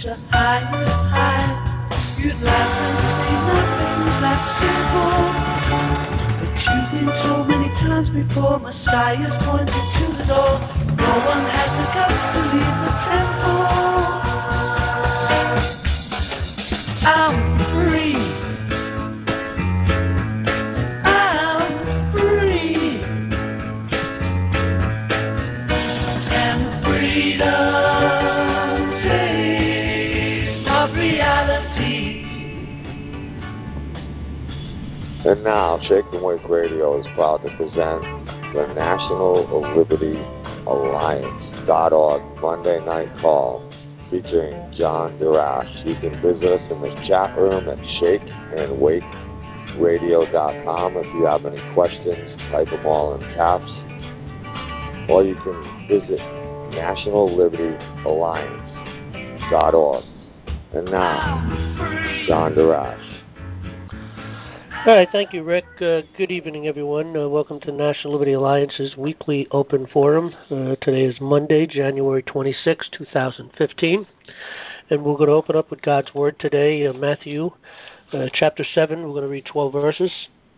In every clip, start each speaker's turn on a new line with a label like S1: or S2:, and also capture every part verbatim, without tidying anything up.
S1: the highest high. You'd laugh and say nothing's that simple. But you've been told many times before, Messiah's pointed to the door. No one has the guts to leave the temple. I'm free. I'm free. And freedom taste of reality.
S2: And now, Shake and Wake Radio is proud to present the National Liberty Alliance dot org Monday Night Call featuring John Darash. You can visit us in the chat room at shake and wake radio dot com. If you have any questions, type them all in caps. Or you can visit National Liberty Alliance dot org. And now, John Darash.
S3: All right, thank you, Rick. Uh, good evening, everyone. Uh, welcome to National Liberty Alliance's weekly open forum. Uh, today is Monday, January twenty-sixth, twenty fifteen, and we're going to open up with God's Word today, uh, Matthew uh, chapter seven. We're going to read twelve verses.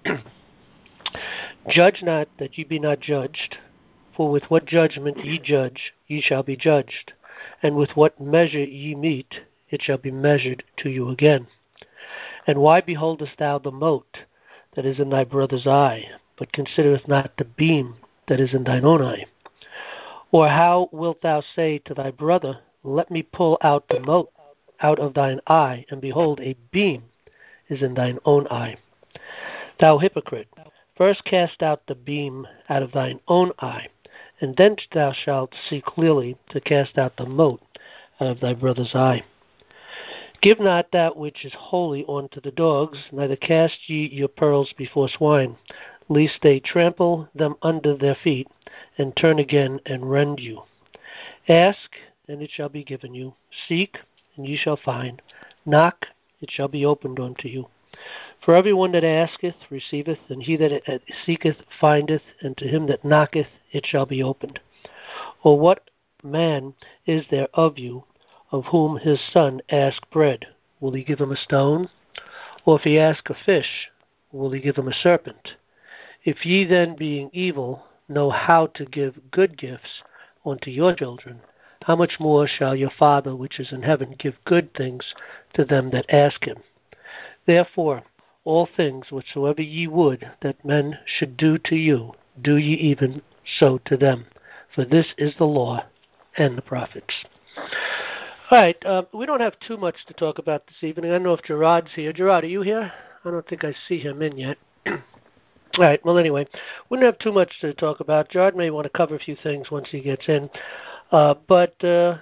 S3: Judge not that ye be not judged, for with what judgment ye judge, ye shall be judged, and with what measure ye mete, it shall be measured to you again. And why beholdest thou the mote that is in thy brother's eye, but considerest not the beam that is in thine own eye? Or how wilt thou say to thy brother, let me pull out the mote out of thine eye, and behold, a beam is in thine own eye? Thou hypocrite, first cast out the beam out of thine own eye, and then thou shalt see clearly to cast out the mote out of thy brother's eye. Give not that which is holy unto the dogs, neither cast ye your pearls before swine, lest they trample them under their feet, and turn again and rend you. Ask, and it shall be given you. Seek, and ye shall find. Knock, it shall be opened unto you. For every one that asketh receiveth, and he that seeketh findeth, and to him that knocketh it shall be opened. Or what man is there of you, of whom his son ask bread, will he give him a stone? Or if he ask a fish, will he give him a serpent? If ye then, being evil, know how to give good gifts unto your children, how much more shall your Father which is in heaven give good things to them that ask him? Therefore, all things whatsoever ye would that men should do to you, do ye even so to them. For this is the law and the prophets. All right, uh, we don't have too much to talk about this evening. I don't know if Gerard's here. Gerard, are you here? I don't think I see him in yet. All right, well, anyway, we don't have too much to talk about. Gerard may want to cover a few things once he gets in. Uh, but uh,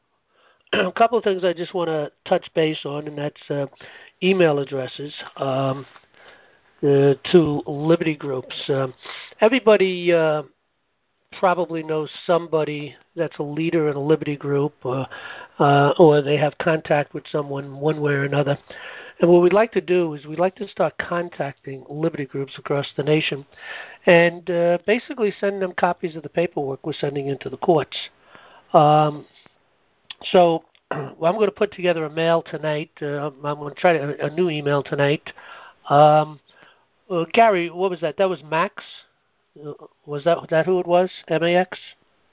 S3: a couple of things I just want to touch base on, and that's uh, email addresses um, uh, to Liberty groups. Um, everybody uh, probably knows somebody that's a leader in a Liberty group, or, uh, or they have contact with someone one way or another. And what we'd like to do is we'd like to start contacting Liberty groups across the nation and uh, basically send them copies of the paperwork we're sending into the courts. Um, so well, I'm going to put together a mail tonight. Uh, I'm going to try to, a new email tonight. Um, uh, Gary, what was that? That was Max? Uh, was that that who it was? M A X?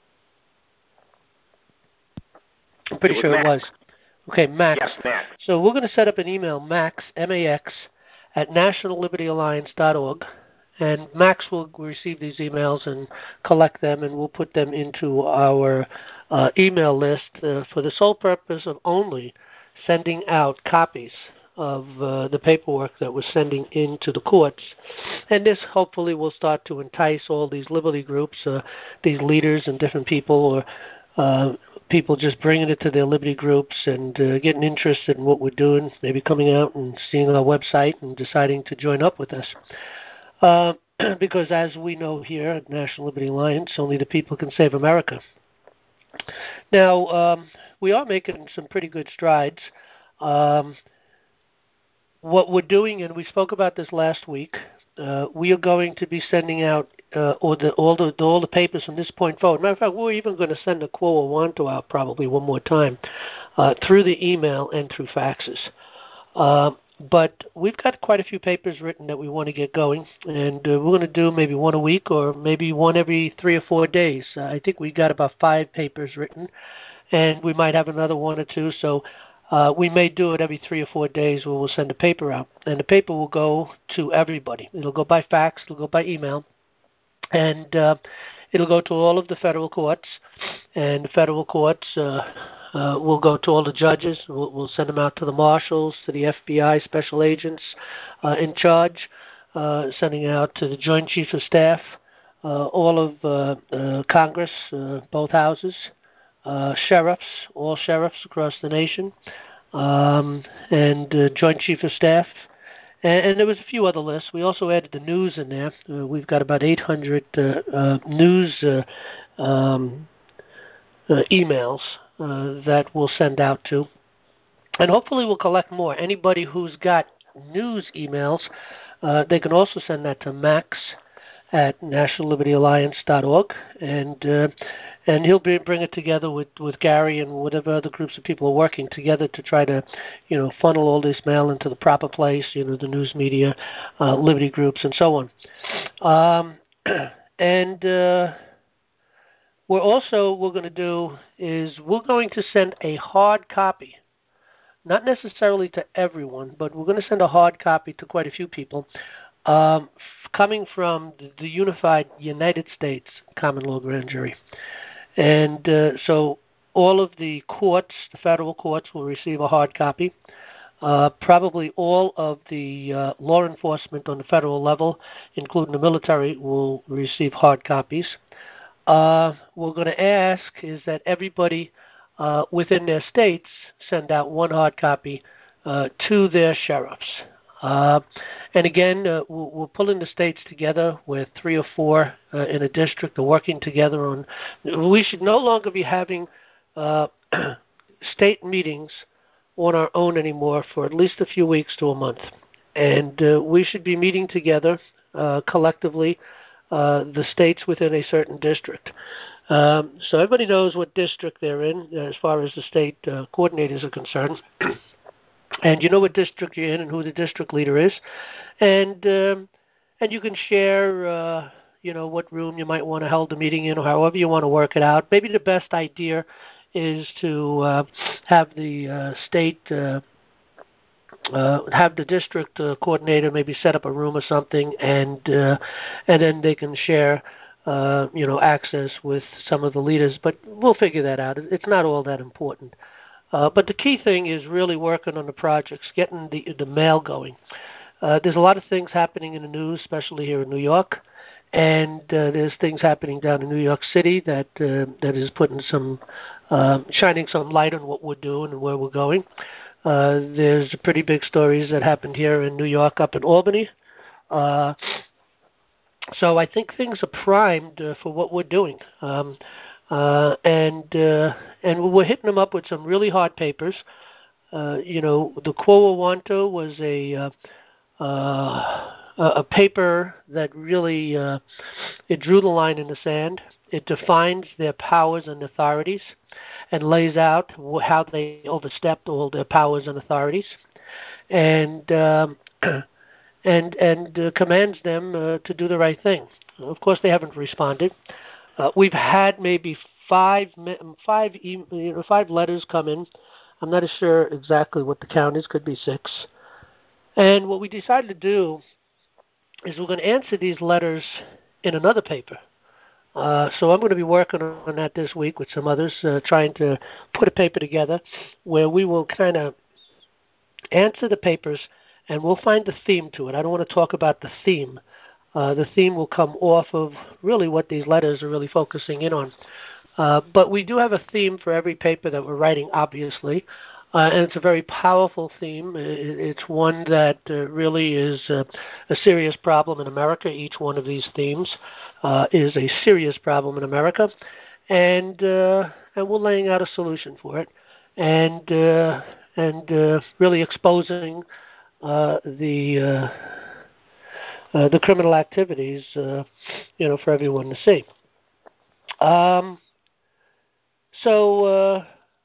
S3: I'm pretty
S4: it
S3: sure
S4: Max.
S3: it was. Okay, Max.
S4: Yes, Max.
S3: So we're going to set up an email, Max, M A X, at national liberty alliance dot org. And Max will receive these emails and collect them, and we'll put them into our uh, email list uh, for the sole purpose of only sending out copies of uh, the paperwork that we're sending into the courts. And this hopefully will start to entice all these liberty groups, uh, these leaders and different people, or uh, people just bringing it to their liberty groups and uh, getting interested in what we're doing, maybe coming out and seeing our website and deciding to join up with us. Uh, because as we know here at National Liberty Alliance, only the people can save America. Now, um, we are making some pretty good strides. Um, what we're doing, and we spoke about this last week, uh, we are going to be sending out uh, all the all the all the papers from this point forward. Matter of fact, we're even going to send a Quo Wanto out probably one more time uh, through the email and through faxes. Uh, but we've got quite a few papers written that we want to get going, and uh, we're going to do maybe one a week or maybe one every three or four days. Uh, I think we got about five papers written, and we might have another one or two. So uh, we may do it every three or four days where we'll send a paper out, and the paper will go to everybody. It'll go by fax, it'll go by email, and uh, it'll go to all of the federal courts, and the federal courts uh, uh, will go to all the judges. We'll, we'll send them out to the marshals, to the F B I special agents uh, in charge, uh, sending out to the Joint Chiefs of Staff, uh, all of uh, uh, Congress, uh, both houses, uh, sheriffs, all sheriffs across the nation, um, and uh, Joint Chief of Staff. And, and there was a few other lists. We also added the news in there. Uh, we've got about eight hundred uh, uh, news uh, um, uh, emails uh, that we'll send out to. And hopefully we'll collect more. Anybody who's got news emails, uh, they can also send that to Max at national liberty alliance dot org, and uh, and he'll be, bring it together with, with Gary and whatever other groups of people are working together to try to, you know, funnel all this mail into the proper place, you know, the news media, uh, liberty groups, and so on. Um, and uh, we're also, what we're going to do is we're going to send a hard copy, not necessarily to everyone, but we're going to send a hard copy to quite a few people, um, f- coming from the, the Unified United States Common Law Grand Jury. And uh, so all of the courts, the federal courts, will receive a hard copy. Uh, probably all of the uh, law enforcement on the federal level, including the military, will receive hard copies. Uh, what we're going to ask is that everybody uh, within their states send out one hard copy uh, to their sheriffs. Uh, and again, uh, we're, we're pulling the states together with three or four uh, in a district. They're working together on. We should no longer be having uh, state meetings on our own anymore for at least a few weeks to a month, and uh, we should be meeting together uh, collectively, uh, the states within a certain district. Um, so everybody knows what district they're in as far as the state uh, coordinators are concerned. And you know what district you're in and who the district leader is, and um, and you can share, uh, you know, what room you might want to hold the meeting in, or however you want to work it out. Maybe the best idea is to uh, have the uh, state, uh, uh, have the district uh, coordinator maybe set up a room or something, and uh, and then they can share, uh, you know, access with some of the leaders. But we'll figure that out. It's not all that important. Uh, but the key thing is really working on the projects, getting the, the mail going. Uh, there's a lot of things happening in the news, especially here in New York, and uh, there's things happening down in New York City that uh, that is putting some, uh, shining some light on what we're doing and where we're going. Uh, there's pretty big stories that happened here in New York, up in Albany. Uh, so I think things are primed uh, for what we're doing. Um, Uh, and uh, and we're hitting them up with some really hard papers. Uh, you know, the Quo Wanto was a uh, uh, a paper that really uh, it drew the line in the sand. It defines their powers and authorities, and lays out how they overstepped all their powers and authorities, and um, and and uh, commands them uh, to do the right thing. Of course, they haven't responded. Uh, we've had maybe five, five, you know, five letters come in. I'm not sure exactly what the count is. Could be six. And what we decided to do is we're going to answer these letters in another paper. Uh, so I'm going to be working on that this week with some others, uh, trying to put a paper together where we will kind of answer the papers, and we'll find the theme to it. I don't want to talk about the theme. Uh, the theme will come off of really what these letters are really focusing in on. Uh, but we do have a theme for every paper that we're writing, obviously, uh, and it's a very powerful theme. It's one that uh, really is uh, a serious problem in America. Each one of these themes uh, is a serious problem in America, and uh, and we're laying out a solution for it, and uh, and uh, really exposing uh, the uh, uh, the criminal activities, uh, you know, for everyone to see. Um, so uh,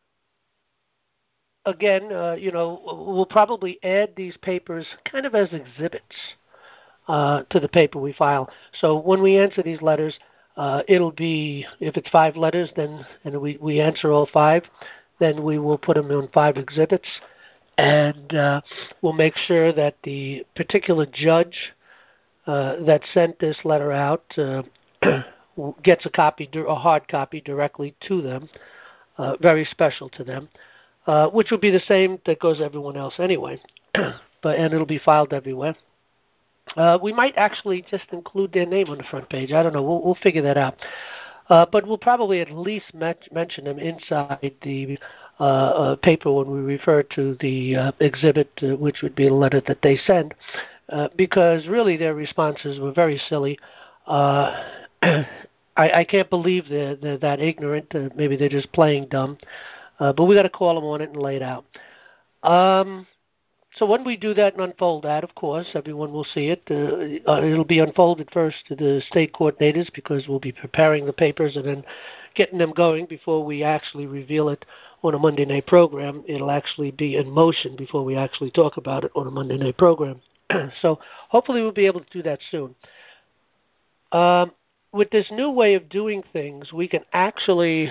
S3: again, uh, you know, we'll probably add these papers kind of as exhibits uh, to the paper we file. So when we answer these letters, uh, it'll be, if it's five letters, then and we, we answer all five, then we will put them in five exhibits, and uh, we'll make sure that the particular judge uh, that sent this letter out uh, gets a copy, a hard copy directly to them, uh, very special to them, uh, which will be the same that goes to everyone else anyway, but and it'll be filed everywhere. Uh, we might actually just include their name on the front page. I don't know. We'll, we'll figure that out. Uh, but we'll probably at least met- mention them inside the uh, uh, paper when we refer to the uh, exhibit, uh, which would be a letter that they send, uh, because really their responses were very silly. Uh, I, I can't believe they're, they're that ignorant. Uh, maybe they're just playing dumb. Uh, but we got to call them on it and lay it out. Um, So when we do that and unfold that, of course, everyone will see it. Uh, uh, it'll be unfolded first to the state coordinators because we'll be preparing the papers and then getting them going before we actually reveal it on a Monday night program. It'll actually be in motion before we actually talk about it on a Monday night program. So hopefully we'll be able to do that soon. Um, with this new way of doing things, we can actually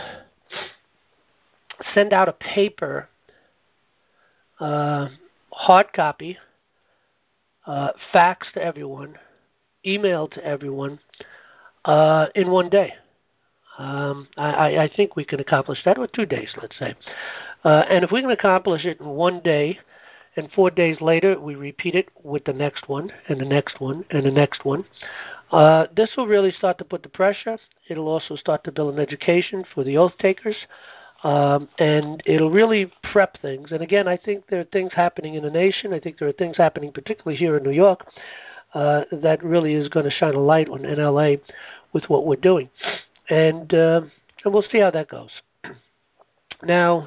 S3: send out a paper uh, hard copy, uh, fax to everyone, email to everyone uh, in one day. Um, I, I think we can accomplish that, or two days, let's say. Uh, and if we can accomplish it in one day, and four days later we repeat it with the next one, and the next one, and the next one, uh, this will really start to put the pressure. It'll also start to build an education for the oath takers. Um, and it'll really prep things. And again, I think there are things happening in the nation. I think there are things happening, particularly here in New York, uh, that really is going to shine a light on N L A with what we're doing. And uh, and we'll see how that goes. Now,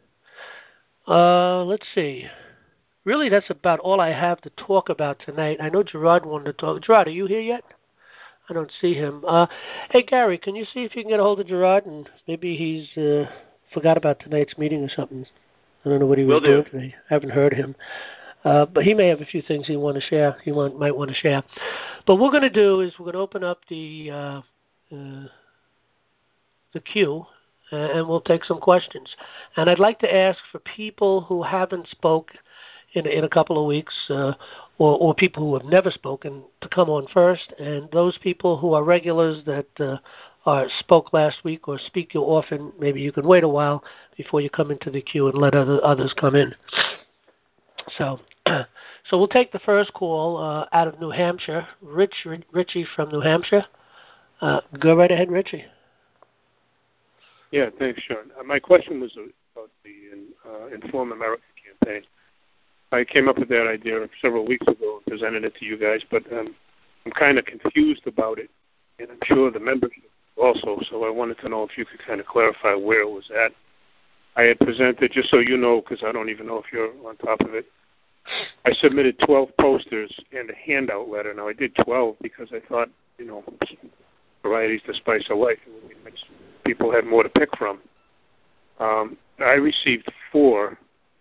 S3: uh, let's see. Really, that's about all I have to talk about tonight. I know Gerard wanted to talk. Gerard, are you here yet? I don't see him. Uh, hey, Gary, can you see if you can get a hold of Gerard? And maybe he's uh, forgot about tonight's meeting or something. I don't know what he was
S4: Will
S3: doing
S4: do.
S3: today. I haven't heard him. Uh, but he may have a few things he want to share. He want, might want to share. But what we're going to do is we're going to open up the uh, uh, the queue, uh, and we'll take some questions. And I'd like to ask for people who haven't spoke in in a couple of weeks, uh, or, or people who have never spoken, to come on first. And those people who are regulars that uh, are, spoke last week or speak you often, maybe you can wait a while before you come into the queue and let other, others come in. So, so we'll take the first call uh, out of New Hampshire. Rich, Richie from New Hampshire. Uh, go right ahead, Richie.
S5: Yeah, thanks, Sean. Uh, my question was about the uh, Inform America campaign. I came up with that idea several weeks ago and presented it to you guys, but um, I'm kind of confused about it, and I'm sure the membership also, so I wanted to know if you could kind of clarify where it was at. I had presented, just so you know, because I don't even know if you're on top of it, I submitted twelve posters and a handout letter. Now, I did twelve because I thought, you know, varieties to spice of life, it would be nice. People had more to pick from. Um, I received four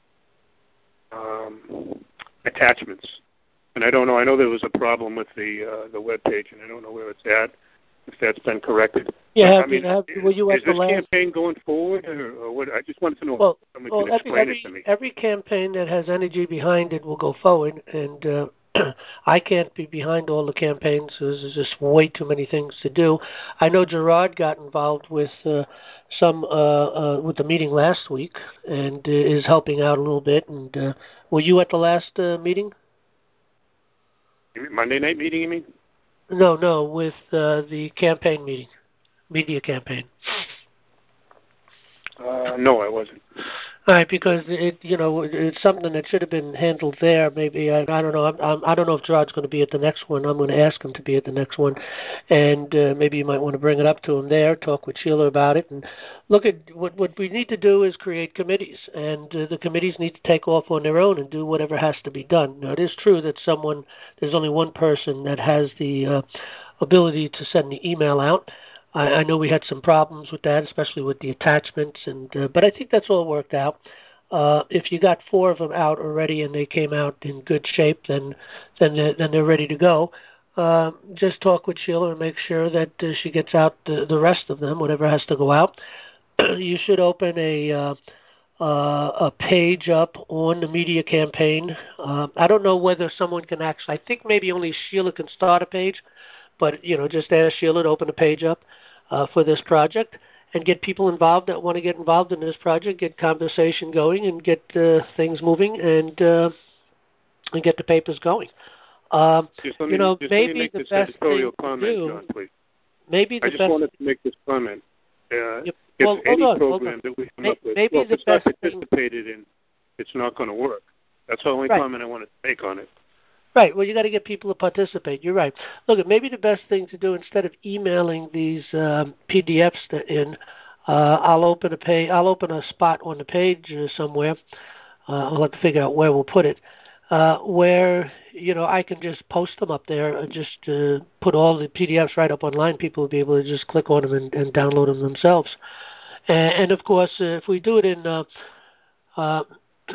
S5: um, attachments, and I don't know. I know there was a problem with the uh, the web page, and I don't know where it's at. If that's been corrected.
S3: Yeah,
S5: I mean,
S3: have,
S5: is,
S3: were you at
S5: is
S3: the
S5: this
S3: last...
S5: campaign going forward, or, or what? I just wanted to know
S3: well,
S5: if someone
S3: well,
S5: can
S3: every,
S5: explain
S3: every,
S5: it to me.
S3: Every campaign that has energy behind it will go forward, and uh, I can't be behind all the campaigns. So there's just way too many things to do. I know Gerard got involved with uh, some uh, uh, with the meeting last week and uh, is helping out a little bit. And uh, were you at the last uh, meeting?
S5: Monday night meeting, you mean?
S3: No, no, with uh, the campaign meeting, media campaign.
S5: Uh, no, I wasn't.
S3: All right, because it, you know, it's something that should have been handled there. Maybe I, I don't know. I'm, I'm, I don't know if Gerard's going to be at the next one. I'm going to ask him to be at the next one, and uh, maybe you might want to bring it up to him there. Talk with Sheila about it, and look at what what we need to do is create committees, and uh, the committees need to take off on their own and do whatever has to be done. Now, it is true that someone there's only one person that has the uh, ability to send the email out. I, I know we had some problems with that, especially with the attachments, and uh, but I think that's all worked out. Uh, if you got four of them out already and they came out in good shape, then then they're, then they're ready to go. Uh, just talk with Sheila and make sure that uh, she gets out the, the rest of them, whatever has to go out. You should open a uh, uh, a page up on the media campaign. Uh, I don't know whether someone can actually. I think maybe only Sheila can start a page, but you know, just ask Sheila to open a page up uh, for this project and get people involved that want to get involved in this project, get conversation going, and get uh, things moving, and uh, and get the papers going. Um,
S5: just let me,
S3: you know,
S5: just
S3: maybe
S5: let me make
S3: the
S5: this
S3: best
S5: editorial
S3: thing
S5: comment,
S3: to do,
S5: John, please.
S3: maybe the
S5: I just
S3: best,
S5: wanted to make this comment. Uh,
S3: yep.
S5: If
S3: well,
S5: any
S3: on,
S5: program that we come
S3: maybe,
S5: up with,
S3: maybe
S5: well, if
S3: the
S5: it's not
S3: best
S5: participated
S3: thing,
S5: in, it's not going to work. That's the only
S3: right.
S5: comment I wanted to make on it.
S3: Right. Well, you got to get people to participate. You're right. Look, maybe the best thing to do instead of emailing these um, P D Fs to in, uh, I'll open a page. I'll open a spot on the page uh, somewhere. Uh, I'll have to figure out where we'll put it. Uh, where you know I can just post them up there, and just uh, put all the P D Fs right up online. People will be able to just click on them and, and download them themselves. And, and of course, uh, if we do it in uh, uh,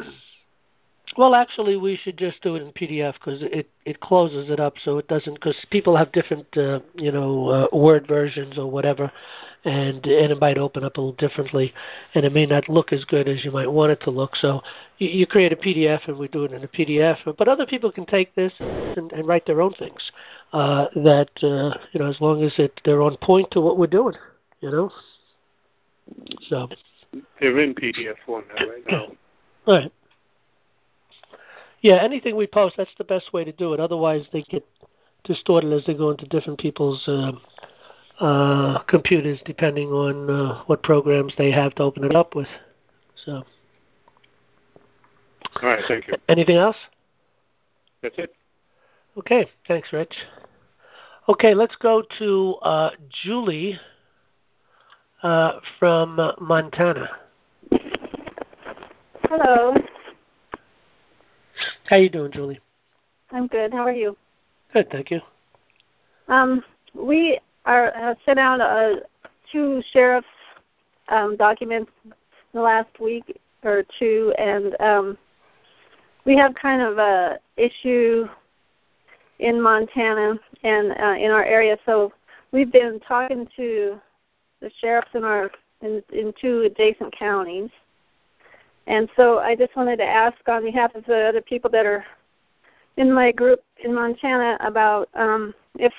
S3: well, actually, we should just do it in P D F because it, it closes it up so it doesn't, because people have different, uh, you know, uh, Word versions or whatever, and, and it might open up a little differently, and it may not look as good as you might want it to look. So you, you create a P D F and we do it in a P D F, but other people can take this and, and write their own things uh, that, uh, you know, as long as it, they're on point to what we're doing, you know. So
S5: they're in P D F format right now.
S3: All right. Yeah, anything we post, that's the best way to do it. Otherwise, they get distorted as they go into different people's uh, uh, computers, depending on uh, what programs they have to open it up with. So.
S5: All right, thank you.
S3: Anything else?
S5: That's it.
S3: Okay, thanks, Rich. Okay, let's go to uh, Julie uh, from uh, Montana.
S4: Hello.
S3: How you doing, Julie?
S4: I'm good. How are you?
S3: Good, thank you.
S4: Um, we are uh, sent out uh, two sheriff's um, documents the last week or two, and um, we have kind of a issue in Montana and uh, in our area. So we've been talking to the sheriffs in our in, in two adjacent counties. And so I just wanted to ask on behalf of the other people that are in my group in Montana about um, if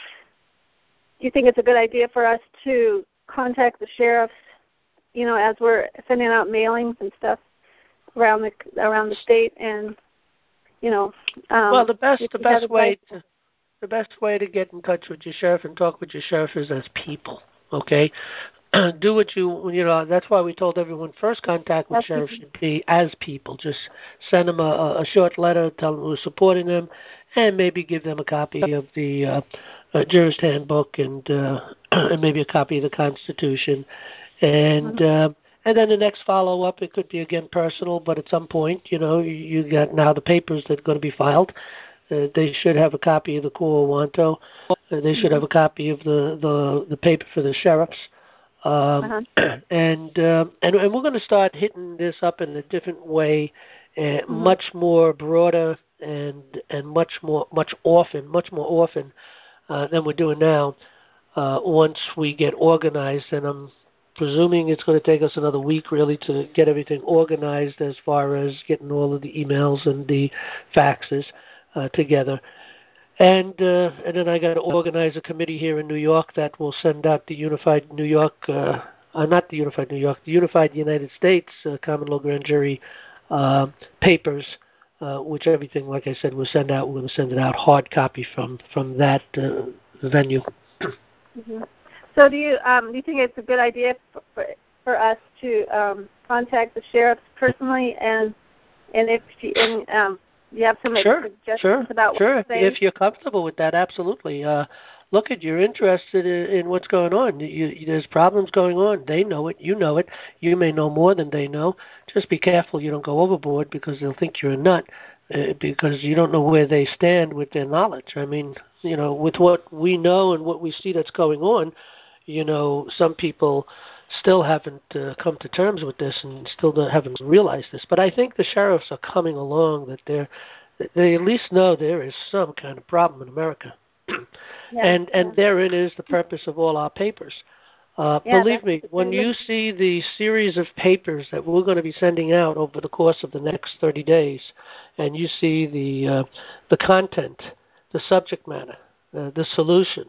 S4: you think it's a good idea for us to contact the sheriffs, you know, as we're sending out mailings and stuff around the around the state, and you know. Um,
S3: well, the best the best way to, the best way to get in touch with your sheriff and talk with your sheriff is as people. Okay. Do what you, you know, that's why we told everyone first contact with sheriff should be as people. Just send them a, a short letter, tell them we're supporting them, and maybe give them a copy of the uh, uh, Jurist Handbook and, uh, and maybe a copy of the Constitution. And uh, and then the next follow-up, it could be, again, personal, but at some point, you know, you, you got now the papers that are going to be filed. Uh, they should have a copy of the Quo Wanto. Uh, they should have a copy of the, the, the paper for the sheriffs. Um, uh-huh. and, uh, and and we're going to start hitting this up in a different way, uh, mm-hmm. much more broader and and much more much often, much more often uh, than we're doing now. Uh, once we get organized, and I'm presuming it's going to take us another week really to get everything organized as far as getting all of the emails and the faxes uh, together. And uh, and then I got to organize a committee here in New York that will send out the Unified New York, uh, uh, not the Unified New York, the Unified United States uh, Common Law Grand Jury uh, papers, uh, which everything, like I said, we'll send out. We're going to send it out hard copy from from that uh, venue.
S4: Mm-hmm. So do you um, do you think it's a good idea for, for for us to um, contact the sheriffs personally, and and if you, and, um, you have some
S3: sure,
S4: suggestions
S3: sure,
S4: about what
S3: sure.
S4: to say?
S3: If you're comfortable with that, absolutely. Uh, look, at you're interested in, in what's going on. You, you, there's problems going on. They know it. You know it. You may know more than they know. Just be careful you don't go overboard because they'll think you're a nut uh, because you don't know where they stand with their knowledge. I mean, you know, with what we know and what we see that's going on, you know, some people still haven't uh, come to terms with this and still don't, haven't realized this. But I think the sheriffs are coming along, that they're that they at least know there is some kind of problem in America.
S4: Yeah,
S3: and and
S4: yeah.
S3: therein is the purpose of all our papers. Uh,
S4: Yeah,
S3: believe
S4: that's
S3: me,
S4: the
S3: when
S4: thing.
S3: you see the series of papers that we're going to be sending out over the course of the next thirty days, and you see the uh, the content, the subject matter, uh, the solution,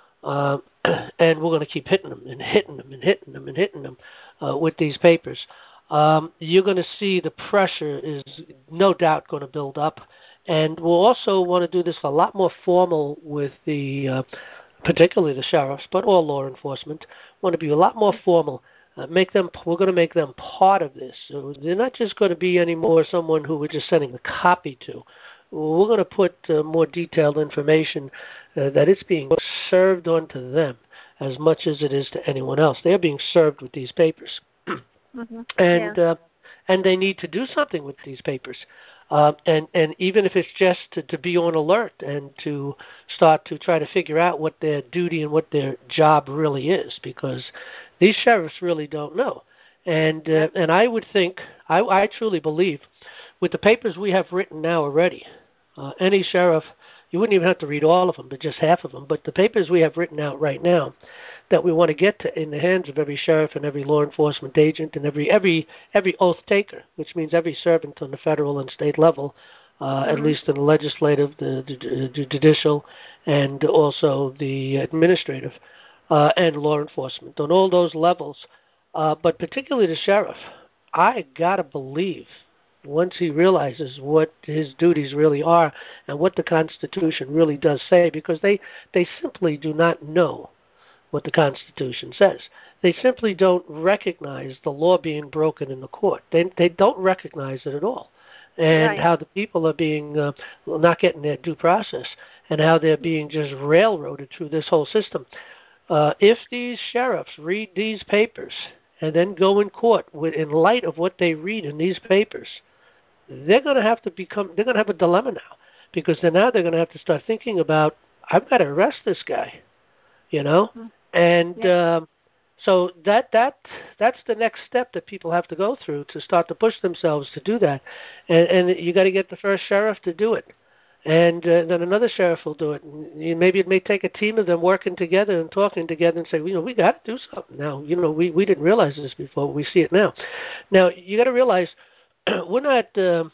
S3: uh, and we're going to keep hitting them and hitting them and hitting them and hitting them uh, with these papers. Um, you're going to see the pressure is no doubt going to build up, and we'll also want to do this a lot more formal with the, uh, particularly the sheriffs, but all law enforcement. Want to be a lot more formal. Uh, make them. We're going to make them part of this. So they're not just going to be anymore someone who we're just sending the copy to. We're going to put uh, more detailed information uh, that it's being served onto them as much as it is to anyone else. They're being served with these papers,
S4: Mm-hmm.
S3: and
S4: Yeah.
S3: uh, and they need to do something with these papers. Uh, and and even if it's just to, to be on alert and to start to try to figure out what their duty and what their job really is, because these sheriffs really don't know. And uh, and I would think, I, I truly believe, with the papers we have written now already, uh, any sheriff, you wouldn't even have to read all of them, but just half of them. But the papers we have written out right now, that we want to get to in the hands of every sheriff and every law enforcement agent and every every every oath taker, which means every servant on the federal and state level, uh,
S4: Mm-hmm.
S3: at least in the legislative, the, the, the judicial, and also the administrative, uh, and law enforcement on all those levels. Uh, but particularly the sheriff, I gotta believe, once he realizes what his duties really are and what the Constitution really does say, because they they simply do not know what the Constitution says. They simply don't recognize the law being broken in the court. They they don't recognize it at all, and
S4: Right.
S3: how the people are being uh, not getting their due process, and how they're being just railroaded through this whole system. Uh, if these sheriffs read these papers and then go in court with, in light of what they read in these papers, they're going to have to become. They're going to have a dilemma now, because then now they're going to have to start thinking about, I've got to arrest this guy, you know,
S4: Mm-hmm.
S3: and
S4: Yeah.
S3: um, so that that that's the next step that people have to go through to start to push themselves to do that, and, and you got to get the first sheriff to do it, and uh, then another sheriff will do it. And maybe it may take a team of them working together and talking together and say, you know, we got to do something now. You know, we we didn't realize this before. We see it now. Now you got to realize we're not. Um,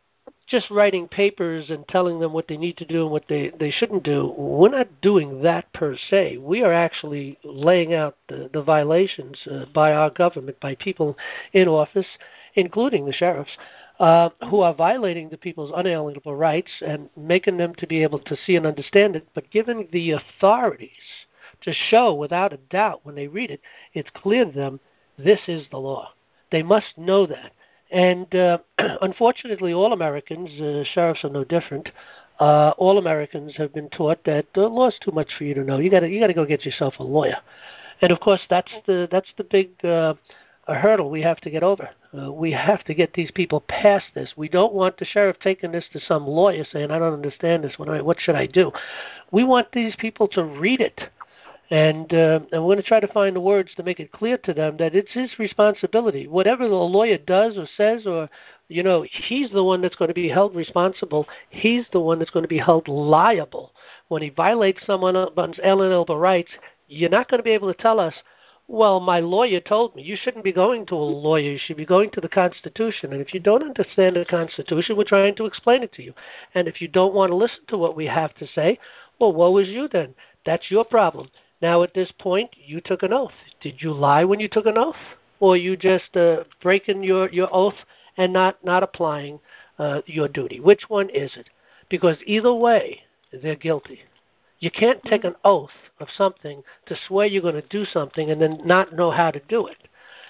S3: just writing papers and telling them what they need to do and what they, they shouldn't do. We're not doing that per se. We are actually laying out the, the violations uh, by our government, by people in office, including the sheriffs, uh, who are violating the people's unalienable rights and making them to be able to see and understand it, but giving the authorities to show without a doubt when they read it, it's clear to them this is the law. They must know that. And uh, unfortunately, all Americans, uh, sheriffs are no different. Uh, all Americans have been taught that the law's too much for you to know. You got to you got to go get yourself a lawyer. And of course, that's the that's the big uh, a hurdle we have to get over. Uh, we have to get these people past this. We don't want the sheriff taking this to some lawyer saying, "I don't understand this. What, I, what should I do?" We want these people to read it. And, uh, and we're going to try to find the words to make it clear to them that it's his responsibility. Whatever the lawyer does or says, or, you know, he's the one that's going to be held responsible. He's the one that's going to be held liable. When he violates someone's alienable rights, you're not going to be able to tell us, well, my lawyer told me. You shouldn't be going to a lawyer. You should be going to the Constitution. And if you don't understand the Constitution, we're trying to explain it to you. And if you don't want to listen to what we have to say, well, woe is you then. That's your problem. Now, at this point, you took an oath. Did you lie when you took an oath? Or you just uh, breaking your, your oath and not, not applying uh, your duty? Which one is it? Because either way, they're guilty. You can't take an oath of something to swear you're going to do something and then not know how to do it.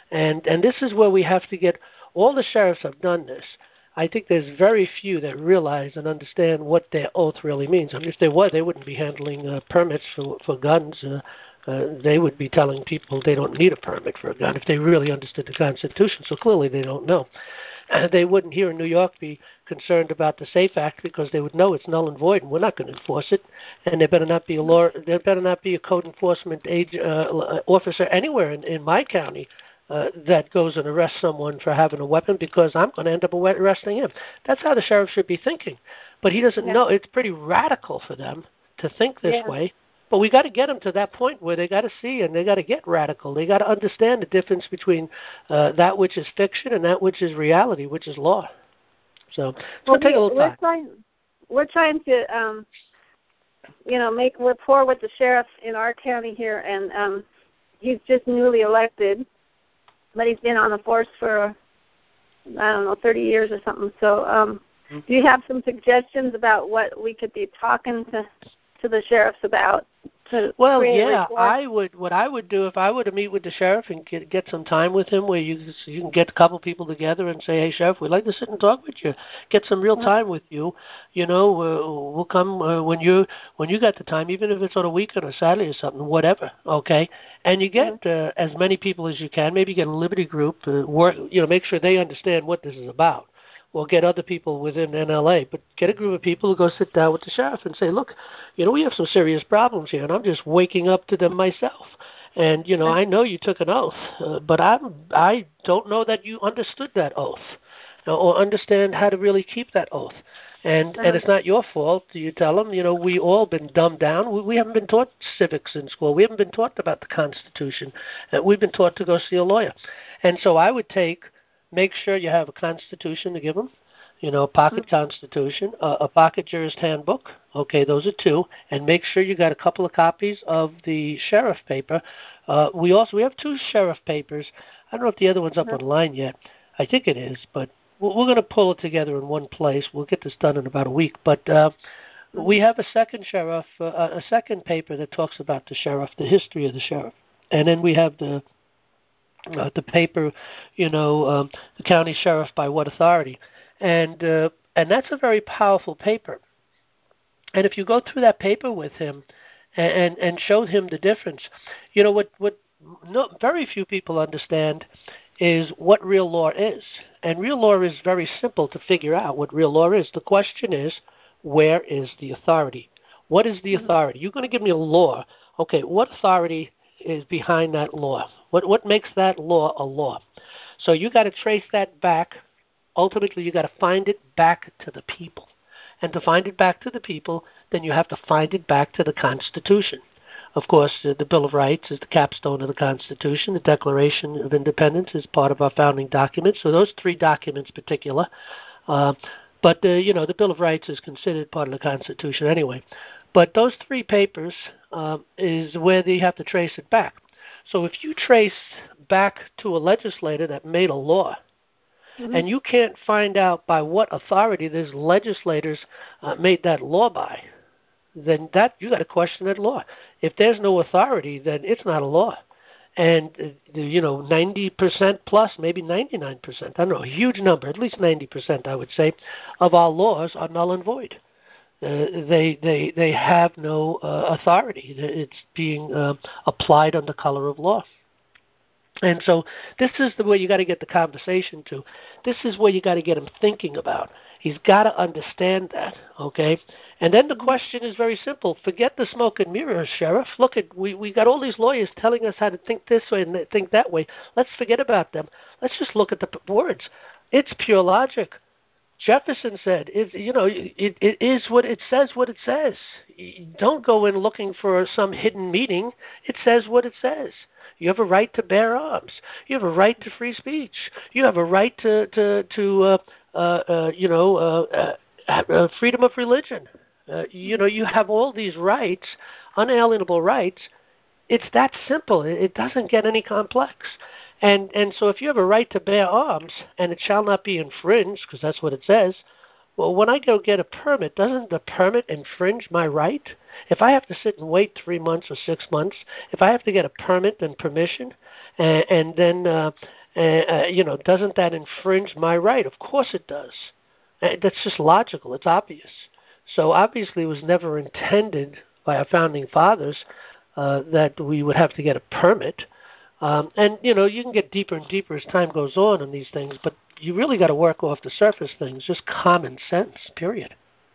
S3: And and this is where we have to get, all the sheriffs have done this. I think there's very few that realize and understand what their oath really means. I mean, if they were, they wouldn't be handling uh, permits for, for guns. Uh, uh, they would be telling people they don't need a permit for a gun if they really understood the Constitution. So clearly they don't know. Uh, they wouldn't here in New York be concerned about the SAFE Act because they would know it's null and void, and we're not going to enforce it. And there better not be a law. There better not be a code enforcement age, uh, officer anywhere in, in my county Uh, that goes and arrests someone for having a weapon because I'm going to end up arresting him. That's how the sheriff should be thinking. But he doesn't
S4: yeah.
S3: know. It's pretty radical for them to think this
S4: yeah.
S3: way. But we got to get them to that point where they got to see and they got to get radical. They got to understand the difference between uh, that which is fiction and that which is reality, which is law. So it's
S4: well,
S3: going to take a little
S4: we're
S3: time.
S4: Trying, we're trying to, um, you know, make rapport with the sheriff in our county here, and um, he's just newly elected. But he's been on the force for, I don't know, thirty years or something. So um, mm-hmm. do you have some suggestions about what we could be talking to, to the sheriffs about? To
S3: well, yeah, I would. What I would do if I were to meet with the sheriff and get, get some time with him, where you you can get a couple people together and say, "Hey, sheriff, we'd like to sit and talk with you. Get some real time with you. You know, uh, we'll come uh, when you when you got the time, even if it's on a weekend or Saturday or something, whatever. Okay, and you get uh, as many people as you can. Maybe get a Liberty group. Uh, work. You know, make sure they understand what this is about. Or get other people within N L A, but get a group of people who go sit down with the sheriff and say, look, you know, we have some serious problems here, and I'm just waking up to them myself. And, you know, I know you took an oath, uh, but I'm, I don't know that you understood that oath uh, or understand how to really keep that oath. And uh-huh. and it's not your fault. You tell them, you know, we all been dumbed down. We, we haven't been taught civics in school. We haven't been taught about the Constitution. Uh, we've been taught to go see a lawyer. And so I would take... Make sure you have a constitution to give them, you know, a pocket mm-hmm. constitution, uh, a pocket jurist handbook. Okay, those are two. And make sure you got a couple of copies of the sheriff paper. Uh, we also we have two sheriff papers. I don't know if the other one's up mm-hmm. online yet. I think it is, but we're, we're going to pull it together in one place. We'll get this done in about a week. But uh, mm-hmm. we have a second sheriff, uh, a second paper that talks about the sheriff, the history of the sheriff, and then we have the Uh, the paper, you know, um, the county sheriff by what authority, and uh, and that's a very powerful paper. And if you go through that paper with him, and and, and show him the difference, you know what what no, very few people understand is what real law is. And real law is very simple to figure out. What real law is. The question is, where is the authority? What is the authority? You're going to give me a law. Okay, what authority is behind that law? What what makes that law a law? So you got to trace that back. Ultimately, you got to find it back to the people. And to find it back to the people, then you have to find it back to the Constitution. Of course, uh, the Bill of Rights is the capstone of the Constitution. The Declaration of Independence is part of our founding documents. So those three documents in particular. Uh, but, uh, you know, the Bill of Rights is considered part of the Constitution anyway. But those three papers uh, is where they have to trace it back. So if you trace back to a legislator that made a law, mm-hmm. and you can't find out by what authority these legislators uh, made that law by, then that you got to question that law. If there's no authority, then it's not a law. And, uh, you know, ninety percent plus, maybe ninety-nine percent, I don't know, a huge number, at least ninety percent, I would say, of our laws are null and void. Uh, they they they have no uh, authority. It's being uh, applied under color of law. And so this is the way you got to get the conversation to. This is where you got to get him thinking about. He's got to understand that, okay? And then the question is very simple. Forget the smoke and mirrors, Sheriff. Look, at we, we got all these lawyers telling us how to think this way and think that way. Let's forget about them. Let's just look at the words. It's pure logic. Jefferson said, it, you know, it, it is what it says what it says. Don't go in looking for some hidden meaning. It says what it says. You have a right to bear arms. You have a right to free speech. You have a right to, to, to uh, uh, uh, you know, uh, uh, freedom of religion. Uh, you know, you have all these rights, unalienable rights. It's that simple. It doesn't get any complex. And and so if you have a right to bear arms, and it shall not be infringed, because that's what it says, well, when I go get a permit, doesn't the permit infringe my right? If I have to sit and wait three months or six months, if I have to get a permit and permission, and, and then uh, Uh, you know, doesn't that infringe my right? Of course it does. Uh, That's just logical. It's obvious. So obviously it was never intended by our founding fathers uh, that we would have to get a permit. Um, and, you know, you can get deeper and deeper as time goes on on these things, but you really got to work off the surface things, just common sense, period.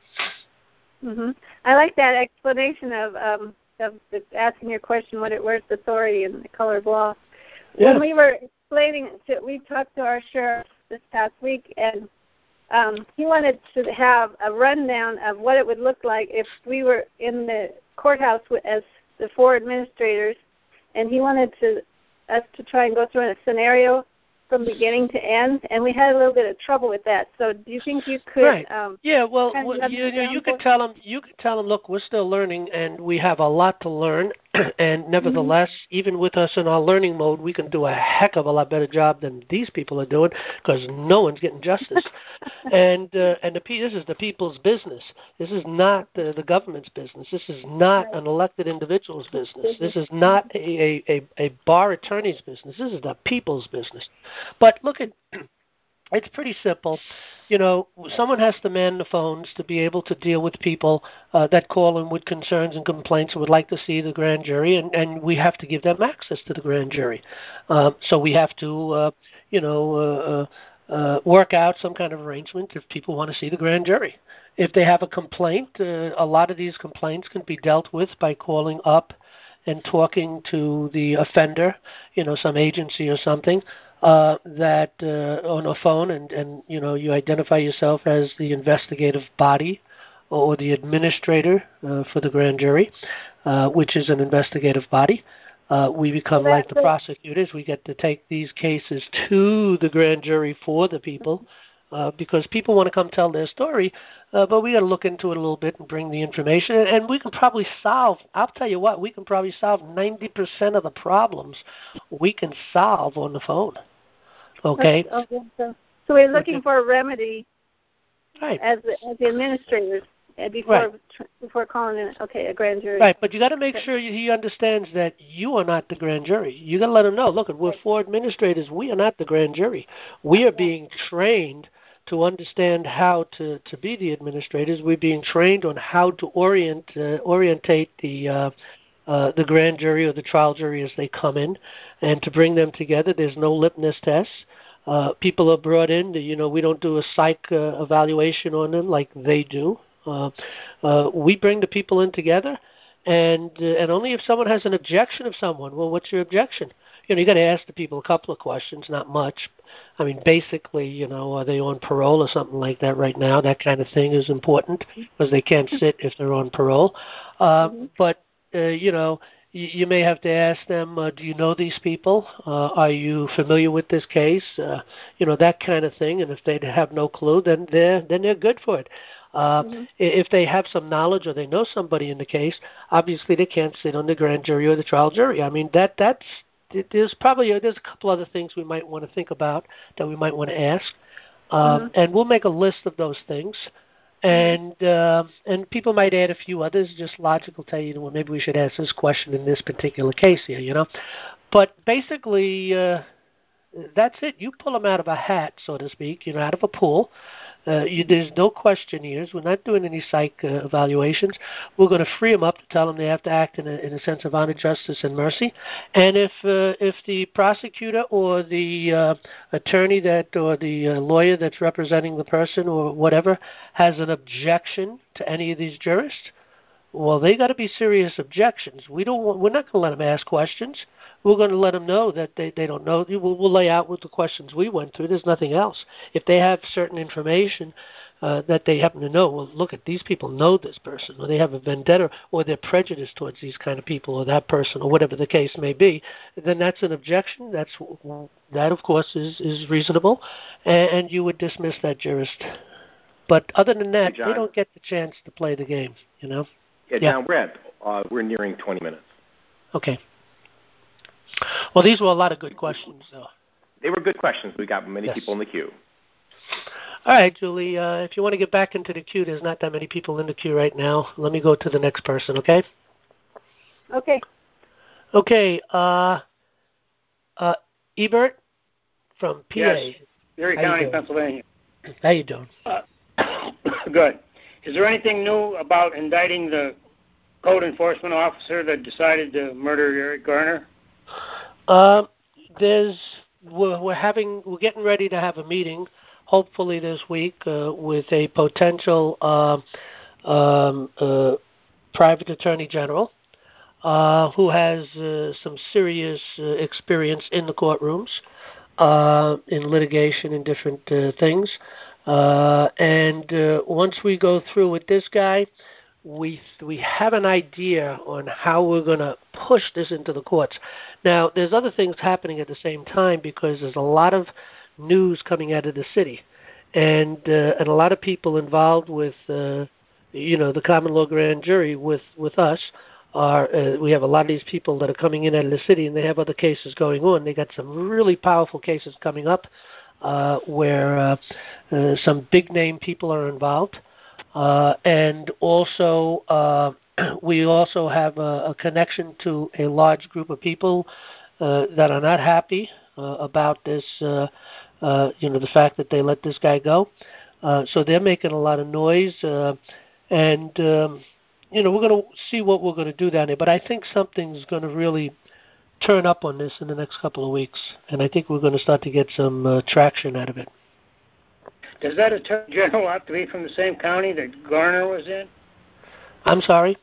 S4: hmm I like that explanation of um, of the, asking your question, what it, where's the authority in the color of law.
S3: Yeah.
S4: When we were explaining, to, we talked to our sheriff this past week, and um, he wanted to have a rundown of what it would look like if we were in the courthouse with, as the four administrators, and he wanted to us to try and go through a scenario from beginning to end, and we had a little bit of trouble with that. So do you think you could?
S3: Right.
S4: Um,
S3: yeah. Well,
S4: kind of
S3: well you, you, you could
S4: for-
S3: tell them. You could tell them, look, we're still learning, and we have a lot to learn. And nevertheless, mm-hmm. even with us in our learning mode, we can do a heck of a lot better job than these people are doing, because no one's getting justice. and uh, and the this is the people's business. This is not the, the government's business. This is not right. an elected individual's business. This is not a, a, a bar attorney's business. This is the people's business. But look at. It's pretty simple. You know, someone has to man the phones to be able to deal with people uh, that call in with concerns and complaints and would like to see the grand jury, and, and we have to give them access to the grand jury. Um, so we have to, uh, you know, uh, uh, work out some kind of arrangement if people want to see the grand jury. If they have a complaint, uh, a lot of these complaints can be dealt with by calling up and talking to the offender, you know, some agency or something. Uh, that uh, on a phone, and, and you know you identify yourself as the investigative body or the administrator uh, for the grand jury, uh, which is an investigative body. Uh, we become like the prosecutors. We get to take these cases to the grand jury for the people, uh, because people want to come tell their story, uh, but we got to look into it a little bit and bring the information, and, and we can probably solve, I'll tell you what, we can probably solve ninety percent of the problems we can solve on the phone. Okay.
S4: Okay. So, so we're looking
S3: okay.
S4: for a remedy,
S3: right?
S4: As the, as the administrators before
S3: right.
S4: before calling in. Okay, a grand jury.
S3: Right, but you got to make sure he understands that you are not the grand jury. You got to let him know. Look, we're four administrators. We are not the grand jury. We are being trained to understand how to, to be the administrators. We're being trained on how to orient uh, orientate the. Uh, Uh, the grand jury or the trial jury as they come in, and to bring them together. There's no litmus test. Uh, people are brought in. To, you know, we don't do a psych uh, evaluation on them like they do. Uh, uh, we bring the people in together, and uh, and only if someone has an objection of someone. Well, what's your objection? You know, you got to ask the people a couple of questions, not much. I mean, basically, you know, are they on parole or something like that right now? That kind of thing is important because they can't sit if they're on parole. Uh, mm-hmm. But Uh, you know, you, you may have to ask them, uh, do you know these people? Uh, are you familiar with this case? Uh, you know, that kind of thing. And if they have no clue, then they're, then they're good for it. Uh, mm-hmm. If they have some knowledge or they know somebody in the case, obviously they can't sit on the grand jury or the trial jury. I mean, that that's there's probably there's a couple other things we might want to think about that we might want to ask. Um, mm-hmm. And we'll make a list of those things. And uh, and people might add a few others, just logical, tell you, well, maybe we should ask this question in this particular case here, you know. But basically, uh, that's it. You pull them out of a hat, so to speak, you know, out of a pool. Uh, you, there's no questionnaires. We're not doing any psych uh, evaluations. We're going to free them up to tell them they have to act in a, in a sense of honor, justice, and mercy. And if uh, if the prosecutor or the uh, attorney that or the uh, lawyer that's representing the person or whatever has an objection to any of these jurists, well, they got to be serious objections. We don't. Want, we're not going to let them ask questions. We're going to let them know that they, they don't know. We'll, we'll lay out with the questions we went through. There's nothing else. If they have certain information uh, that they happen to know, well, look, at these people know this person, or they have a vendetta, or they're prejudiced towards these kind of people, or that person, or whatever the case may be, then that's an objection. That's that, of course, is, is reasonable, and, and you would dismiss that jurist. But other than that,
S6: hey,
S3: they don't get the chance to play the game, you know?
S6: Yeah, John, yeah. we're at, uh, we're nearing twenty minutes.
S3: Okay. Well, these were a lot of good questions, though.
S6: They were good questions. We got many yes. people in the queue.
S3: All right, Julie, uh, if you want to get back into the queue, there's not that many people in the queue right now. Let me go to the next person, okay?
S4: Okay.
S3: Okay. Uh, uh, Ebert, from P A.
S7: Yes, Erie County, Pennsylvania.
S3: How you doing?
S7: Uh, good. Is there anything new about indicting the code enforcement officer that decided to murder Eric Garner?
S3: Uh, there's we're, we're having we're getting ready to have a meeting, hopefully this week, uh, with a potential uh, um, uh, private attorney general uh, who has uh, some serious uh, experience in the courtrooms, uh, in litigation and different uh, things. Uh, and uh, once we go through with this guy, we we have an idea on how we're going to push this into the courts. Now, there's other things happening at the same time because there's a lot of news coming out of the city, and uh, and a lot of people involved with uh, you know the common law grand jury with with us are uh, we have a lot of these people that are coming in out of the city, and they have other cases going on. They got some really powerful cases coming up uh, where uh, uh, some big name people are involved. Uh, and also, uh, we also have a, a connection to a large group of people uh, that are not happy uh, about this, uh, uh, you know, the fact that they let this guy go. Uh, so they're making a lot of noise, uh, and um, you know, we're going to see what we're going to do down there. But I think something's going to really turn up on this in the next couple of weeks, and I think we're going to start to get some uh, traction out of it.
S7: Does that attorney general have to be from the same county that Garner was in?
S3: I'm sorry?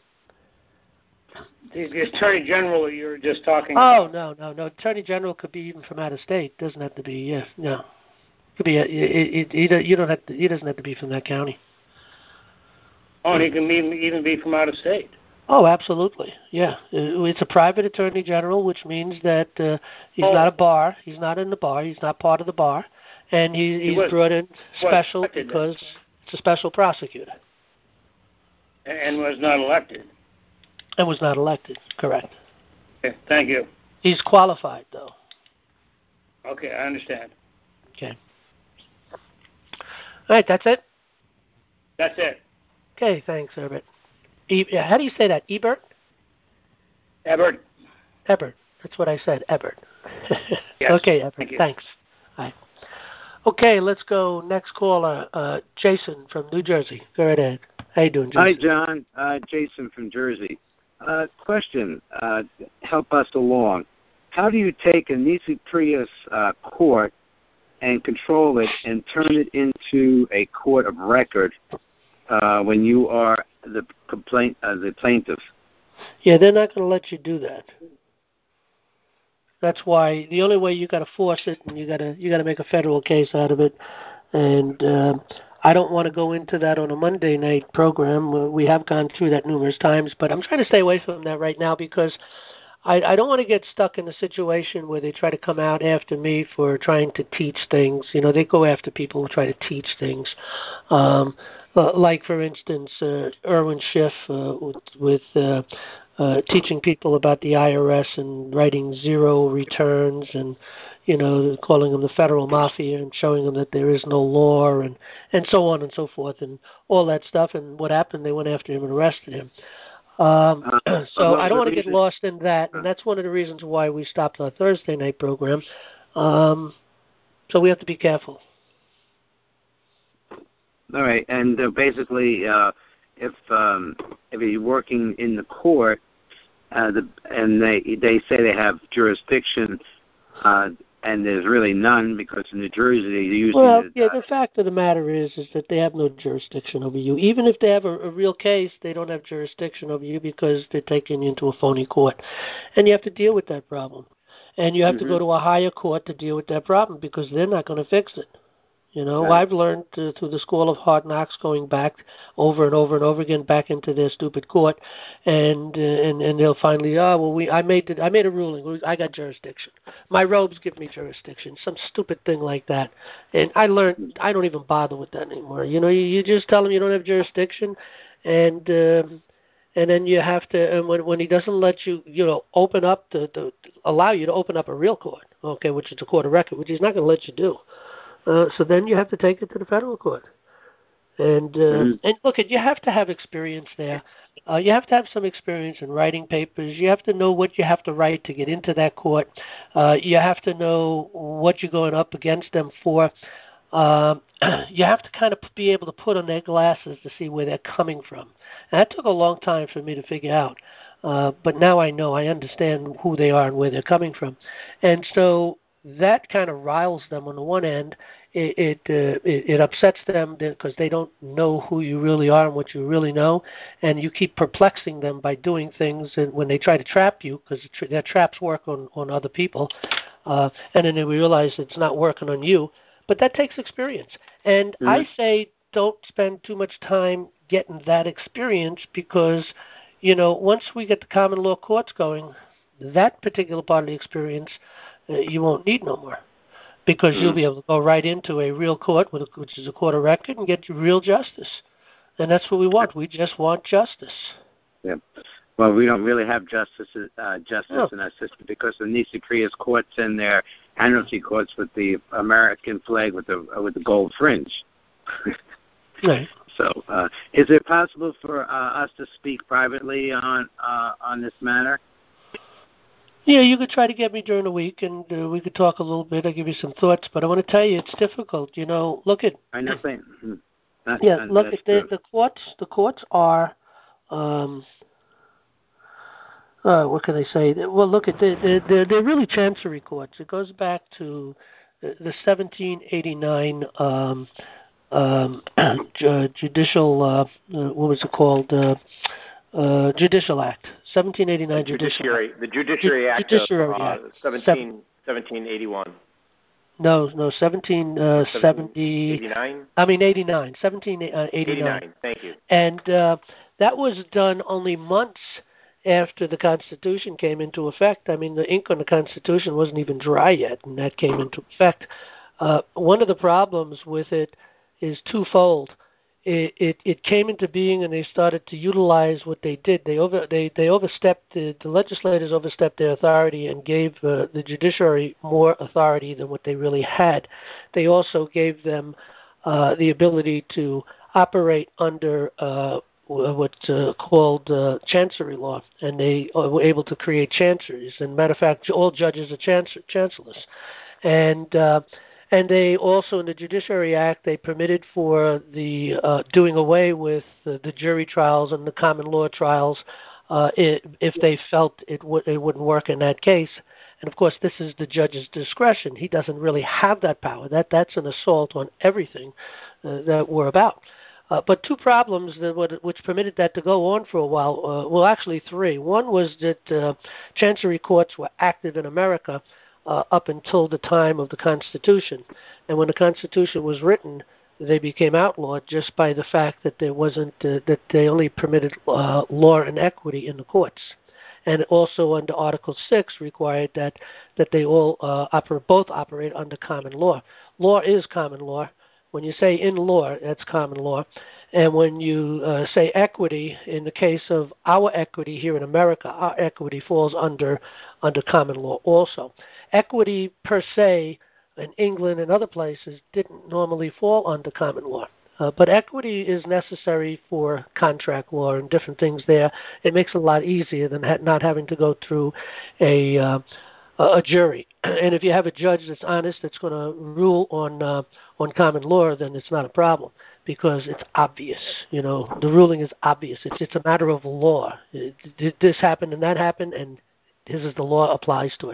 S7: The, the attorney general you were just talking
S3: oh,
S7: about.
S3: Oh, no, no, no. Attorney general could be even from out of state. Doesn't have to be, yeah, no. Could be, a, it, it, it, you don't have to, he doesn't have to be from that county.
S7: Oh, and he can even, even be from out of state.
S3: Oh, absolutely, yeah. It's a private attorney general, which means that uh, he's oh. not a bar. He's not in the bar. He's not part of the bar. And he, he's he was, brought in special because then. It's a special prosecutor.
S7: And was not elected.
S3: And was not elected, correct.
S7: Okay, thank you.
S3: He's qualified, though.
S7: Okay, I understand.
S3: Okay. All right, that's it?
S7: That's it.
S3: Okay, thanks, Herbert. E- how do you say that, Ebert?
S7: Ebert.
S3: Ebert. That's what I said, Ebert.
S7: Yes,
S3: okay, Ebert,
S7: thank you.
S3: Thanks. All right. Okay, let's go. Next caller, uh, Jason from New Jersey. Go right ahead. How you doing, Jason?
S8: Hi, John. Uh, Jason from Jersey. Uh, question, uh, help us along. How do you take a Nisi Prius uh, court and control it and turn it into a court of record uh, when you are the complaint, uh, the plaintiff?
S3: Yeah, they're not going to let you do that. That's why the only way you got to force it, and you got to you got to make a federal case out of it. And uh, I don't want to go into that on a Monday night program. We have gone through that numerous times, but I'm trying to stay away from that right now because I, I don't want to get stuck in a situation where they try to come out after me for trying to teach things. You know, they go after people who try to teach things. Um, uh, like, for instance, uh, Irwin Schiff uh, with, with uh, uh, teaching people about the I R S and writing zero returns and, you know, calling them the federal mafia and showing them that there is no law and, and so on and so forth and all that stuff. And what happened? They went after him and arrested him. Um,
S8: uh,
S3: so I don't want to get lost in that, and that's one of the reasons why we stopped our Thursday night program. Um, so we have to be careful.
S8: All right, and uh, basically, uh, if um, if you're working in the court, uh, the, and they they say they have jurisdiction, uh, and there's really none because in New Jersey they use.
S3: Well,
S8: the,
S3: yeah,
S8: uh,
S3: the fact of the matter is, is that they have no jurisdiction over you. Even if they have a, a real case, they don't have jurisdiction over you because they're taking you into a phony court, and you have to deal with that problem. And you have
S8: mm-hmm.
S3: to go to a higher court to deal with that problem because they're not going to fix it. You know,
S8: right.
S3: I've learned uh, through the school of hard knocks, going back over and over and over again back into their stupid court, and uh, and and they'll finally, oh well, we I made the, I made a ruling, I got jurisdiction. My robes give me jurisdiction, some stupid thing like that. And I learned I don't even bother with that anymore. You know, you, you just tell them you don't have jurisdiction, and uh, and then you have to. And when when he doesn't let you, you know, open up the, the allow you to open up a real court, okay, which is a court of record, which he's not going to let you do. Uh, so then you have to take it to the federal court. And uh,
S8: mm-hmm.
S3: and look, you have to have experience there. Uh, you have to have some experience in writing papers. You have to know what you have to write to get into that court. Uh, you have to know what you're going up against them for. Um, you have to kind of be able to put on their glasses to see where they're coming from. And that took a long time for me to figure out. Uh, but now I know, I understand who they are and where they're coming from. And so that kind of riles them on the one end. It it, uh, it, it upsets them because they don't know who you really are and what you really know. And you keep perplexing them by doing things and when they try to trap you, because their traps work on, on other people. Uh, and then they realize it's not working on you. But that takes experience. And mm-hmm. I say don't spend too much time getting that experience because, you know, once we get the common law courts going, that particular part of the experience uh, you won't need no more because mm-hmm. you'll be able to go right into a real court, with a, which is a court of record, and get real justice. And that's what we want. We just want justice.
S8: Yeah. Well, we don't really have justice uh, justice
S3: no.
S8: in our system because the Nisi Prius courts and their annuity courts with the American flag with the uh, with the gold fringe.
S3: Right.
S8: So, uh, is it possible for uh, us to speak privately on uh, on this matter?
S3: Yeah, you could try to get me during the week, and uh, we could talk a little bit. I'll give you some thoughts, but I want to tell you it's difficult. You know, look at.
S8: I know. That,
S3: yeah, look at the, the courts. The courts are. Um, Uh, what can I say? Well, look, at the, they're, they're really chancery courts. It goes back to the seventeen eighty-nine um, um, judicial, uh, what was it called? Uh, uh, Judicial Act. seventeen eighty-nine
S6: the
S3: Judicial
S6: Judiciary,
S3: Act.
S6: The Judiciary
S3: Ju-
S6: Act
S3: Judiciary
S6: of uh,
S3: Act.
S6: seventeen, seventeen eighty-one.
S3: No, no, seventeen seventy.
S6: eighty-nine?
S3: I mean, eighty-nine. seventeen eighty-nine.
S6: eighty-nine, thank you.
S3: And uh, that was done only months after the Constitution came into effect. I mean, the ink on the Constitution wasn't even dry yet, and that came into effect. Uh, one of the problems with it is twofold. It, it, it came into being, and they started to utilize what they did. They over they they overstepped the, the legislators overstepped their authority and gave uh, the judiciary more authority than what they really had. They also gave them uh, the ability to operate under uh, what's uh, called uh, chancery law, and they were able to create chanceries. And matter of fact, all judges are chancellors, chancellors. and uh, and they also in the Judiciary Act they permitted for the uh, doing away with the, the jury trials and the common law trials uh, it, if they felt it would it wouldn't work in that case. And of course, this is the judge's discretion. He doesn't really have that power. That that's an assault on everything uh, that we're about. Uh, but two problems that would, which permitted that to go on for a while, uh, well, actually three. One was that uh, chancery courts were active in America uh, up until the time of the Constitution. And when the Constitution was written, they became outlawed just by the fact that there wasn't, uh, that they only permitted uh, law and equity in the courts. And also under Article six required that, that they all uh, oper- both operate under common law. Law is common law. When you say in law, that's common law. And when you uh, say equity, in the case of our equity here in America, our equity falls under under common law also. Equity per se in England and other places didn't normally fall under common law. Uh, but equity is necessary for contract law and different things there. It makes it a lot easier than ha- not having to go through a uh, a jury. And if you have a judge that's honest, that's going to rule on uh, on common law, then it's not a problem because it's obvious. You know, the ruling is obvious. It's it's a matter of law. Did this happen and that happened, and this is the law applies to it.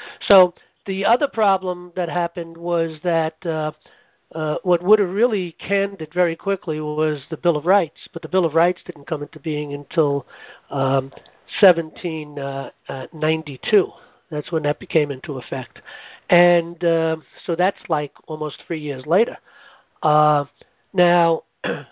S3: So the other problem that happened was that uh, uh, what would have really canned it very quickly was the Bill of Rights, but the Bill of Rights didn't come into being until um, seventeen ninety-two. That's when that became into effect. And uh, so that's like almost three years later. Uh, now,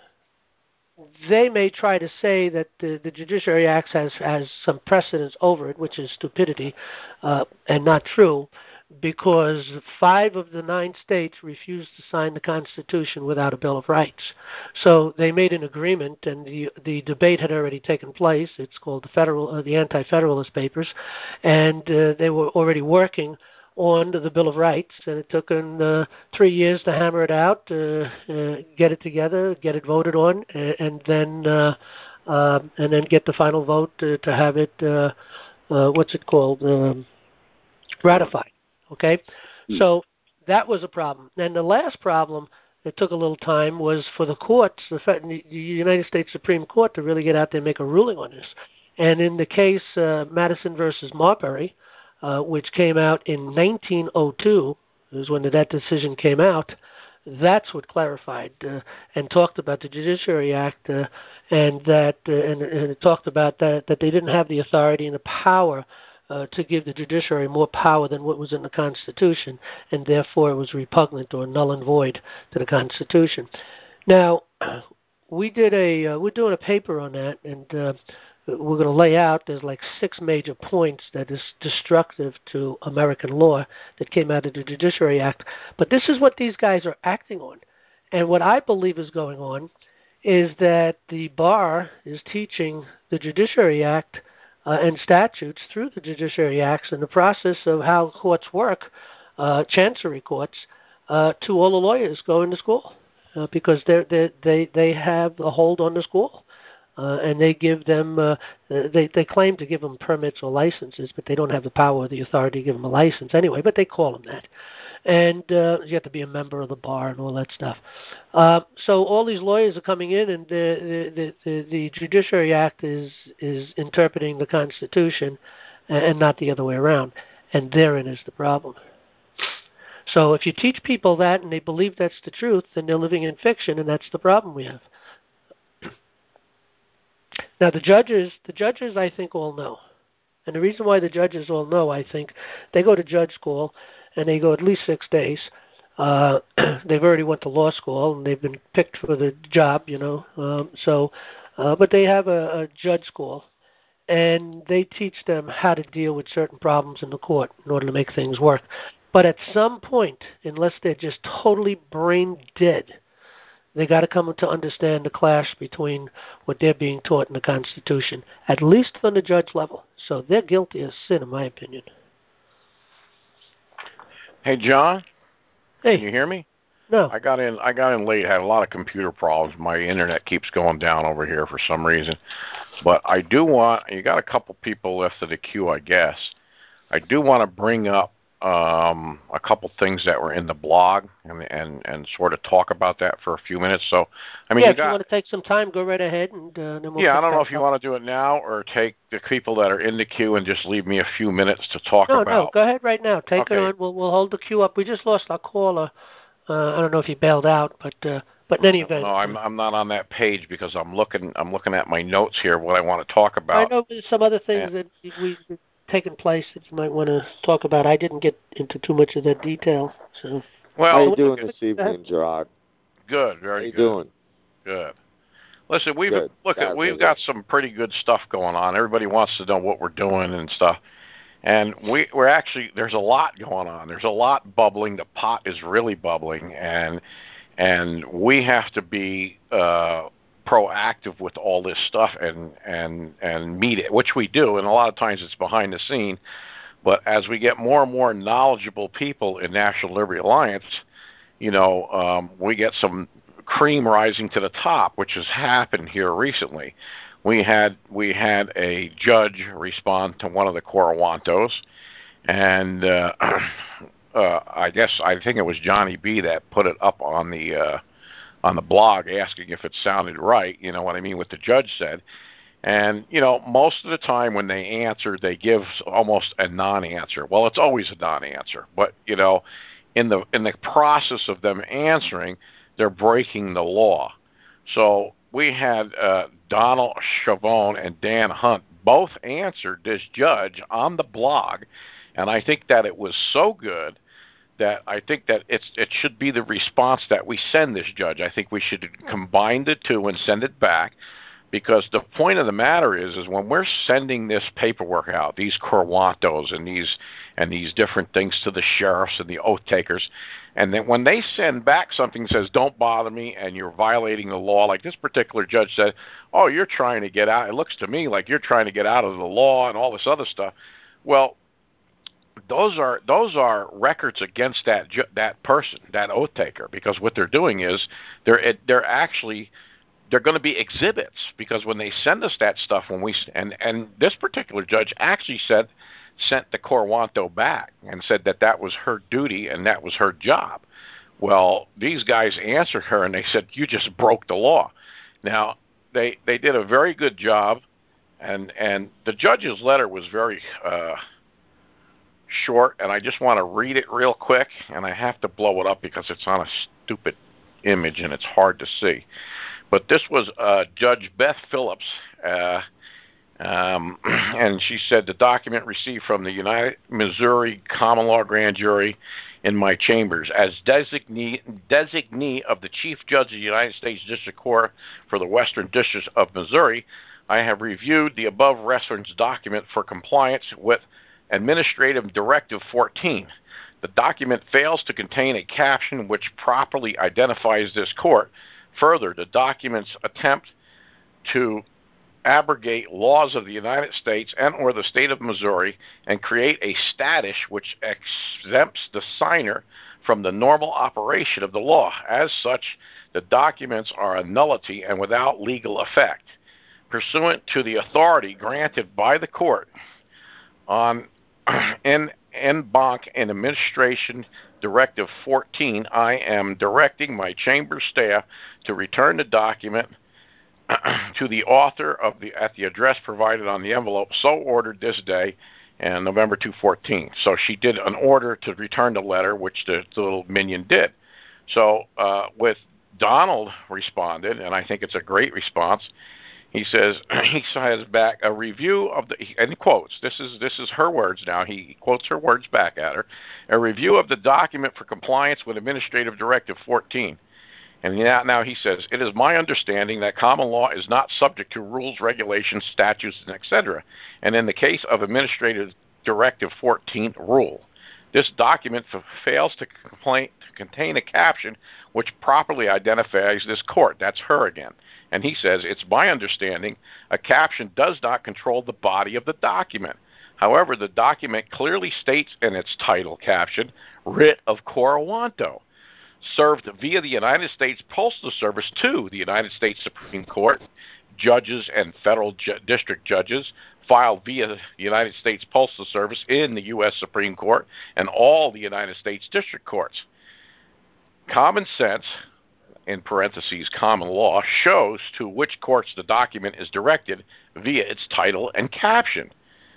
S3: they may try to say that the, the Judiciary Act has, has some precedence over it, which is stupidity uh, and not true, because five of the nine states refused to sign the Constitution without a Bill of Rights. So they made an agreement, and the the debate had already taken place. It's called the Federal, uh, the Anti-Federalist Papers, and uh, they were already working on the Bill of Rights, and it took them uh, three years to hammer it out, uh, uh, get it together, get it voted on, and, and then uh, uh, and then get the final vote to, to have it. Uh, uh, what's it called? Um, ratified. Okay, mm. So that was a problem. And the last problem that took a little time was for the courts, the, the United States Supreme Court, to really get out there and make a ruling on this. And in the case uh, Madison versus Marbury, uh, which came out in nineteen oh two, is when that decision came out, that's what clarified uh, and talked about the Judiciary Act, uh, and that uh, and, and it talked about that that they didn't have the authority and the power uh, to give the judiciary more power than what was in the Constitution, and therefore it was repugnant or null and void to the Constitution. Now, we did a uh, we're doing a paper on that, and uh, we're going to lay out, there's like six major points that is destructive to American law that came out of the Judiciary Act. But this is what these guys are acting on. And what I believe is going on is that the bar is teaching the Judiciary Act uh, and statutes through the Judiciary Acts and the process of how courts work, uh, chancery courts, uh, to all the lawyers going to school uh, because they're, they're, they they have a hold on the school. Uh, and they give them, uh, they, they claim to give them permits or licenses, but they don't have the power or the authority to give them a license anyway, but they call them that. And uh, you have to be a member of the bar and all that stuff. Uh, so all these lawyers are coming in, and the, the, the, the Judiciary Act is, is interpreting the Constitution and not the other way around. And therein is the problem. So if you teach people that and they believe that's the truth, then they're living in fiction, and that's the problem we have. Now, the judges, the judges, I think, all know. And the reason why the judges all know, I think, they go to judge school, and they go at least six days. Uh, they've already went to law school, and they've been picked for the job, you know. Um, so, uh, but they have a, a judge school, and they teach them how to deal with certain problems in the court in order to make things work. But at some point, unless they're just totally brain dead, they got to come to understand the clash between what they're being taught in the Constitution, at least on the judge level. So they're guilty of sin, in my opinion.
S9: Hey, John.
S3: Hey.
S9: Can you hear me?
S3: No.
S9: I got in. I got in late. Had a lot of computer problems. My internet keeps going down over here for some reason. But I do want. You got a couple people left of the queue, I guess. I do want to bring up um, a couple things that were in the blog and, and and sort of talk about that for a few minutes. So, I mean,
S3: yeah,
S9: you
S3: if
S9: got,
S3: you want to take some time, go right ahead, and uh, then we'll.
S9: Yeah, I don't know if
S3: up.
S9: you want to do it now or take the people that are in the queue and just leave me a few minutes to talk
S3: no,
S9: about.
S3: No, no, go ahead right now. Take
S9: okay.
S3: it on. We'll we'll hold the queue up. We just lost our caller. Uh, I don't know if he bailed out, but uh, but in any event.
S9: No, I'm I'm not on that page because I'm looking I'm looking at my notes here. What I want to talk about.
S3: I know there's some other things
S9: and,
S3: that we. taken place that you might want to talk about. I didn't get into too much of that detail. So,
S9: well,
S2: how you doing this evening, Gerard?
S9: Good, very
S2: how you
S9: good.
S2: doing?
S9: Good. Listen, we've
S2: good.
S9: look at we've got some pretty good stuff going on. Everybody wants to know what we're doing and stuff, and we we're actually there's a lot going on. There's a lot bubbling. The pot is really bubbling, and and we have to be uh, proactive with all this stuff and and and meet it, which we do, and a lot of times it's behind the scene. But as we get more and more knowledgeable people in National Liberty Alliance, you know, um, we get some cream rising to the top, which has happened here recently. We had we had a judge respond to one of the Corowantos, and uh, uh, I guess I think it was Johnny B that put it up on the. Uh, on the blog asking if it sounded right, you know what I mean, what the judge said. And, you know, most of the time when they answer, they give almost a non-answer. Well, it's always a non-answer. But, you know, in the in the process of them answering, they're breaking the law. So we had uh, Donald Chavone and Dan Hunt both answered this judge on the blog, and I think that it was so good that I think that it's it should be the response that we send this judge. I think we should combine the two and send it back, because the point of the matter is is when we're sending this paperwork out, these Corowantos and these and these different things to the sheriffs and the oath takers, and then when they send back something that says don't bother me and you're violating the law, like this particular judge said, oh, you're trying to get out. It looks to me like you're trying to get out of the law and all this other stuff. Well, those are those are records against that ju- that person, that oath taker, because what they're doing is they're they're actually they're going to be exhibits, because when they send us that stuff, when we and and this particular judge actually said sent the Corwanto back and said that that was her duty and that was her job. Well, these guys answered her and they said, you just broke the law. Now, they they did a very good job, and and the judge's letter was very uh, short, and I just want to read it real quick, and I have to blow it up because it's on a stupid image and it's hard to see. But this was uh, Judge Beth Phillips, uh, um, and she said, the document received from the United Missouri Common Law Grand Jury in my chambers. As designee, designee of the Chief Judge of the United States District Court for the Western District of Missouri, I have reviewed the above referenced document for compliance with Administrative Directive fourteen. The document fails to contain a caption which properly identifies this court. Further, the document's attempt to abrogate laws of the United States and or the state of Missouri and create a status which exempts the signer from the normal operation of the law. As such, the documents are a nullity and without legal effect. Pursuant to the authority granted by the court on en, en banc and Administration Directive fourteen, I am directing my chamber staff to return the document to the author of the at the address provided on the envelope, so ordered this day, and November two fourteen. So she did an order to return the letter, which the, the little minion did. So uh, with Donald responded, and I think it's a great response. He says he says back a review of the and he quotes this is this is her words now. He quotes her words back at her. A review of the document for compliance with Administrative Directive fourteen. And now, now he says, it is my understanding that common law is not subject to rules, regulations, statutes, and et cetera. And in the case of Administrative Directive fourteen rule, this document f- fails to, complain, to contain a caption which properly identifies this court. That's her again. And he says, it's my understanding a caption does not control the body of the document. However, the document clearly states in its title caption, Writ of Corwanto, served via the United States Postal Service to the United States Supreme Court, judges and federal ju- district judges, filed via the United States Postal Service in the U S Supreme Court, and all the United States district courts. Common sense, in parentheses, common law, shows to which courts the document is directed via its title and caption.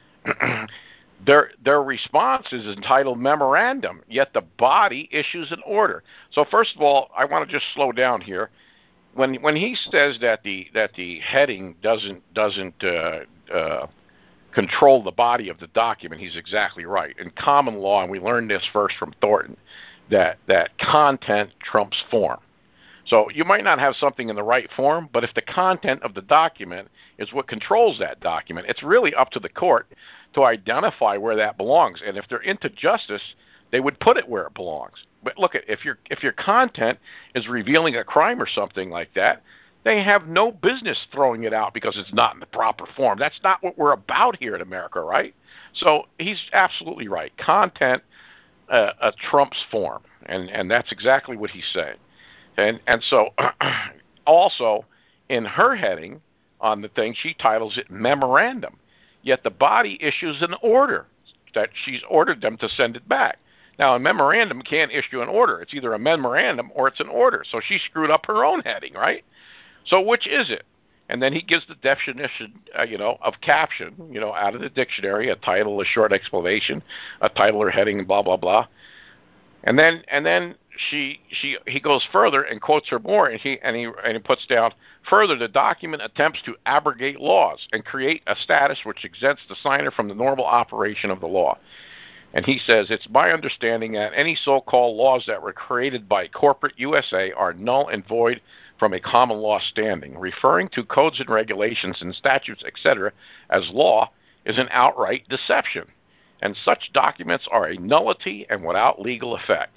S9: Their their response is entitled memorandum, yet the body issues an order. So first of all, I want to just slow down here. When when he says that the that the heading doesn't doesn't uh, uh, control the body of the document, he's exactly right. In common law, and we learned this first from Thornton, that that content trumps form. So you might not have something in the right form, but if the content of the document is what controls that document, it's really up to the court to identify where that belongs. And if they're into justice, they would put it where it belongs. But look, if your if your content is revealing a crime or something like that, they have no business throwing it out because it's not in the proper form. That's not what we're about here in America, right? So he's absolutely right. Content uh, uh, trumps form, and, and that's exactly what he's saying. And and so also in her heading on the thing, she titles it memorandum, yet the body issues an order that she's ordered them to send it back. Now, a memorandum can't issue an order. It's either a memorandum or it's an order. So she screwed up her own heading, right? So which is it? And then he gives the definition, uh, you know, of caption, you know, out of the dictionary, a title, a short explanation, a title or heading, blah, blah, blah. And then and then she she he goes further and quotes her more, and he and he and he puts down further, the document attempts to abrogate laws and create a status which exempts the signer from the normal operation of the law. And he says, it's my understanding that any so-called laws that were created by corporate U S A are null and void from a common law standing. Referring to codes and regulations and statutes, et cetera, as law is an outright deception. And such documents are a nullity and without legal effect.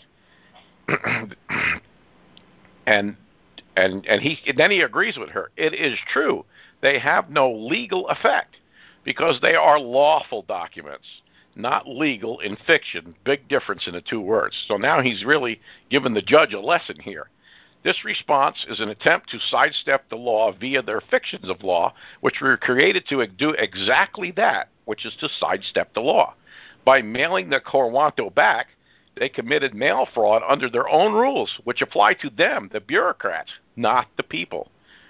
S9: and and and he and then he agrees with her. It is true. They have no legal effect because they are lawful documents. not legal in fiction. Big difference in the two words. So now he's really given the judge a lesson here. This response is an attempt to sidestep the law via their fictions of law, which were created to do exactly that, which is to sidestep the law. By mailing the Corwanto back, they committed mail fraud under their own rules, which apply to them, the bureaucrats, not the people.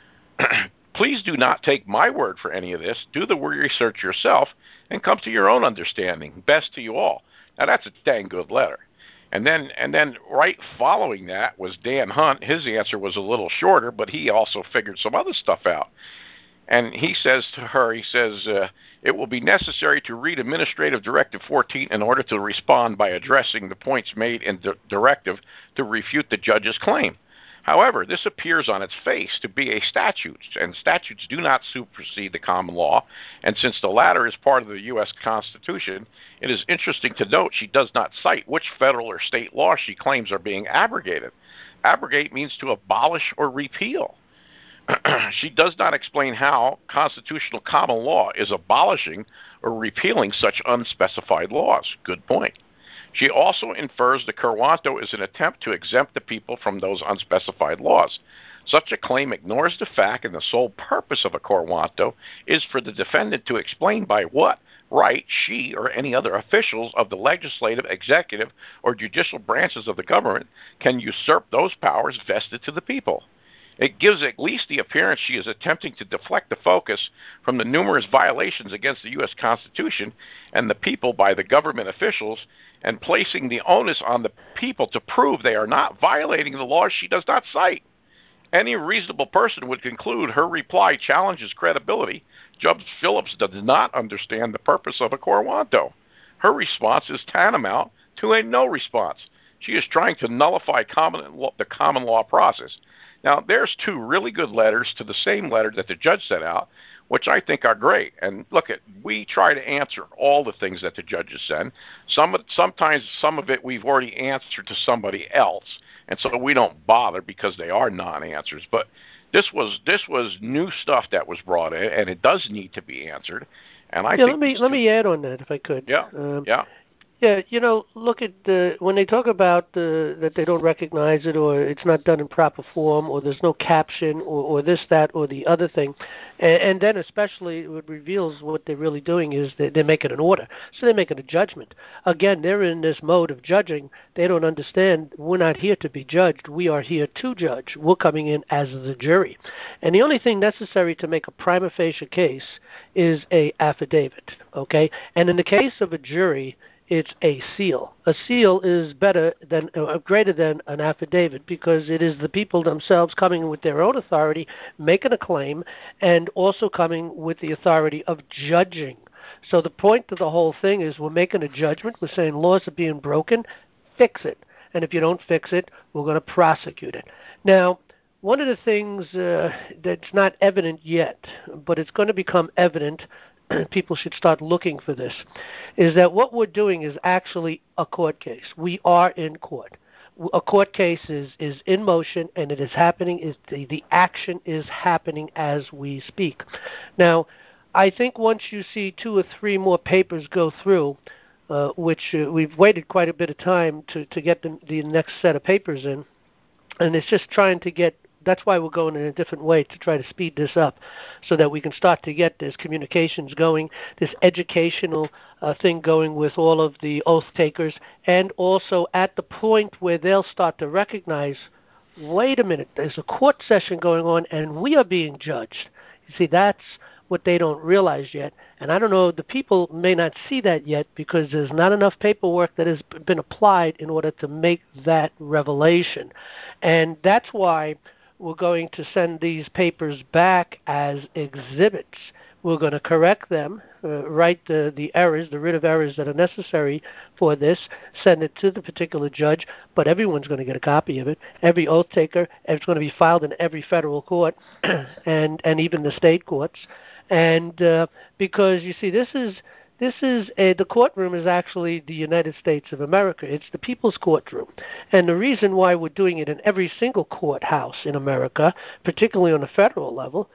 S9: Please do not take my word for any of this. Do the research yourself and come to your own understanding. Best to you all. Now, that's a dang good letter. And then, and then right following that was Dan Hunt. His answer was a little shorter, but he also figured some other stuff out. And he says to her, he says, uh, it will be necessary to read Administrative Directive fourteen in order to respond by addressing the points made in the directive to refute the judge's claim. However, this appears on its face to be a statute, and statutes do not supersede the common law, and since the latter is part of the U S Constitution, it is interesting to note she does not cite which federal or state law she claims are being abrogated. Abrogate means to abolish or repeal. She does not explain how constitutional common law is abolishing or repealing such unspecified laws. Good point. She also infers the Corwanto is an attempt to exempt the people from those unspecified laws. Such a claim ignores the fact and the sole purpose of a Corwanto is for the defendant to explain by what right she or any other officials of the legislative, executive, or judicial branches of the government can usurp those powers vested to the people. It gives at least the appearance she is attempting to deflect the focus from the numerous violations against the U S Constitution and the people by the government officials and placing the onus on the people to prove they are not violating the laws she does not cite. Any reasonable person would conclude her reply challenges credibility. Judge Phillips does not understand the purpose of a Corwanto. Her response is tantamount to a no response. She is trying to nullify common law, the common law process. Now, there's two really good letters to the same letter that the judge sent out, which I think are great. And look, at we try to answer all the things that the judges send. Some, sometimes some of it we've already answered to somebody else, and so we don't bother because they are non-answers. But this was this was new stuff that was brought in, and it does need to be answered. And I
S3: yeah,
S9: think
S3: let me let me add on that if I could.
S9: Yeah,
S3: um,
S9: yeah.
S3: Yeah, you know, look at the when they talk about the, that they don't recognize it, or it's not done in proper form, or there's no caption, or, or this, that, or the other thing, and, and then especially what reveals what they're really doing is that they're making an order, so they're making a judgment. Again, they're in this mode of judging. They don't understand we're not here to be judged. We are here to judge. We're coming in as the jury, and the only thing necessary to make a prima facie case is a affidavit. Okay, and in the case of a jury, it's a seal. A seal is better than, uh, greater than an affidavit because it is the people themselves coming with their own authority, making a claim, and also coming with the authority of judging. So the point of the whole thing is we're making a judgment. We're saying laws are being broken. Fix it. And if you don't fix it, we're going to prosecute it. Now, one of the things uh, that's not evident yet, but it's going to become evident, people should start looking for this, is that what we're doing is actually a court case. We are in court. A court case is, is in motion, and it is happening. Is the, the action is happening as we speak. Now, I think once you see two or three more papers go through, uh, which uh, we've waited quite a bit of time to, to get the, the next set of papers in, and it's just trying to get, that's why we're going in a different way to try to speed this up so that we can start to get this communications going, this educational uh, thing going with all of the oath takers, and also at the point where they'll start to recognize, wait a minute, there's a court session going on and we are being judged. You see, that's what they don't realize yet. And I don't know, the people may not see that yet because there's not enough paperwork that has been applied in order to make that revelation. And that's why we're going to send these papers back as exhibits. We're going to correct them, uh, write the, the errors, the rid of errors that are necessary for this, send it to the particular judge, but everyone's going to get a copy of it. Every oath taker, it's going to be filed in every federal court and, and even the state courts. And uh, because, you see, this is This is a, the courtroom is actually the United States of America. It's the people's courtroom. And the reason why we're doing it in every single courthouse in America, particularly on the federal level,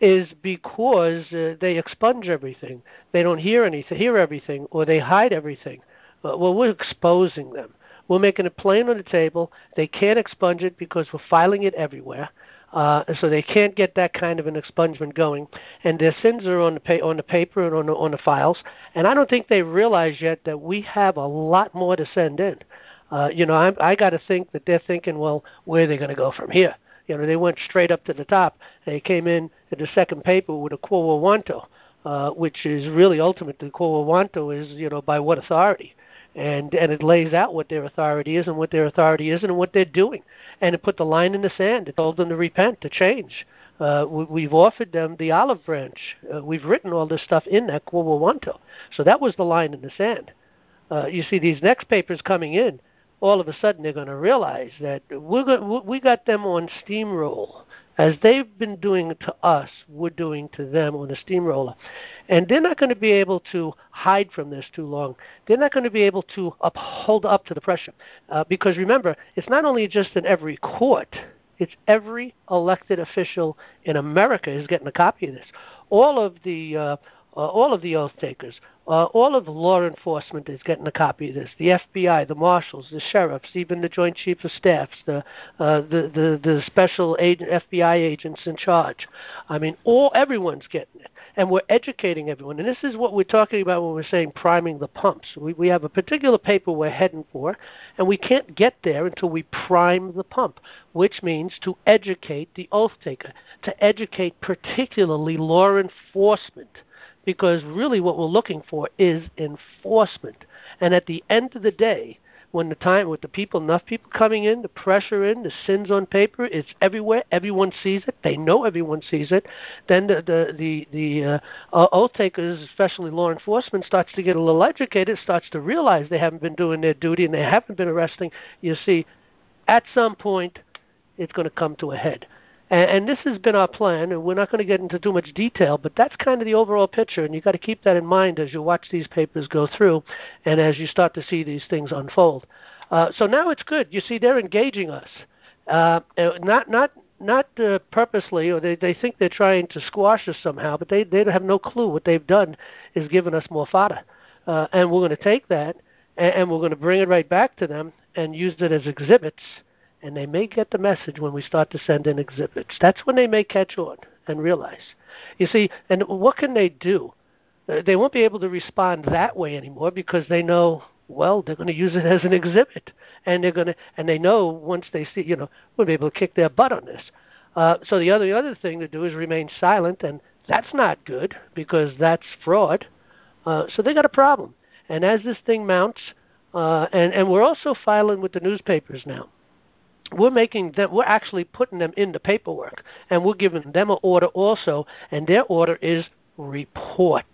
S3: is because uh, they expunge everything. They don't hear anything, hear everything, or they hide everything. Uh, well, we're exposing them. We're making it plain on the table. They can't expunge it because we're filing it everywhere. Uh, so they can't get that kind of an expungement going, and their sins are on the pa- on the paper and on the, on the files. And I don't think they realize yet that we have a lot more to send in. Uh, you know, I, I got to think that they're thinking, well, where are they going to go from here? You know, they went straight up to the top. They came in at the second paper with a quo warranto, uh, which is really ultimately quo warranto is, you know, by what authority? And and it lays out what their authority is and what their authority isn't and what they're doing. And it put the line in the sand. It told them to repent, to change. Uh, we, we've offered them the olive branch. Uh, we've written all this stuff in that quo warranto. So that was the line in the sand. Uh, you see these next papers coming in, all of a sudden they're going to realize that we're go- we got them on steamroll. As they've been doing to us, we're doing to them on the steamroller. And they're not going to be able to hide from this too long. They're not going to be able to uphold up to the pressure. Uh, because remember, it's not only just in every court, it's every elected official in America is getting a copy of this. All of the uh, uh, all of the oath takers, uh, all of the law enforcement is getting a copy of this. The F B I, the marshals, the sheriffs, even the Joint Chiefs of Staffs, the uh, the, the the special agent, F B I agents in charge. I mean, all everyone's getting it, and we're educating everyone. And this is what we're talking about when we're saying priming the pumps. We we have a particular paper we're heading for, and we can't get there until we prime the pump, which means to educate the oath taker, to educate particularly law enforcement. Because really what we're looking for is enforcement. And at the end of the day, when the time, with the people, enough people coming in, the pressure in, the sins on paper, it's everywhere. Everyone sees it. They know everyone sees it. Then the the the, the uh, uh, oath takers, especially law enforcement, starts to get a little educated, starts to realize they haven't been doing their duty and they haven't been arresting. You see, at some point, it's going to come to a head. And, and this has been our plan, and we're not going to get into too much detail, but that's kind of the overall picture, and you've got to keep that in mind as you watch these papers go through and as you start to see these things unfold. Uh, so now it's good. You see, they're engaging us, uh, not not not uh, purposely, or they, they think they're trying to squash us somehow, but they, they have no clue. What they've done is given us more fodder, uh, and we're going to take that, and, and we're going to bring it right back to them and use it as exhibits. And they may get the message when we start to send in exhibits. That's when they may catch on and realize. You see, and what can they do? Uh, they won't be able to respond that way anymore because they know, well, they're going to use it as an exhibit, and they're going to, and they know once they see, you know, we'll be able to kick their butt on this. Uh, so the other the other thing to do is remain silent, and that's not good because that's fraud. Uh, so they got a problem. And as this thing mounts, uh, and and we're also filing with the newspapers now. We're making them, we're actually putting them in the paperwork, and we're giving them an order also, and their order is report.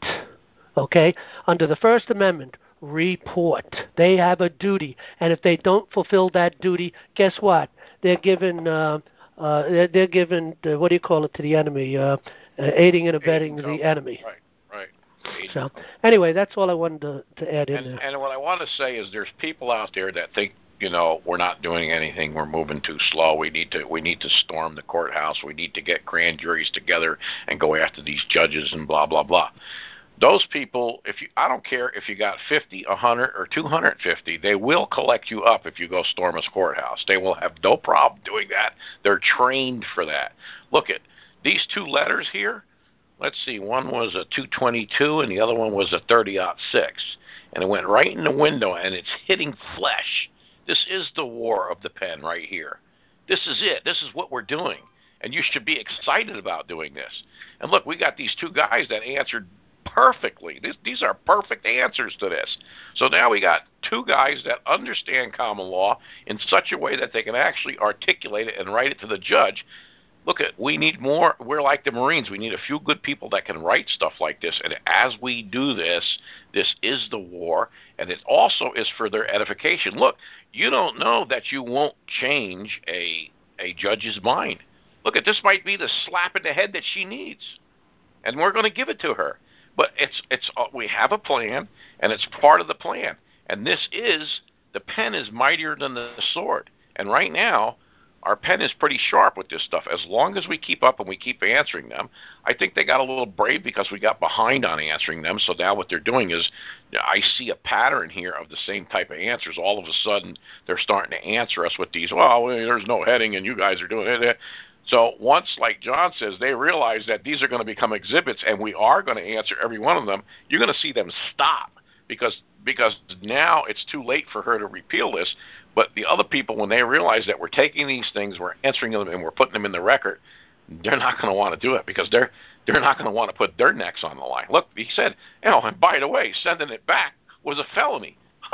S3: Okay? Under the First Amendment, report. They have a duty, and if they don't fulfill that duty, guess what? They're given, uh, uh, they're, they're given, uh, what do you call it to the enemy? Uh, uh, aiding and abetting
S9: Aiding
S3: the enemy.
S9: Right, right. Aiding.
S3: So, anyway, that's all I wanted to, to add in
S9: and,
S3: there.
S9: And what I want to say is there's people out there that think, you know, we're not doing anything. We're moving too slow. We need to we need to storm the courthouse. We need to get grand juries together and go after these judges and blah blah blah. Those people, if you, I don't care if you got fifty, a hundred, or two hundred fifty, they will collect you up if you go storm a courthouse. They will have no problem doing that. They're trained for that. Look at these two letters here. Let's see. One was a two twenty-two and the other one was a thirty aught six, and it went right in the window and it's hitting flesh. This is the war of the pen right here. This is it. This is what we're doing. And you should be excited about doing this. And look, we got these two guys that answered perfectly. This, these are perfect answers to this. So now we got two guys that understand common law in such a way that they can actually articulate it and write it to the judge. Look, at we need more. We're like the Marines. We need a few good people that can write stuff like this. And as we do this, this is the war, and it also is for their edification. Look, you don't know that you won't change a a judge's mind. Look, at this might be the slap in the head that she needs, and we're going to give it to her. But it's it's uh, we have a plan, and it's part of the plan. And this is the pen is mightier than the sword. And right now, our pen is pretty sharp with this stuff. As long as we keep up and we keep answering them, I think they got a little brave because we got behind on answering them. So now what they're doing is, I see a pattern here of the same type of answers. All of a sudden, they're starting to answer us with these, well, there's no heading and you guys are doing it. So once, like John says, they realize that these are going to become exhibits and we are going to answer every one of them, you're going to see them stop because because now it's too late for her to repeal this. But the other people, when they realize that we're taking these things, we're answering them, and we're putting them in the record, they're not going to want to do it because they're they're not going to want to put their necks on the line. Look, he said, you know, and by the way, sending it back was a felony.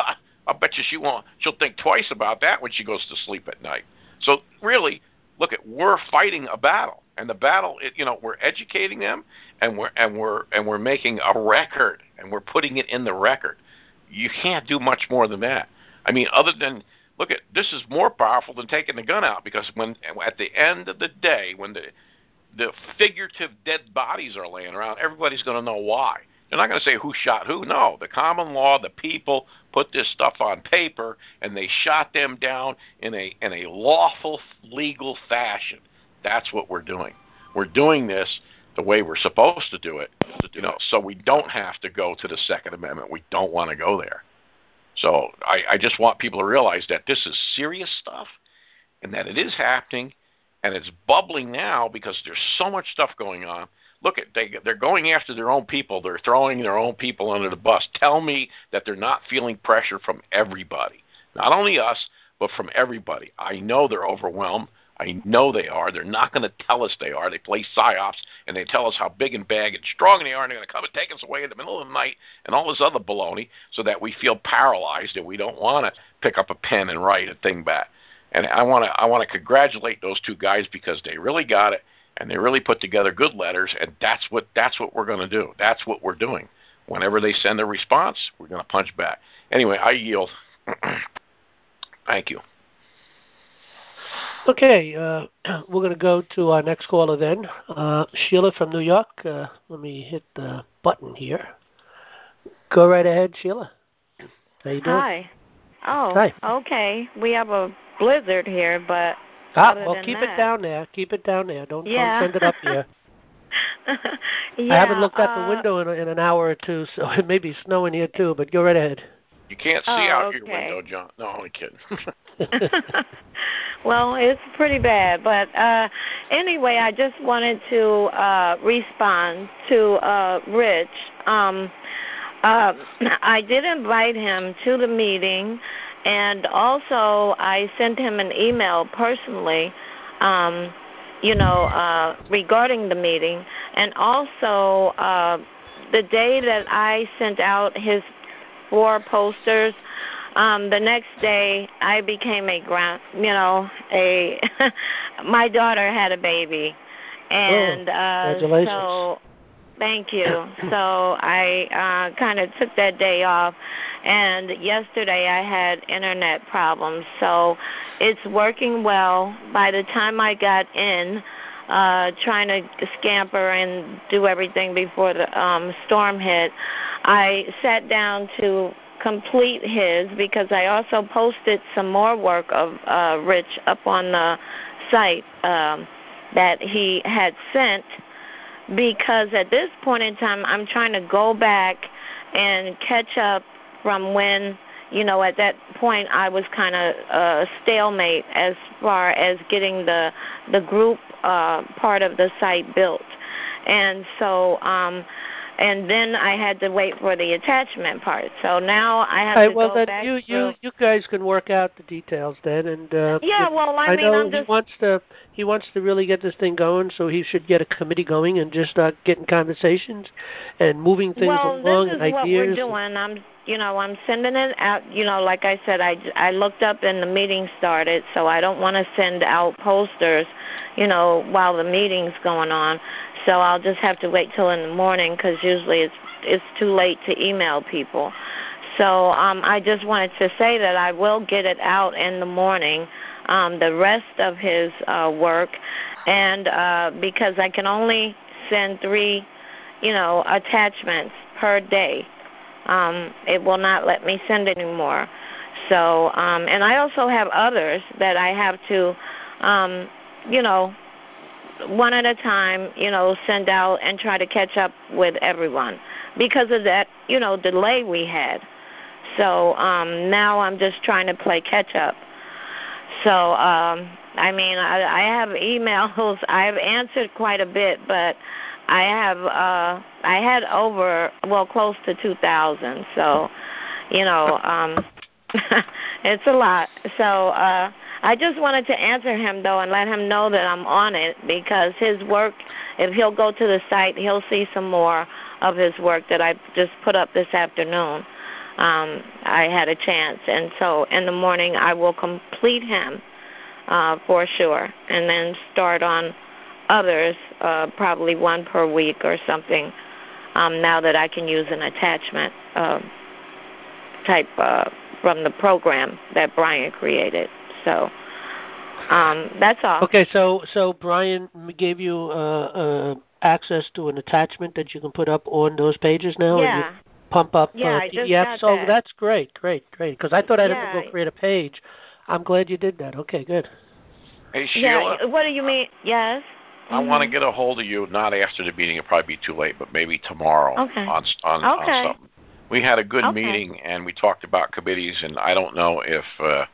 S9: I bet you she won't. She'll think twice about that when she goes to sleep at night. So really, look at we're fighting a battle, and the battle, it, you know, we're educating them, and we're and we're and we're making a record, and we're putting it in the record. You can't do much more than that. I mean, other than look at this is more powerful than taking the gun out because when at the end of the day, when the the figurative dead bodies are laying around, everybody's going to know why. They're not going to say who shot who. No, the common law, the people put this stuff on paper and they shot them down in a in a lawful, legal fashion. That's what we're doing. We're doing this the way we're supposed to do it, you know, so we don't have to go to the Second Amendment. We don't want to go there. So I, I just want people to realize that this is serious stuff and that it is happening and it's bubbling now because there's so much stuff going on. Look, at they, they're going after their own people. They're throwing their own people under the bus. Tell me that they're not feeling pressure from everybody, not only us, but from everybody. I know they're overwhelmed. I know they are. They're not going to tell us they are. They play psyops, and they tell us how big and big and strong they are, and they're going to come and take us away in the middle of the night and all this other baloney so that we feel paralyzed and we don't want to pick up a pen and write a thing back. And I want to I want to congratulate those two guys because they really got it, and they really put together good letters, and that's what that's what we're going to do. That's what we're doing. Whenever they send a response, we're going to punch back. Anyway, I yield. Thank you.
S3: Okay, uh, we're going to go to our next caller then. Uh, Sheila from New York. Uh, let me hit the button here. Go right ahead, Sheila. How you doing?
S10: Hi. Oh,
S3: Hi.
S10: Okay. We have a blizzard here, but
S3: ah,
S10: other
S3: well,
S10: than
S3: keep
S10: that,
S3: it down there. Keep it down there. Don't,
S10: yeah.
S3: don't send it up here.
S10: yeah,
S3: I haven't looked out
S10: uh,
S3: the window in, in an hour or two, so it may be snowing here too, but go right ahead.
S9: You can't see
S10: oh,
S9: out
S10: okay.
S9: your window, John. No, I'm only kidding.
S10: Well, it's pretty bad, but uh, anyway, I just wanted to uh, respond to uh, Rich. Um, uh, I did invite him to the meeting, and also I sent him an email personally, um, you know, uh, regarding the meeting, and also uh, the day that I sent out his four posters, Um, the next day, I became a grand, you know, a my daughter had a baby, and
S3: oh,
S10: uh,
S3: congratulations.
S10: so thank you. So I uh, kind of took that day off, and yesterday I had internet problems, so it's working well. By the time I got in, uh, trying to scamper and do everything before the um, storm hit, I sat down to complete his because I also posted some more work of uh, Rich up on the site um, that he had sent, because at this point in time I'm trying to go back and catch up from when, you know, at that point I was kind of uh, stalemate as far as getting the the group uh, part of the site built. And so um and then I had to wait for the attachment part. So now I have
S3: right,
S10: to
S3: well,
S10: go
S3: then
S10: back
S3: you,
S10: through.
S3: you you guys can work out the details then, and uh,
S10: Yeah,
S3: if,
S10: well, I,
S3: I
S10: mean,
S3: know
S10: I'm
S3: he
S10: just
S3: wants to he wants to really get this thing going, so he should get a committee going and just start getting conversations and moving things
S10: well,
S3: along
S10: this is
S3: and
S10: what
S3: ideas.
S10: we're doing. I'm, you know, I'm sending it out. You know, like I said, I, I looked up and the meeting started, so I don't want to send out posters, you know, while the meeting's going on. So I'll just have to wait till in the morning because usually it's it's too late to email people. So um, I just wanted to say that I will get it out in the morning, um, the rest of his uh, work, and uh, because I can only send three, you know, attachments per day. Um, it will not let me send anymore. So, um, and I also have others that I have to um, you know, one at a time, you know, send out and try to catch up with everyone because of that, you know, delay we had. So um, now I'm just trying to play catch up. So, um, I mean, I, I have emails. I've answered quite a bit, but I have, uh, I had over, well, close to two thousand. So, you know, um, it's a lot. So uh, I just wanted to answer him, though, and let him know that I'm on it because his work, if he'll go to the site, he'll see some more of his work that I just put up this afternoon. Um, I had a chance, and so in the morning I will complete him uh, for sure, and then start on others, uh, probably one per week or something, um, now that I can use an attachment uh, type uh, from the program that Brian created. So um, that's all.
S3: Okay, so so Brian gave you uh, uh, access to an attachment that you can put up on those pages now?
S10: Yeah.
S3: And you pump up
S10: yeah,
S3: uh,
S10: I
S3: P
S10: just
S3: D Fs.
S10: got
S3: So
S10: that.
S3: that's great, great, great. Because I thought I'd have
S10: Yeah.
S3: to go create a page. I'm glad you did that. Okay, good.
S9: Hey, Sheila.
S10: Yeah. What do you mean? Yes.
S9: I
S10: mm-hmm.
S9: want to get a hold of you, not after the meeting. It'll probably be too late, but maybe tomorrow
S10: Okay.
S9: on on,
S10: Okay.
S9: on something. We had a good
S10: Okay.
S9: meeting, and we talked about committees, and I don't know if uh,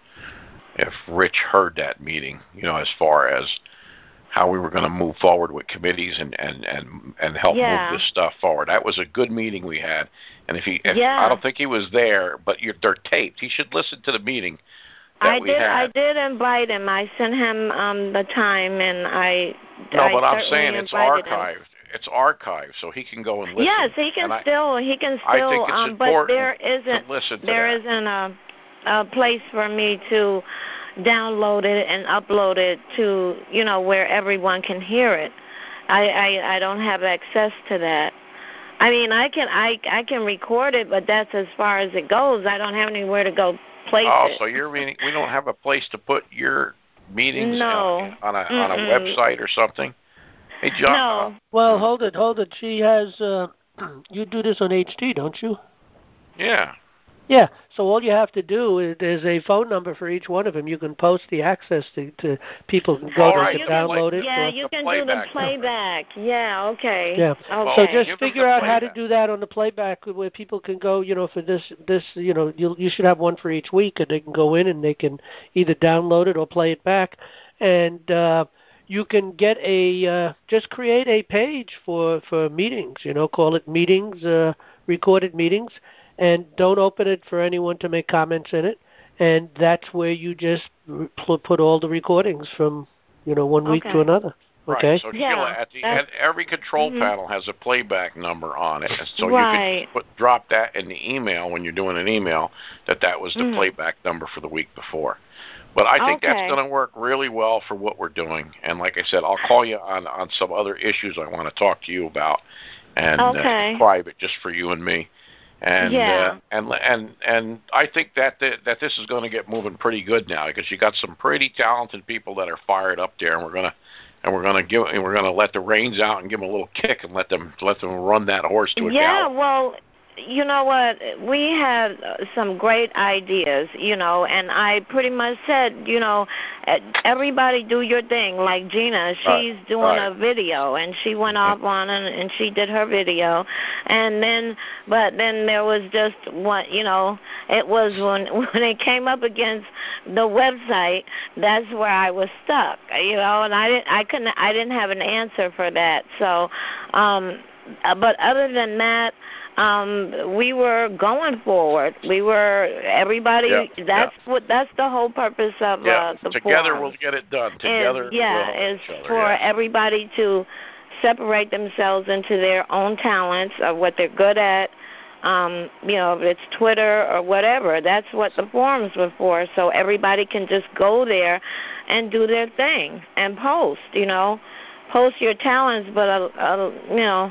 S9: if Rich heard that meeting, you know, as far as how we were going to move forward with committees and, and, and, and help
S10: Yeah.
S9: move this stuff forward. That was a good meeting we had. And if he, if,
S10: Yeah.
S9: I don't think he was there, but you're, they're taped. He should listen to the meeting that
S10: I
S9: we
S10: did.
S9: had.
S10: I did invite him. I sent him um, the time, and I.
S9: No,
S10: I
S9: but I'm
S10: certainly
S9: saying it's
S10: invited
S9: archived.
S10: Him.
S9: It's archived, so he can go and listen.
S10: Yes, he can
S9: and
S10: still. I, he can
S9: I
S10: still.
S9: think it's
S10: um, but
S9: important
S10: there isn't.
S9: to listen to
S10: there
S9: that.
S10: isn't a, a place for me to download it and upload it to, you know, where everyone can hear it. I, I I don't have access to that. I mean, I can I I can record it, but that's as far as it goes. I don't have anywhere to go place
S9: oh,
S10: it.
S9: so you're meaning we don't have a place to put your meetings
S10: No.
S9: on, on a
S10: Mm-mm.
S9: on a website or something? Hey, John.
S10: No.
S9: Uh,
S3: Well, hold it, hold it. She has. Uh, you do this on H D, don't you?
S9: yeah.
S3: Yeah. So all you have to do is there's a phone number for each one of them. You can post the access to, to people can go.
S9: All
S3: They
S9: right,
S3: can
S9: the
S3: download
S9: play-
S3: it.
S10: Yeah,
S3: for,
S10: you can
S9: playback
S10: do the playback. Yeah. Okay.
S3: Yeah.
S10: Okay.
S3: So just
S9: Give them
S3: figure
S9: the
S3: out how to
S9: playback.
S3: do that on the playback where people can go, you know, for this, this, you know, you you should have one for each week, and they can go in and they can either download it or play it back, and uh, you can get a uh, just create a page for for meetings, you know, call it meetings, uh, recorded meetings, and don't open it for anyone to make comments in it, and that's where you just pl- put all the recordings from, you know, one week
S10: Okay.
S3: to another. Okay.
S9: Right. So
S10: Yeah,
S9: Sheila, at the
S10: that's-
S9: end, every control
S10: Mhm.
S9: panel has a playback number on it, and so you
S10: Right.
S9: can put drop that in the email when you're doing an email that that was the
S10: Mhm.
S9: playback number for the week before. But I think that's
S10: Okay.
S9: going to work really well for what we're doing. And like I said, I'll call you on on some other issues I want to talk to you about, and
S10: Okay.
S9: uh, private, just for you and me. And
S10: Yeah.
S9: uh, and and and I think that the, that this is going to get moving pretty good now because you got some pretty talented people that are fired up there, and we're gonna and we're gonna give and we're gonna let the reins out and give them a little kick and let them let them run that horse to a
S10: Yeah,
S9: gallop.
S10: well, you know what? We had uh, some great ideas, you know, and I pretty much said, you know, uh, everybody do your thing. Like Gina, she's
S9: Right,
S10: doing
S9: right.
S10: a video, and she went
S9: Mhm.
S10: off on it, and she did her video, and then, but then there was just one, you know, it was when when it came up against the website, that's where I was stuck, you know, and I didn't, I couldn't, I didn't have an answer for that, so. um Uh, but other than that, um, we were going forward. We were everybody.
S9: Yeah,
S10: that's
S9: yeah.
S10: what. That's the whole purpose of
S9: Yeah,
S10: uh, the
S9: together
S10: forum.
S9: we'll get it done. Together,
S10: Is, yeah,
S9: we'll help
S10: is
S9: each other,
S10: for
S9: yeah.
S10: everybody to separate themselves into their own talents of what they're good at. Um, you know, if it's Twitter or whatever, that's what the forums were for. So everybody can just go there and do their thing and post. You know, post your talents, but uh, uh, you know.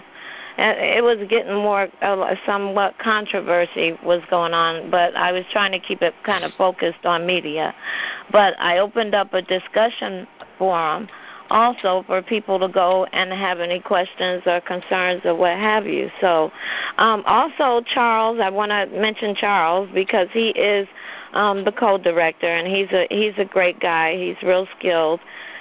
S10: It was getting more, uh, somewhat controversy was going on, but I was trying to keep it kind of focused on media. But I opened up a discussion forum also for people to go and have any questions or concerns or what have you. So um, also Charles, I want to mention Charles because he is um, the co-director, and he's a he's a great guy. He's real skilled.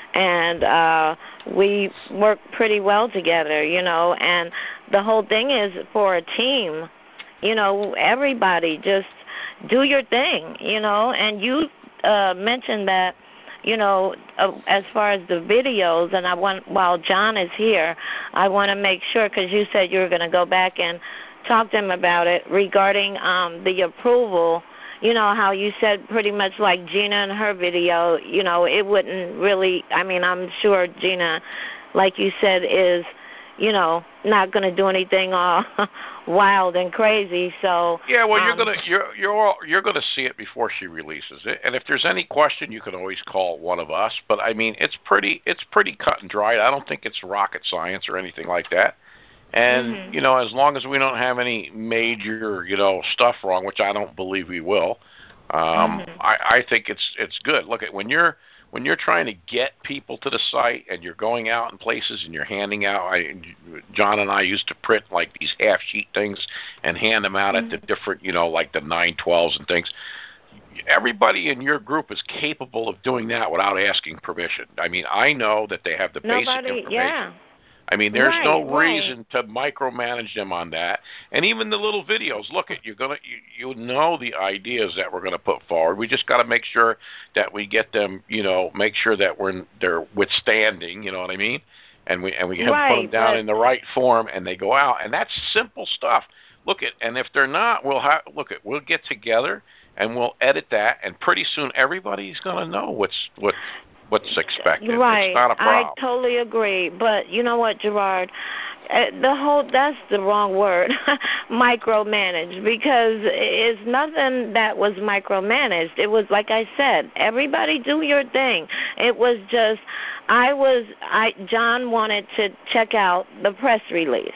S10: And uh, we work pretty well together, you know, and the whole thing is for a team, you know, everybody just do your thing, you know, and you uh, mentioned that, you know, uh, as far as the videos, and I want, while John is here, I want to make sure, because you said you were going to go back and talk to him about it regarding um, the approval. You know, how you said pretty much like Gina and her video, you know, it wouldn't really, I mean, I'm sure Gina, like you said, is, you know, not going to do anything all wild and crazy. So
S9: yeah, well, you're
S10: um,
S9: gonna you're you're all, you're gonna see it before she releases it, and if there's any question, you can always call one of us. But I mean, it's pretty it's pretty cut and dried. I don't think it's rocket science or anything like that. And, mm-hmm. you know, as long as we don't have any major, you know, stuff wrong, which I don't believe we will, um, mm-hmm. I, I think it's it's good. Look, at when you're when you're trying to get people to the site and you're going out in places and you're handing out, I, John and I used to print like these half sheet things and hand them out mm-hmm. at the different, you know, like the nine twelves and things. Everybody in your group is capable of doing that without asking permission. I mean, I know that they have the
S10: Nobody,
S9: basic information.
S10: Yeah.
S9: I mean, there's
S10: right,
S9: no
S10: right.
S9: reason to micromanage them on that. And even the little videos, look at you're gonna you, you know the ideas that we're gonna put forward. We just got to make sure that we get them, you know, make sure that we're they're withstanding. You know what I mean? And we and we have
S10: right,
S9: put them down
S10: but...
S9: in the right form, and they go out. And that's simple stuff. Look at and if they're not, we'll have look at we'll get together and we'll edit that, and pretty soon everybody's gonna know what's what. what's expected.
S10: Right.
S9: It's not a problem.
S10: I totally agree. But you know what, Gerard? Uh, the whole, that's the wrong word, micromanage, because it's nothing that was micromanaged. It was, like I said, everybody do your thing. It was just, I was, I John wanted to check out the press release.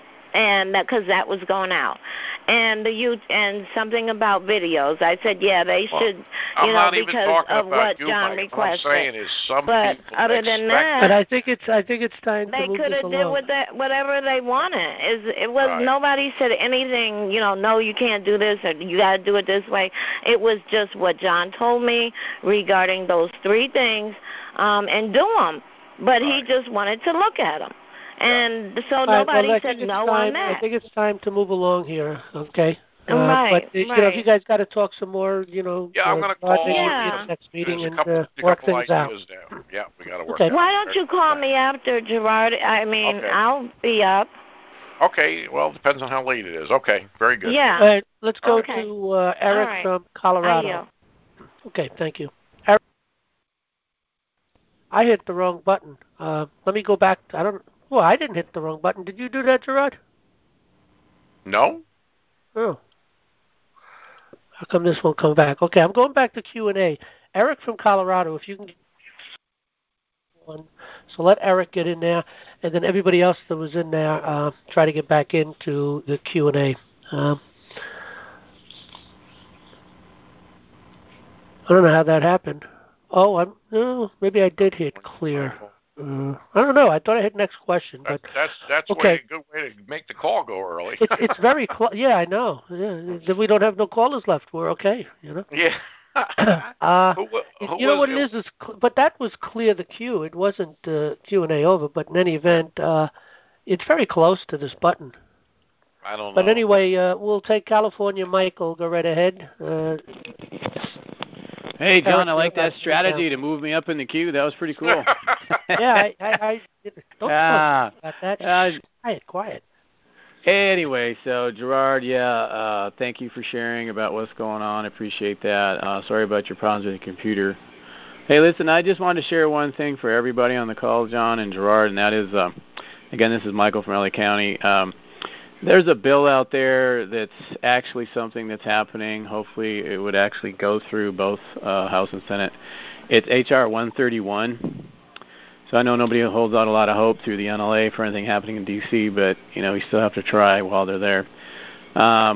S10: And that, because that was going out, and the youth, and something about videos. I said, yeah, they
S9: well,
S10: should, you
S9: I'm
S10: know,
S9: not
S10: because
S9: even talking
S10: of
S9: about
S10: what
S9: you,
S10: John
S9: Mike.
S10: requested.
S9: What I'm saying is some
S10: but
S9: people
S10: other than
S9: expect
S10: that,
S3: but I think it's I think it's time
S10: they
S3: to move
S10: could
S3: this
S10: have
S3: along.
S10: did with that whatever they wanted. Is it was
S9: right.
S10: Nobody said anything. You know, no, you can't do this, or you got to do it this way. It was just what John told me regarding those three things, um, and do them. But right. he just wanted to look at them. And so
S3: All
S10: nobody
S3: right, well,
S10: said no
S3: time,
S10: on that.
S3: I think it's time to move along here, okay? Uh,
S10: right,
S3: but, you
S10: right.
S3: know, if you guys got to talk some more, you know,
S9: yeah,
S3: uh,
S9: I'm going to call
S10: yeah.
S3: next meeting
S9: There's
S3: and
S9: a couple,
S3: uh,
S9: a
S3: work
S9: couple
S3: things out.
S9: Now. Yeah, we got to work
S3: okay.
S9: out.
S10: Why don't you call me after, Gerard? I mean,
S9: okay.
S10: I'll be up.
S9: Okay, well, it depends on how late it is. Okay, very good.
S10: Yeah.
S3: All right, let's go
S10: okay.
S3: to uh, Eric
S10: right.
S3: from Colorado. Okay, thank you. Eric, I hit the wrong button. Uh, let me go back. To, I don't. Well, I didn't hit the wrong button. Did you do that, Gerard?
S9: No.
S3: Oh. How come this won't come back? Okay, I'm going back to Q and A. Eric from Colorado, if you can get one. So let Eric get in there, and then everybody else that was in there, uh, try to get back into the Q and A. Um, I don't know how that happened. Oh, I'm. Oh, maybe I did hit clear. Uh, I don't know. I thought I hit next question, but
S9: that's that's, that's
S3: okay.
S9: a good way to make the call go early.
S3: it's, it's very close. Yeah, I know. Yeah, we don't have no callers left. We're okay. You know.
S9: Yeah.
S3: uh,
S9: who, who
S3: you know
S9: was,
S3: what it is? Is cl- but that was clear the queue. It wasn't uh, Q and A over. But in any event, uh, it's very close to this button.
S9: I don't know.
S3: But anyway, uh, we'll take California. Michael, go right ahead. Uh,
S11: Hey, John,
S3: Eric,
S11: I like that strategy to move me up in the queue. That was pretty cool.
S3: yeah, I, I, I don't
S11: ah,
S3: talk about that.
S11: Uh,
S3: quiet, quiet.
S11: Anyway, so Gerard, yeah, uh, thank you for sharing about what's going on. I appreciate that. Uh, sorry about your problems with the computer. Hey, listen, I just wanted to share one thing for everybody on the call, John and Gerard, and that is, uh, again, this is Michael from L A County. Um, There's a bill out there that's actually something that's happening. Hopefully it would actually go through both uh, House and Senate. It's H R one thirty-one. So I know nobody holds out a lot of hope through the N L A for anything happening in D C, but, you know, we still have to try while they're there. Um,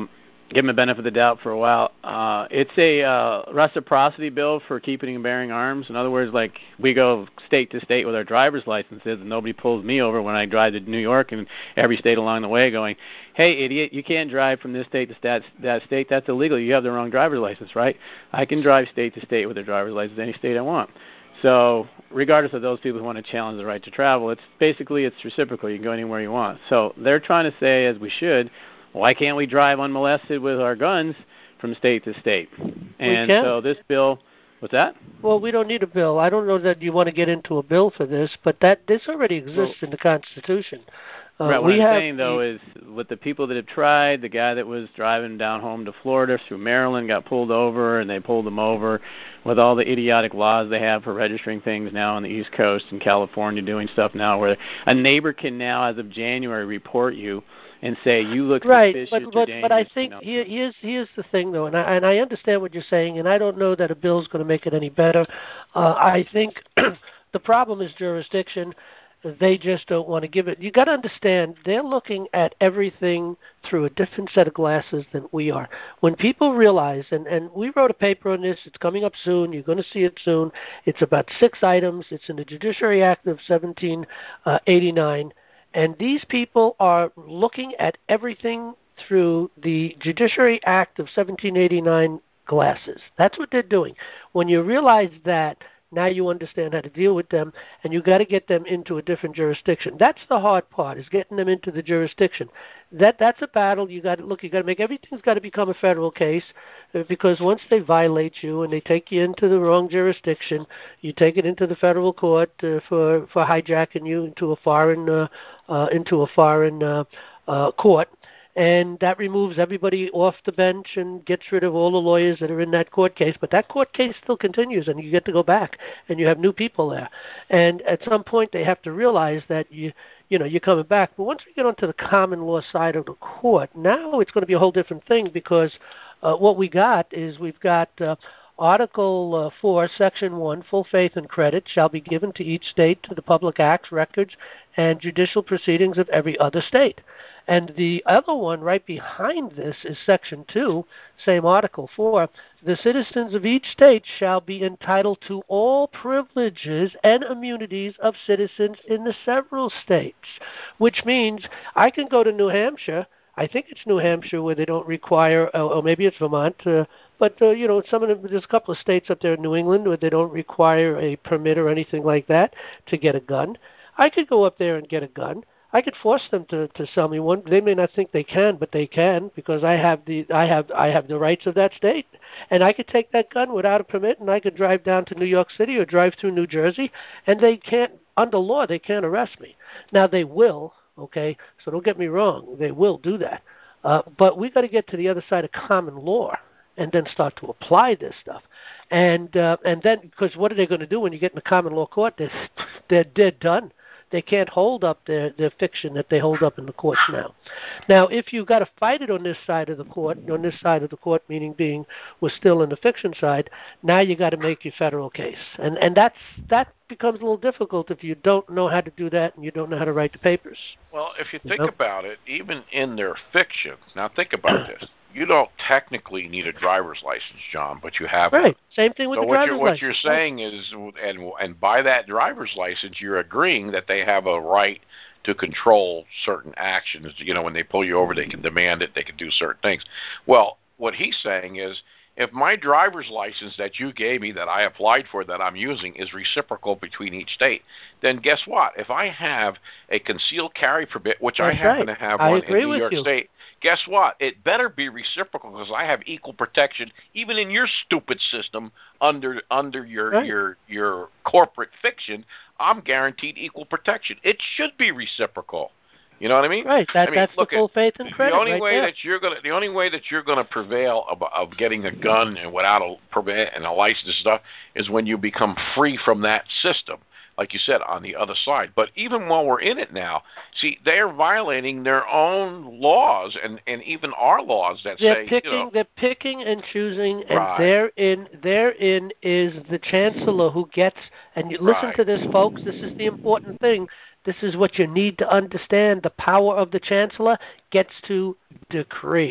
S11: give them a benefit of the doubt for a while. Uh, it's a uh, reciprocity bill for keeping and bearing arms. In other words, like we go state to state with our driver's licenses, and nobody pulls me over when I drive to New York and every state along the way going, hey, idiot, you can't drive from this state to that, that state. That's illegal. You have the wrong driver's license, right? I can drive state to state with a driver's license any state I want. So regardless of those people who want to challenge the right to travel, it's basically it's reciprocal. You can go anywhere you want. So they're trying to say, as we should, why can't we drive unmolested with our guns from state to state? And so this bill, what's that?
S3: Well, we don't need a bill. I don't know that you want to get into a bill for this, but that this already exists well, in the Constitution. Uh,
S11: right, what
S3: we
S11: I'm
S3: have
S11: saying, though, is with the people that have tried, the guy that was driving down home to Florida through Maryland got pulled over, and they pulled him over with all the idiotic laws they have for registering things now on the East Coast and California doing stuff now where a neighbor can now, as of January, report you and say you look
S3: right,
S11: suspicious
S3: but, but,
S11: or dangerous.
S3: But I think
S11: you know.
S3: here, here's, here's the thing, though, and I, and I understand what you're saying, and I don't know that a bill is going to make it any better. Uh, I think the problem is jurisdiction. They just don't want to give it. You got to understand, they're looking at everything through a different set of glasses than we are. When people realize, and, and we wrote a paper on this, it's coming up soon, you're going to see it soon. It's about six items. It's in the Judiciary Act of seventeen eighty-nine. And these people are looking at everything through the Judiciary Act of seventeen eighty-nine glasses. That's what they're doing. When you realize that, now you understand how to deal with them, and you got to get them into a different jurisdiction. That's the hard part, is getting them into the jurisdiction. That that's a battle. You got to look. You got to make everything's got to become a federal case, uh, because once they violate you and they take you into the wrong jurisdiction, you take it into the federal court uh, for for hijacking you into a foreign uh, uh, into a foreign uh, uh, court. And that removes everybody off the bench and gets rid of all the lawyers that are in that court case. But that court case still continues, and you get to go back, and you have new people there. And at some point, they have to realize that you, you know, you're coming back. But once we get onto the common law side of the court, now it's going to be a whole different thing, because uh, what we got is we've got uh, Article uh, four, Section one, full faith and credit shall be given to each state to the public acts, records, and judicial proceedings of every other state. And the other one right behind this is Section two, same Article four. The citizens of each state shall be entitled to all privileges and immunities of citizens in the several states, which means I can go to New Hampshire. I think it's New Hampshire where they don't require, or maybe it's Vermont, uh, but uh, you know, some of them, there's a couple of states up there in New England where they don't require a permit or anything like that to get a gun. I could go up there and get a gun. I could force them to, to sell me one. They may not think they can, but they can, because I have the I have I have the rights of that state, and I could take that gun without a permit, and I could drive down to New York City or drive through New Jersey, and they can't, under law, they can't arrest me. Now they will, okay? So don't get me wrong, they will do that, uh, but we got to get to the other side of common law and then start to apply this stuff, and uh, and then, because what are they going to do when you get in the common law court? They're they're, they're done. They can't hold up their, their fiction that they hold up in the courts now. Now, if you've got to fight it on this side of the court, on this side of the court, meaning being we're still in the fiction side, now you got to make your federal case. And and that's that becomes a little difficult if you don't know how to do that and you don't know how to write the papers.
S9: Well, if you think
S3: you know?
S9: about it, even in their fiction, now think about this. You don't technically need a driver's license, John, but you have
S3: right.
S9: one.
S3: Same thing with
S9: so
S3: the
S9: what
S3: driver's
S9: you're, what
S3: license.
S9: you're saying is, and and by that driver's license, you're agreeing that they have a right to control certain actions. You know, when they pull you over, they can demand it. They can do certain things. Well, what he's saying is, if my driver's license that you gave me, that I applied for, that I'm using, is reciprocal between each state, then guess what? If I have a concealed carry permit, which
S3: That's
S9: I happen
S3: right.
S9: to have
S3: I
S9: one in
S3: agree
S9: New
S3: with
S9: York
S3: you.
S9: State, guess what? It better be reciprocal, because I have equal protection, even in your stupid system, under under your
S3: right.
S9: your your corporate fiction. I'm guaranteed equal protection. It should be reciprocal. You know what I mean?
S3: Right. That,
S9: I mean,
S3: that's
S9: look
S3: the full
S9: at,
S3: faith and credit.
S9: The only
S3: right
S9: way
S3: there.
S9: that you're gonna, the only way that you're gonna prevail of, of getting a gun and without a permit and a license and stuff is when you become free from that system, like you said, on the other side. But even while we're in it now, see, they're violating their own laws and, and even our laws that
S3: they're
S9: say,
S3: picking,
S9: you know,
S3: they're picking and choosing, and
S9: right.
S3: therein, therein is the chancellor who gets. And you listen
S9: Right.
S3: to this, folks. This is the important thing. This is what you need to understand. The power of the chancellor gets to decree.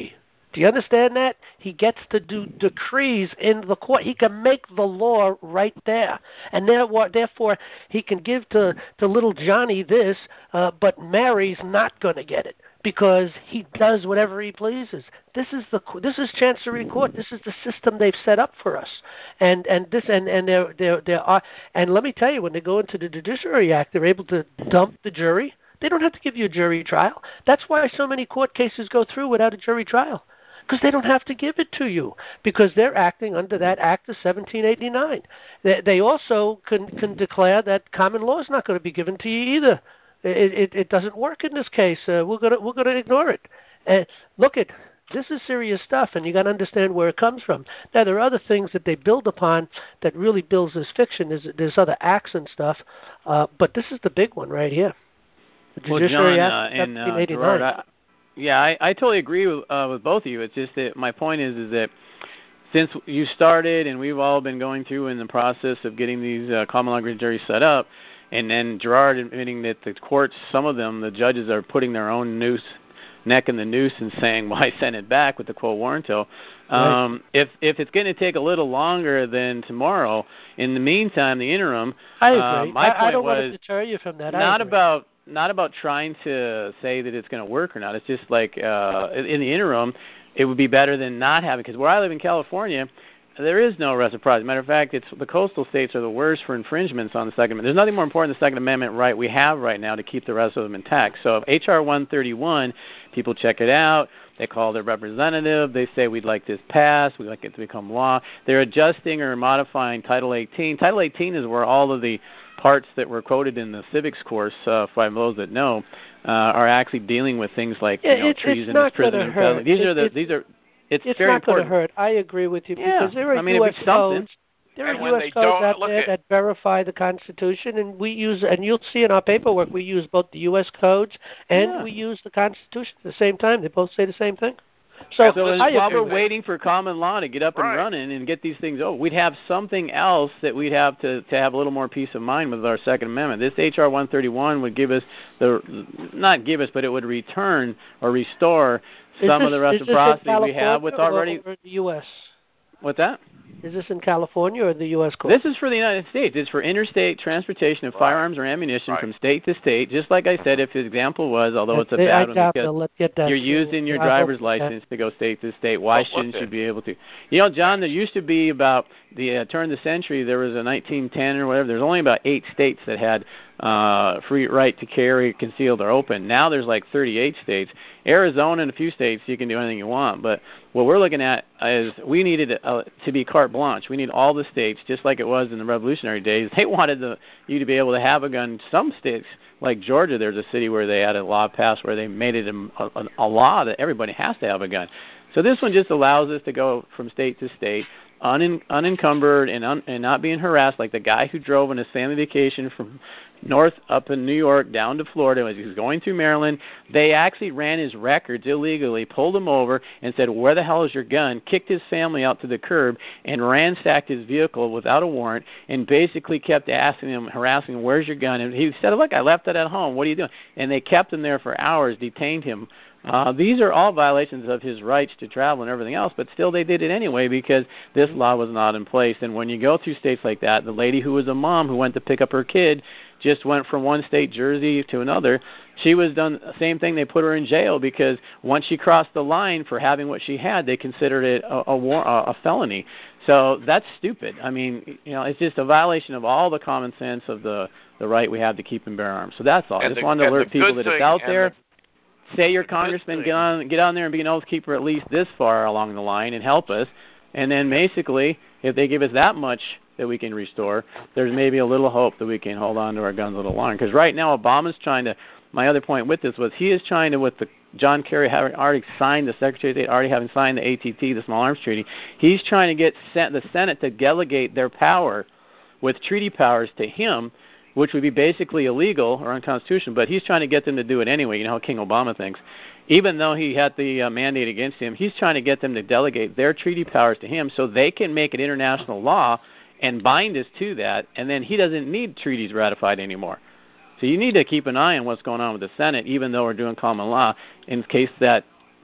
S3: Do you understand that? He gets to do decrees in the court. He can make the law right there. And therefore, he can give to, to little Johnny this, uh, but Mary's not going to get it because he does whatever he pleases. This is the this is Chancery Court. This is the system they've set up for us. And and this and and there there there are and let me tell you, when they go into the Judiciary Act, they're able to dump the jury. They don't have to give you a jury trial. That's why so many court cases go through without a jury trial. Because they don't have to give it to you, because they're acting under that Act of seventeen eighty-nine. They, they also can, can declare that common law is not going to be given to you either. It, it, it doesn't work in this case. Uh, we're going to we're going to ignore it. Uh, look, at this is serious stuff, and you got to understand where it comes from. Now, there are other things that they build upon that really builds this fiction. There's, there's other acts and stuff, uh, but this is the big one right here. The
S11: well,
S3: Judiciary
S11: John,
S3: Act
S11: uh,
S3: of
S11: and, uh,
S3: seventeen eighty-nine.
S11: Gerard, I, Yeah, I, I totally agree with, uh, with both of you. It's just that my point is is that since you started and we've all been going through in the process of getting these uh, common law grand juries set up, and then Gerard admitting that the courts, some of them, the judges are putting their own noose, neck in the noose and saying, why send it back with the quo warranto? Um, right. If if it's going to take a little longer than tomorrow, in the meantime, the interim,
S3: I agree.
S11: Uh, my
S3: I,
S11: point
S3: I don't
S11: was
S3: want to deter you from that.
S11: Not about not about trying to say that it's going to work or not. It's just like uh, in the interim, it would be better than not having. Because where I live in California, there is no reciprocity. Matter of fact, it's the coastal states are the worst for infringements on the Second Amendment. There's nothing more important than the Second Amendment right we have right now to keep the rest of them intact. So H R one thirty-one, people check it out. They call their representative. They say, we'd like this passed. We'd like it to become law. They're adjusting or modifying Title eighteen. Title eighteen is where all of the parts that were quoted in the civics course, uh, for those that know, uh, are actually dealing with things like
S3: yeah,
S11: you know,
S3: it's,
S11: treason,
S3: it's
S11: prison, and felony. These
S3: it,
S11: are the
S3: it,
S11: these are. It's,
S3: it's
S11: very
S3: not going to
S11: important.
S3: hurt. I agree with you
S11: yeah.
S3: because there are
S11: I mean,
S3: U S
S11: if it's
S3: codes. There are
S9: and
S3: U S codes out there
S9: at,
S3: that verify the Constitution, and we use, and you'll see in our paperwork, we use both the U S codes and
S11: yeah.
S3: we use the Constitution at the same time. They both say the same thing. So,
S11: so
S3: I
S11: while we're
S3: agree.
S11: waiting for common law to get up
S5: right.
S11: and running and get these things over, we'd have something else that we'd have to, to have a little more peace of mind with our Second Amendment. This H R one thirty-one would give us the, not give us, but it would return or restore
S3: is
S11: some
S3: this,
S11: of the reciprocity we have with already.
S3: Or the U S
S11: What's that?
S3: Is this in California or the U S court?
S11: This is for the United States. It's for interstate transportation of
S9: right.
S11: firearms or ammunition
S9: right.
S11: from state to state. Just like I said, if the example was, although it's a
S3: they,
S11: bad
S3: I
S11: one
S3: because
S11: because
S3: that
S11: you're
S3: too.
S11: using your
S3: I
S11: driver's
S3: hope
S11: license
S3: that.
S11: to go state to state, why
S9: Well,
S11: shouldn't you
S9: listen.
S11: be able to? You know, John, there used to be about the uh, turn of the century, there was a nineteen ten or whatever, there's only about eight states that had uh, free right to carry, concealed or open. Now there's like thirty-eight states. Arizona and a few states, you can do anything you want. But what we're looking at is we needed uh, to be carte blanche. We need all the states, just like it was in the Revolutionary days. They wanted the, you to be able to have a gun. Some states, like Georgia, there's a city where they had a law passed where they made it a, a, a law that everybody has to have a gun. So this one just allows us to go from state to state, un, unencumbered and, un, and not being harassed like the guy who drove on his family vacation from north up in New York down to Florida as he was going through Maryland. They actually ran his records illegally, pulled him over, and said, where the hell is your gun? Kicked his family out to the curb and ransacked his vehicle without a warrant and basically kept asking him, harassing him, where's your gun? And he said, look, I left it at home. What are you doing? And they kept him there for hours, detained him. Uh, these are all violations of his rights to travel and everything else, but still they did it anyway because this law was not in place. And when you go through states like that, the lady who was a mom who went to pick up her kid just went from one state, Jersey, to another. She was done the same thing. They put her in jail because once she crossed the line for having what she had, they considered it a, a, war, a felony. So that's stupid. I mean, you know, it's just a violation of all the common sense of the, the right we have to keep and bear arms. So that's all.
S9: And
S11: I just
S9: the,
S11: wanted to alert people that it's out there.
S9: The,
S11: Say your congressman, get on get on there and be an oath keeper at least this far along the line and help us. And then basically, if they give us that much that we can restore, there's maybe a little hope that we can hold on to our guns a little longer. Because right now, Obama's trying to, my other point with this was he is trying to, with the John Kerry having already signed, the Secretary of State already having signed the A T T, the Small Arms Treaty, he's trying to get the Senate to delegate their power with treaty powers to him, which would be basically illegal or unconstitutional, but he's trying to get them to do it anyway. You know how King Obama thinks. Even though he had the uh, mandate against him, he's trying to get them to delegate their treaty powers to him so they can make it international law and bind us to that, and then he doesn't need treaties ratified anymore. So you need to keep an eye on what's going on with the Senate, even though we're doing common law, in case that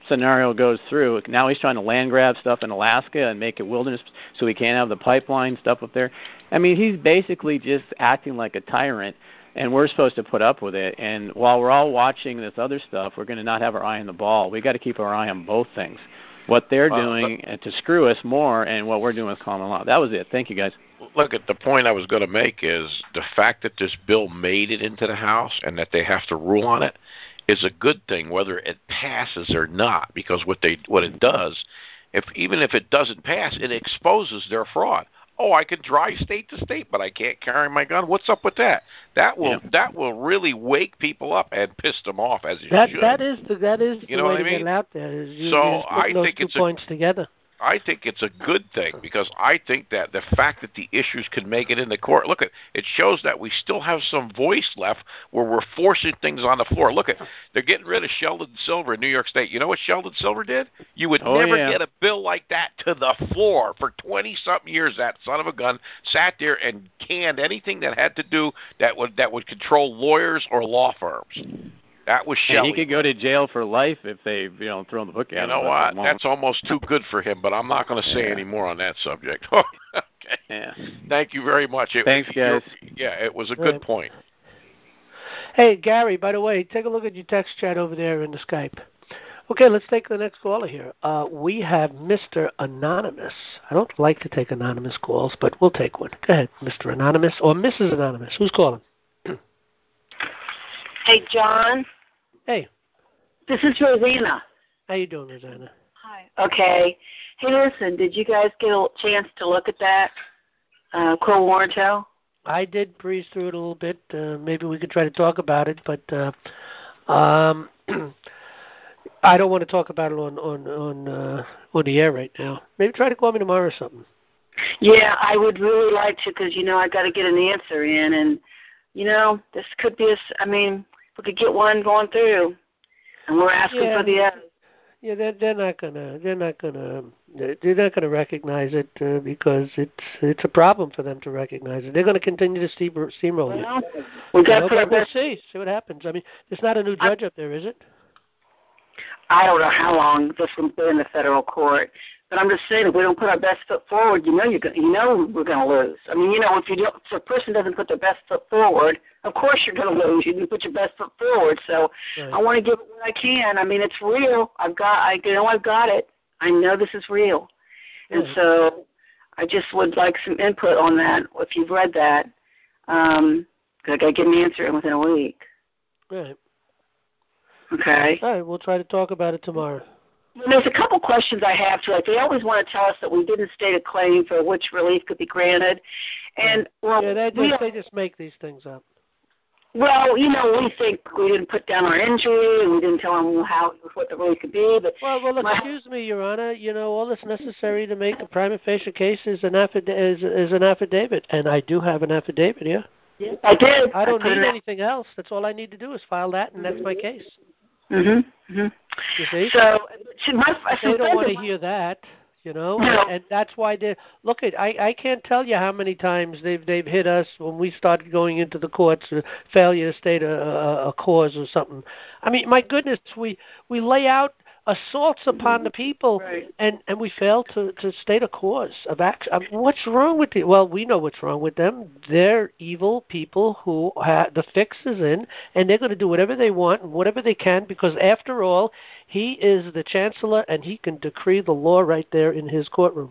S11: scenario goes through, now he's trying to land grab stuff in Alaska and make it wilderness so he can't have the pipeline stuff up there. I mean, he's basically just acting like a tyrant, and we're supposed to put up with it. And while we're all watching this other stuff, we're going to not have our eye on the ball. We've got to keep our eye on both things, what they're
S9: uh,
S11: doing but, to screw us more and what we're doing with common law. That was it. Thank you, guys.
S9: Look, at the point I was going to make is the fact that this bill made it into the House and that they have to rule on it is a good thing, whether it passes or not, because what they what it does, if even if it doesn't pass, it exposes their fraud. Oh, I can drive state to state, but I can't carry my gun. What's up with that? That will yeah. that will really wake people up and piss them off, as it
S3: that,
S9: should.
S3: That is the that is
S9: you
S3: the
S9: know
S3: way
S9: what
S3: to
S9: I mean?
S3: get it out there. Is you,
S9: so
S3: you
S9: I
S3: those
S9: think
S3: two
S9: it's
S3: points
S9: a,
S3: together.
S9: I think it's a good thing because I think that the fact that the issues can make it in the court, look at it shows that we still have some voice left where we're forcing things on the floor. Look at they're getting rid of Sheldon Silver in New York State. You know what Sheldon Silver did? You would
S11: oh,
S9: never
S11: yeah.
S9: get a bill like that to the floor for twenty something years. That son of a gun sat there and canned anything that had to do that would that would control lawyers or law firms. That was Shelley.
S11: And he could go to jail for life if they, you know, throw the book at him.
S9: You know what? That's almost too good for him, but I'm not going to say
S11: yeah.
S9: any more on that subject. Okay.
S11: Yeah.
S9: Thank you very much. It,
S11: Thanks, guys.
S9: Yeah, it was a
S3: All
S9: good
S3: right.
S9: point.
S3: Hey, Gary, by the way, take a look at your text chat over there in the Skype. Okay, let's take the next caller here. Uh, we have Mister Anonymous. I don't like to take anonymous calls, but we'll take one. Go ahead, Mister Anonymous or Missus Anonymous. Who's calling?
S12: Hey, John.
S3: Hey.
S12: This is Rosanna.
S3: How you doing, Rosanna?
S12: Hi. Okay. Hey, listen, did you guys get a chance to look at that uh, quo warranto?
S3: I did breeze through it a little bit. Uh, maybe we could try to talk about it, but uh, um, I don't want to talk about it on on on, uh, on the air right now. Maybe try to call me tomorrow or something.
S12: Yeah, I would really like to because, you know, I got to get an answer in. And, you know, this could be, a, I mean, we could get one going through. And we're asking
S3: yeah,
S12: for the other.
S3: Yeah, they're, they're not gonna. They're not gonna. They're not gonna recognize it uh, because it's it's a problem for them to recognize it. They're going to continue to steam, steamroll
S12: well,
S3: it.
S12: We got to
S3: you know,
S12: put our
S3: we'll
S12: best.
S3: see. See what happens. I mean, there's not a new judge up there, is it?
S12: I don't know how long this will be in the federal court, but I'm just saying if we don't put our best foot forward, you know you're gonna, you know we're going to lose. I mean, you know, if you don't, if a person doesn't put their best foot forward, of course you're going to lose. You didn't put your best foot forward. So
S3: right.
S12: I want to give it what I can. I mean, it's real. I've got, I you know, I've got it. I know this is real,
S3: right.
S12: and so I just would like some input on that. If you've read that, um, I got to get an answer in within a week.
S3: Right.
S12: Okay.
S3: All right, we'll try to talk about it tomorrow.
S12: There's a couple questions I have too. Like they always want to tell us that we didn't state a claim for which relief could be granted, and well,
S3: yeah, they just
S12: we,
S3: they just make these things up.
S12: Well, you know, we think we didn't put down our injury and we didn't tell them how what the relief could be. But
S3: well, well,
S12: my,
S3: excuse me, Your Honor. You know, all that's necessary to make a prima facie case is an affidavit. Is, is an affidavit, and I do have an affidavit. Yeah.
S12: Yeah, I did.
S3: I don't
S12: I
S3: need anything else. That's all I need to do is file that, and that's my case.
S12: Mhm. Mhm.
S3: You see?
S12: So, my,
S3: they don't want to hear that, you know,
S12: no.
S3: and, and that's why they look at. I I can't tell you how many times they've they've hit us when we started going into the courts, uh, failure to state a, a, a cause or something. I mean, my goodness, we we lay out assaults upon the people,
S12: right.
S3: and, and we fail to, to state a cause of action. I mean, what's wrong with it? Well, we know what's wrong with them. They're evil people who ha- the fix is in, and they're going to do whatever they want and whatever they can because, after all, he is the chancellor and he can decree the law right there in his courtroom.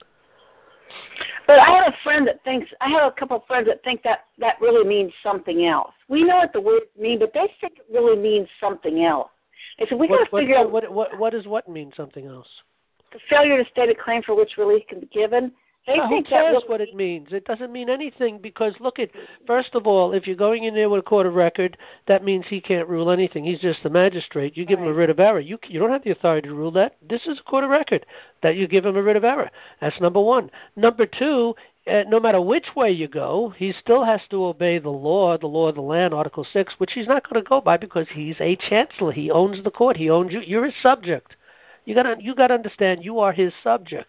S12: But I have a friend that thinks, I have a couple of friends that think that that really means something else. We know what the words mean, but they think it really means something else. I said, we got to figure
S3: what,
S12: out
S3: what, what, what does what mean something else?
S12: The failure to state a claim for which relief can be given. They
S3: now,
S12: think
S3: who cares
S12: that really
S3: what it means? It doesn't mean anything because, look, at first of all, if you're going in there with a court of record, that means he can't rule anything. He's just the magistrate. You give
S12: right.
S3: him a writ of error. You you don't have the authority to rule that. This is a court of record that you give him a writ of error. That's number one. Number two, Uh, no matter which way you go, he still has to obey the law, the law of the land, Article six, which he's not going to go by because he's a chancellor. He owns the court. He owns you. You're his subject. You got to you got to understand you are his subject.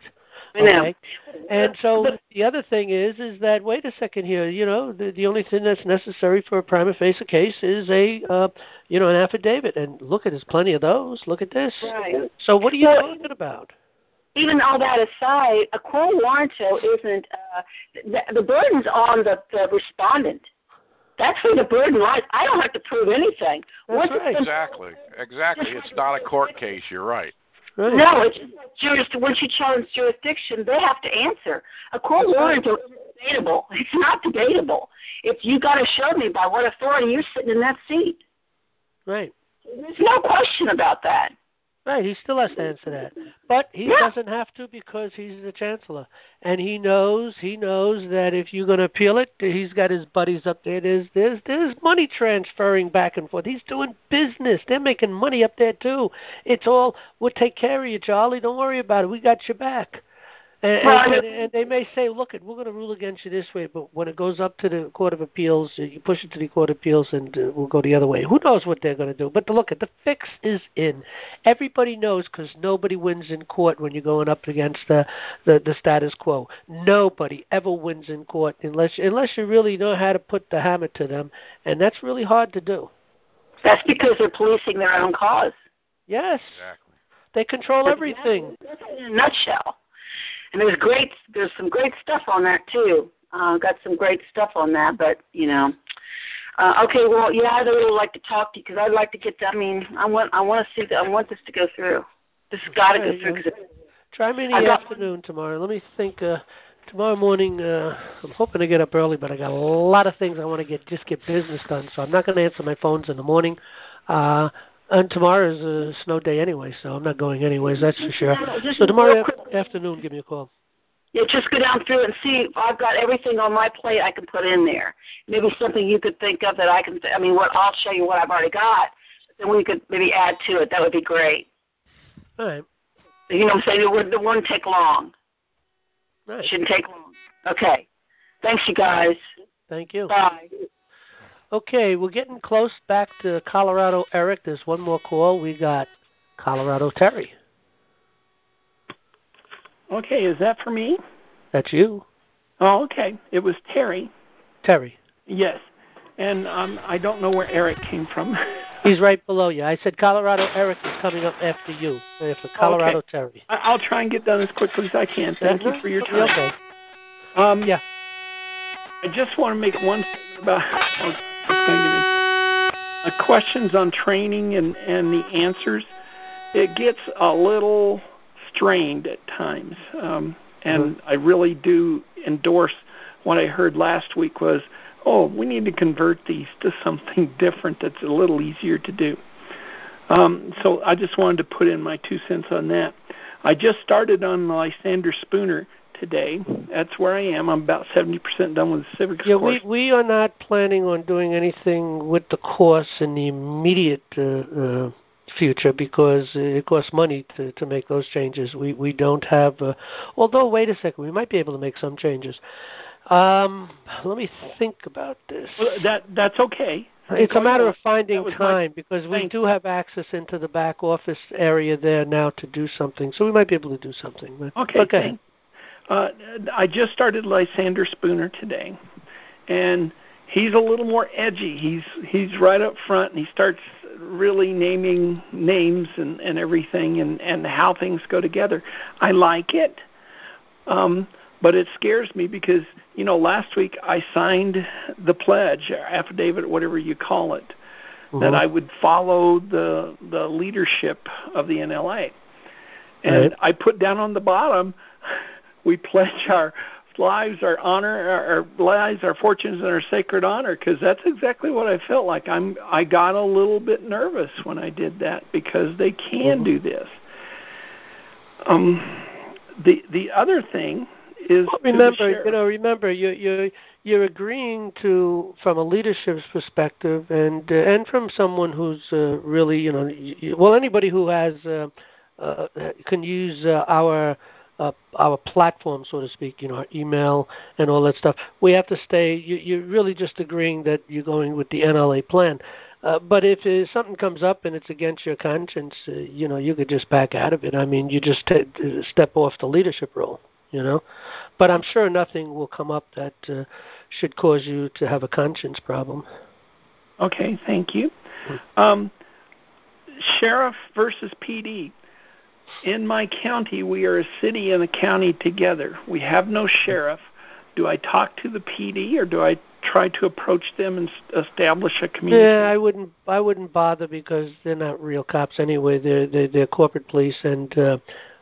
S12: I know.
S3: Okay? And so the other thing is, is that, wait a second here, you know, the, the only thing that's necessary for a prima facie case is a, uh, you know, an affidavit. And look, there's plenty of those. Look at this.
S12: Right.
S3: So what are you
S12: Well,
S3: talking about?
S12: Even all that aside, a quo warranto isn't, uh, the, the burden's on the, the respondent. That's where the burden lies. I don't have to prove anything.
S3: That's
S12: Once
S3: right.
S9: Exactly. Exactly. It's not a court case. You're right.
S3: Right.
S12: No, it's juris, once you challenge jurisdiction, they have to answer. A quo warranto isn't debatable. It's not debatable. If you got to show me by what authority you're sitting in that seat.
S3: Right.
S12: There's no question about that.
S3: Right, he still has to answer that. But he
S12: Yeah.
S3: doesn't have to because he's the chancellor. And he knows he knows that if you're going to appeal it, he's got his buddies up there. There's, there's, there's money transferring back and forth. He's doing business. They're making money up there, too. It's all, we'll take care of you, Charlie. Don't worry about it. We got your back. And,
S12: Well,
S3: and, and, and they may say, look, we're going to rule against you this way, but when it goes up to the Court of Appeals, uh, you push it to the Court of Appeals, and uh, we'll go the other way. Who knows what they're going to do? But look, at the fix is in. Everybody knows because nobody wins in court when you're going up against the, the, the status quo. Nobody ever wins in court unless unless you really know how to put the hammer to them, and that's really hard to do.
S12: That's because they're policing their own cause.
S3: Yes.
S9: Exactly.
S3: They control everything.
S12: That's in a nutshell. And there's great, there's some great stuff on that too. Uh, got some great stuff on that, but you know. Uh, okay, well, yeah, I'd really like to talk to you because I'd like to get. To, I mean, I want, I want to see, the, I want this to go through. This has got to go through. Cause it,
S3: Try me in the
S12: I got,
S3: afternoon tomorrow. Let me think. Uh, tomorrow morning, uh, I'm hoping to get up early, but I got a lot of things I want to get, just get business done. So I'm not going to answer my phones in the morning. Uh, And tomorrow is a snow day anyway, so I'm not going anyways, that's for sure. So tomorrow af- afternoon, give me a call.
S12: Yeah, just go down through and see if I've got everything on my plate I can put in there. Maybe something you could think of that I can, th- I mean, what I'll show you what I've already got. Then we could maybe add to it. That would be great.
S3: All right.
S12: You know what I'm saying? It wouldn't, it wouldn't take long.
S3: Right.
S12: It shouldn't take long. Okay. Thanks, you guys.
S3: Thank you.
S12: Bye.
S3: Okay, we're getting close back to Colorado Eric. There's one more call. We got Colorado Terry.
S13: Okay, is that for me?
S3: That's you.
S13: Oh, okay. It was Terry.
S3: Terry.
S13: Yes. And um, I don't know where Eric came from.
S3: He's right below you. I said Colorado Eric is coming up after you. After Colorado
S13: okay.
S3: Terry.
S13: I- I'll try and get done as quickly as I can. Thank
S3: yeah,
S13: you for your
S3: no,
S13: time.
S3: Okay.
S13: Um,
S3: yeah.
S13: I just want to make one statement about oh, it's going to give me, uh, questions on training and, and the answers. It gets a little strained at times, um, and mm-hmm. I really do endorse what I heard last week was, oh, we need to convert these to something different that's a little easier to do. Um, so I just wanted to put in my two cents on that. I just started on Lysander Spooner today. That's where I am. I'm about seventy percent done with the civics
S3: yeah,
S13: course.
S3: we we are not planning on doing anything with the course in the immediate uh, uh, future because it costs money to, to make those changes. We we don't have. Uh, although, wait a second, we might be able to make some changes. Um, let me think about this.
S13: Well, that that's okay.
S3: It's a matter of finding time
S13: my,
S3: because we do have access into the back office area there now to do something. So we might be able to do something. But,
S13: okay.
S3: Okay.
S13: Uh, I just started Lysander Spooner today, and he's a little more edgy. He's he's right up front, and he starts really naming names and, and everything and, and how things go together. I like it, um, but it scares me because, you know, last week I signed the pledge, or affidavit, whatever you call it, mm-hmm. that I would follow the the leadership of the N L A. And right. I put down on the bottom, we pledge our lives, our honor, our, our lives, our fortunes, and our sacred honor, because that's exactly what I felt like. I'm. I got a little bit nervous when I did that because they can mm-hmm. do this. Um, the the other thing is
S3: well, remember, you know, remember, you you you're agreeing to from a leadership's perspective, and uh, and from someone who's uh, really, you know, you, well, anybody who has uh, uh, can use uh, our. Uh, our platform, so to speak, you know, our email and all that stuff. We have to stay. You, you're really just agreeing that you're going with the N L A plan. Uh, but if uh, something comes up and it's against your conscience, uh, you know, you could just back out of it. I mean, you just t- step off the leadership role. you know. But I'm sure nothing will come up that uh, should cause you to have a conscience problem.
S13: Okay, thank you. Um, sheriff versus P D. In my county, we are a city and a county together. We have no sheriff. Do I talk to the P D or do I try to approach them and establish a community?
S3: Yeah, I wouldn't. I wouldn't bother because they're not real cops anyway. They're they're, they're corporate police, and uh,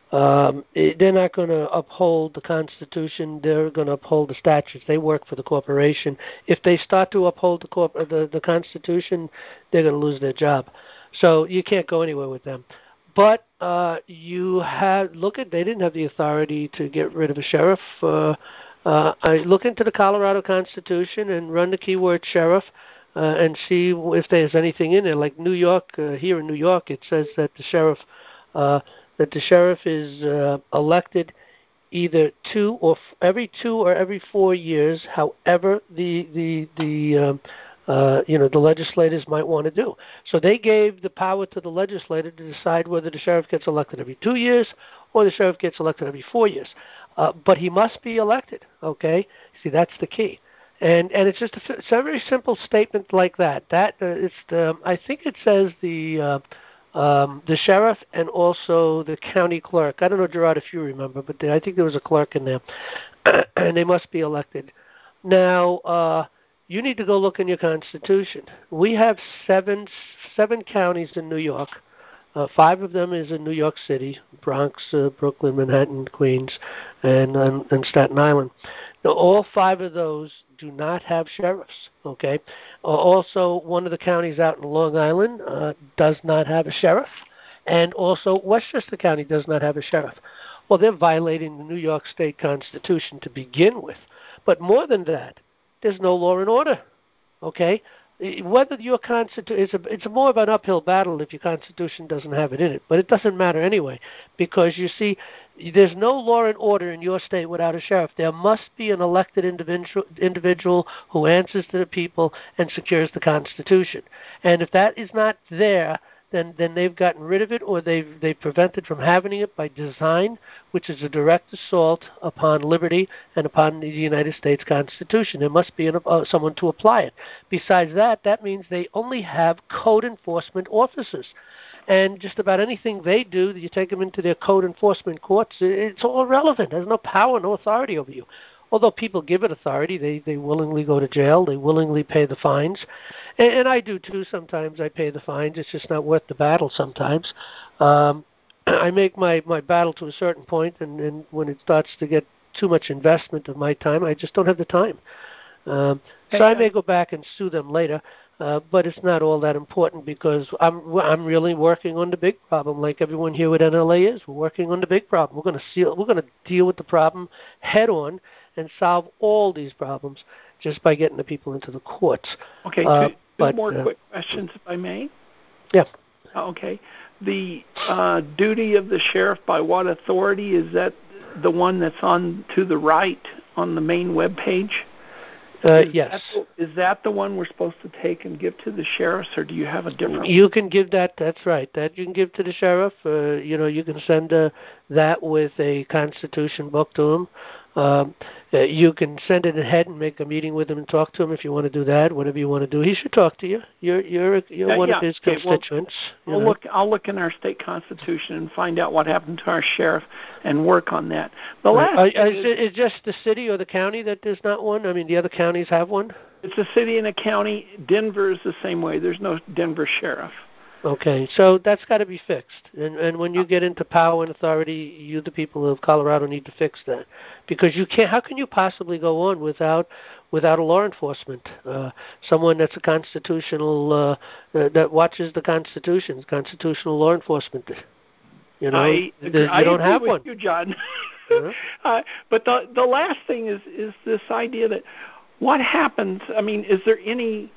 S3: um, they're not going to uphold the Constitution. They're going to uphold the statutes. They work for the corporation. If they start to uphold the corp- the, the Constitution, they're going to lose their job. So you can't go anywhere with them. But uh, you have look at. They didn't have the authority to get rid of a sheriff. Uh, Uh, I look into the Colorado Constitution and run the keyword sheriff uh, and see if there's anything in there. Like New York, uh, here in New York, it says that the sheriff uh, that the sheriff is uh, elected either two or f- every two or every four years. However, the the the um, uh, you know the legislators might want to do. So they gave the power to the legislator to decide whether the sheriff gets elected every two years or the sheriff gets elected every four years. Uh, but he must be elected, okay? See, that's the key. And and it's just a, it's a very simple statement like that. That uh, it's the, I think it says the uh, um, the sheriff and also the county clerk. I don't know, Gerard, if you remember, but I think there was a clerk in there. And they must be elected. Now, uh, you need to go look in your Constitution. We have seven seven counties in New York. Uh, five of them is in New York City, Bronx, uh, Brooklyn, Manhattan, Queens, and, and and Staten Island. Now, all five of those do not have sheriffs. Okay. Uh, also, one of the counties out in Long Island uh, does not have a sheriff, and also Westchester County does not have a sheriff. Well, they're violating the New York State Constitution to begin with. But more than that, there's no law and order. Okay. Whether your constitution, it's, a, it's more of an uphill battle if your Constitution doesn't have it in it, but it doesn't matter anyway, because you see, there's no law and order in your state without a sheriff. There must be an elected individual, individual who answers to the people and secures the Constitution. And if that is not there, then then they've gotten rid of it, or they've they've prevented from having it by design, which is a direct assault upon liberty and upon the United States Constitution. There must be an, uh, someone to apply it. Besides that, that means they only have code enforcement officers. And just about anything they do, you take them into their code enforcement courts, it's all irrelevant. There's no power, no authority over you. Although people give it authority, they, they willingly go to jail, they willingly pay the fines. And, and I do too sometimes. I pay the fines. It's just not worth the battle sometimes. Um, I make my, my battle to a certain point, and, and when it starts to get too much investment of my time, I just don't have the time. Um, so I may go back and sue them later, uh, but it's not all that important because I'm I'm really working on the big problem, like everyone here with N L A is. We're working on the big problem. We're going to seal, we're going to deal with the problem head on and solve all these problems just by getting the people into the courts.
S13: Okay,
S3: uh,
S13: two, two
S3: but,
S13: more
S3: uh,
S13: quick questions, if I may.
S3: Yeah.
S13: Okay. The uh, duty of the sheriff by what authority? Is that the one that's on to the right on the main web page?
S3: Uh,
S13: is
S3: yes.
S13: That the, is that the one we're supposed to take and give to the sheriffs, or do you have a different
S3: You can give that, that's right, that you can give to the sheriff. Uh, you know, you can send uh, that with a Constitution book to him. Um, uh, you can send it ahead and make a meeting with him and talk to him if you want to do that, whatever you want to do. He should talk to you. You're you're you're
S13: yeah,
S3: one
S13: yeah.
S3: of his
S13: okay,
S3: constituents.
S13: Well,
S3: you
S13: I'll
S3: know.
S13: look. I'll look in our state constitution and find out what happened to our sheriff and work on that. The
S3: Right.
S13: last
S3: Uh,
S13: thing
S3: is
S13: is,
S3: it is just the city or the county that there's not one? I mean, the other counties have one.
S13: it's a city and a county. Denver is the same way. There's no Denver sheriff.
S3: Okay, so that's got to be fixed. And and when you get into power and authority, you, the people of Colorado, need to fix that, because you can't. How can you possibly go on without without a law enforcement, uh, someone that's a constitutional uh, uh, that watches the Constitution, constitutional law enforcement? You know,
S13: I,
S3: the, you
S13: I
S3: don't
S13: agree
S3: have
S13: with
S3: one.
S13: you, John.
S3: Uh-huh.
S13: uh, but the the last thing is is this idea that what happens. I mean, is there any?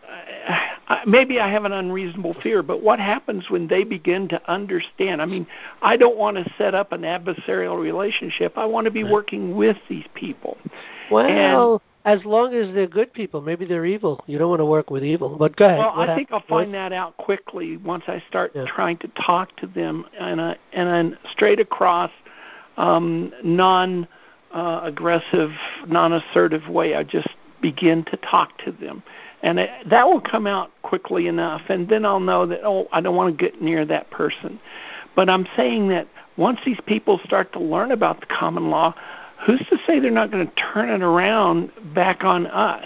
S13: Uh, maybe I have an unreasonable fear, but what happens when they begin to understand? I mean, I don't want to set up an adversarial relationship. I want to be working with these people.
S3: Well,
S13: and,
S3: as long as they're good people, maybe they're evil. You don't want to work with evil. But go ahead.
S13: Well,
S3: what
S13: I think
S3: happens?
S13: I'll find that out quickly once I start
S3: yeah.
S13: trying to talk to them in a in a straight across, um, non uh, aggressive, non-assertive way. I just begin to talk to them. And it, that will come out quickly enough, and then I'll know that, oh, I don't want to get near that person. But I'm saying that once these people start to learn about the common law, who's to say they're not going to turn it around back on us?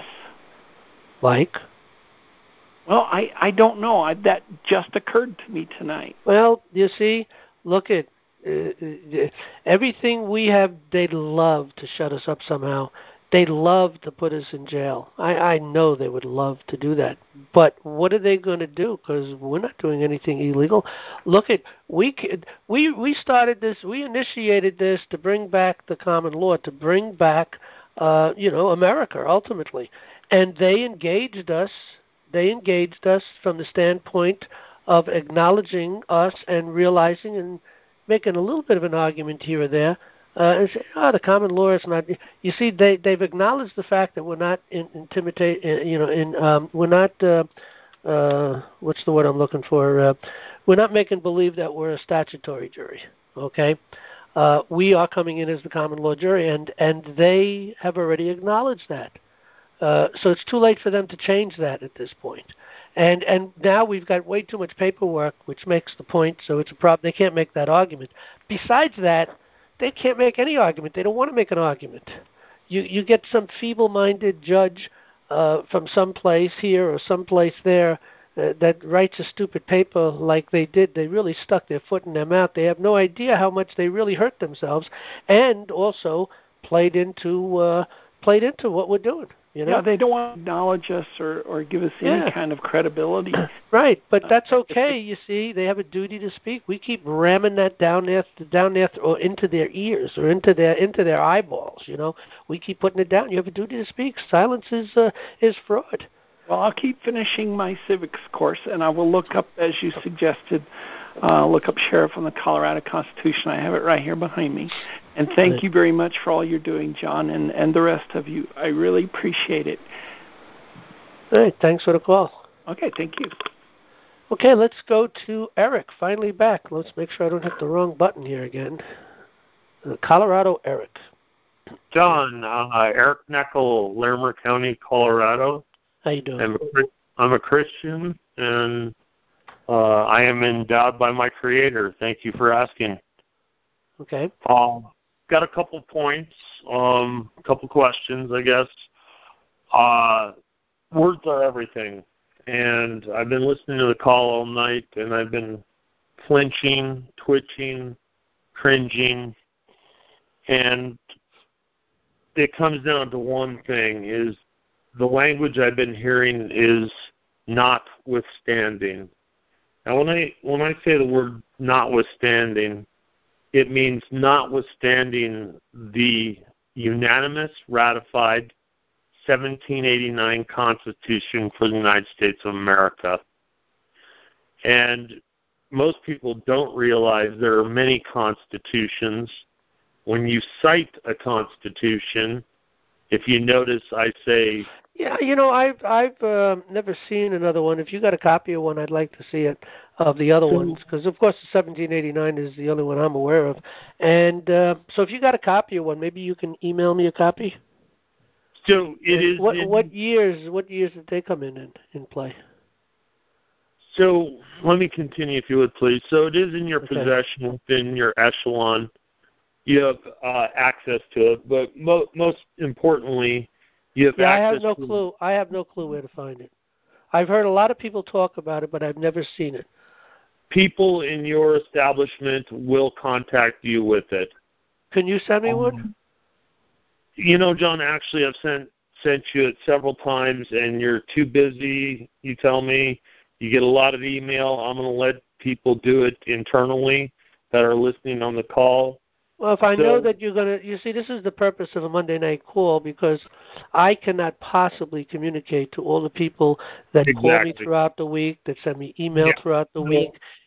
S3: Like?
S13: Well, I, I don't know. I, that just occurred to me tonight.
S3: Well, you see, look at uh, everything we have. They'd love to shut us up somehow. They'd love to put us in jail. I, I know they would love to do that. But what are they going to do? Because we're not doing anything illegal. Look at we we we started this. We initiated this to bring back the common law, to bring back uh, you know America ultimately, and they engaged us. They engaged us from the standpoint of acknowledging us and realizing and making a little bit of an argument here or there. Uh, and say, oh, the common law is not. You see, they they've acknowledged the fact that we're not in, intimidate. Uh, you know, in um, we're not. Uh, uh, what's the word I'm looking for? Uh, we're not making believe that we're a statutory jury. Okay, uh, we are coming in as the common law jury, and and they have already acknowledged that. Uh, so it's too late for them to change that at this point. And and now we've got way too much paperwork, which makes the point. So it's a problem. They can't make that argument. Besides that, they can't make any argument. They don't want to make an argument. You you get some feeble-minded judge uh, from someplace here or someplace there uh, that writes a stupid paper like they did. They really stuck their foot in their mouth. They have no idea how much they really hurt themselves, and also played into uh, played into what we're doing. You know?
S13: Yeah, they don't want to acknowledge us or, or give us any
S3: yeah.
S13: kind of credibility.
S3: Right, but that's okay. You see, they have a duty to speak. We keep ramming that down there, down there, or into their ears or into their into their eyeballs. You know, we keep putting it down. You have a duty to speak. Silence is uh, is fraud.
S13: Well, I'll keep finishing my civics course, and I will look up, as you suggested, uh, look up Sheriff on the Colorado Constitution. I have it right here behind me. And thank right. you very much for all you're doing, John, and, and the rest of you. I really appreciate it.
S3: All right, thanks for the call.
S13: Okay, thank you.
S3: Okay, let's go to Eric, finally back. Let's make sure I don't hit the wrong button here again. Uh, Colorado, Eric.
S14: John, uh, Eric Neckel, Larimer County, Colorado.
S3: How you doing?
S14: I'm a, I'm a Christian, and uh, I am endowed by my Creator. Thank you for asking.
S3: Okay.
S14: Uh, got a couple points, um, a couple questions, I guess. Uh, words are everything, and I've been listening to the call all night, and I've been flinching, twitching, cringing, and it comes down to one thing, is the language I've been hearing is notwithstanding. Now, when I when I say the word notwithstanding, it means notwithstanding the unanimous ratified seventeen eighty-nine Constitution for the United States of America. And most people don't realize there are many constitutions. When you cite a constitution, if you notice, I say...
S3: Yeah, you know, I've I've uh, never seen another one. If you got a copy of one, I'd like to see it, of the other ones, because of course the seventeen eighty-nine is the only one I'm aware of. And uh, so, if you got a copy of one, maybe you can email me a copy.
S14: So it is.
S3: What
S14: in,
S3: what years? What years did they come in in, in play?
S14: So let me continue, if you would, please. So it is in your
S3: okay.
S14: possession, within your echelon. You have uh, access to it, but mo- most importantly, you have
S3: yeah,
S14: access
S3: I have no
S14: to
S3: clue. I have no clue where to find it. I've heard a lot of people talk about it, but I've never seen it.
S14: People in your establishment will contact you with it.
S3: Can you send me
S14: um,
S3: one?
S14: You know, John, actually I've sent sent you it several times, and you're too busy, you tell me. You get a lot of email. I'm going to let people do it internally that are listening on the call.
S3: Well, if I
S14: so,
S3: know that you're going to, you see, this is the purpose of a Monday night call, because I cannot possibly communicate to all the people that
S14: exactly.
S3: call me throughout the week, that send me email
S14: yeah.
S3: throughout the
S14: no,
S3: week,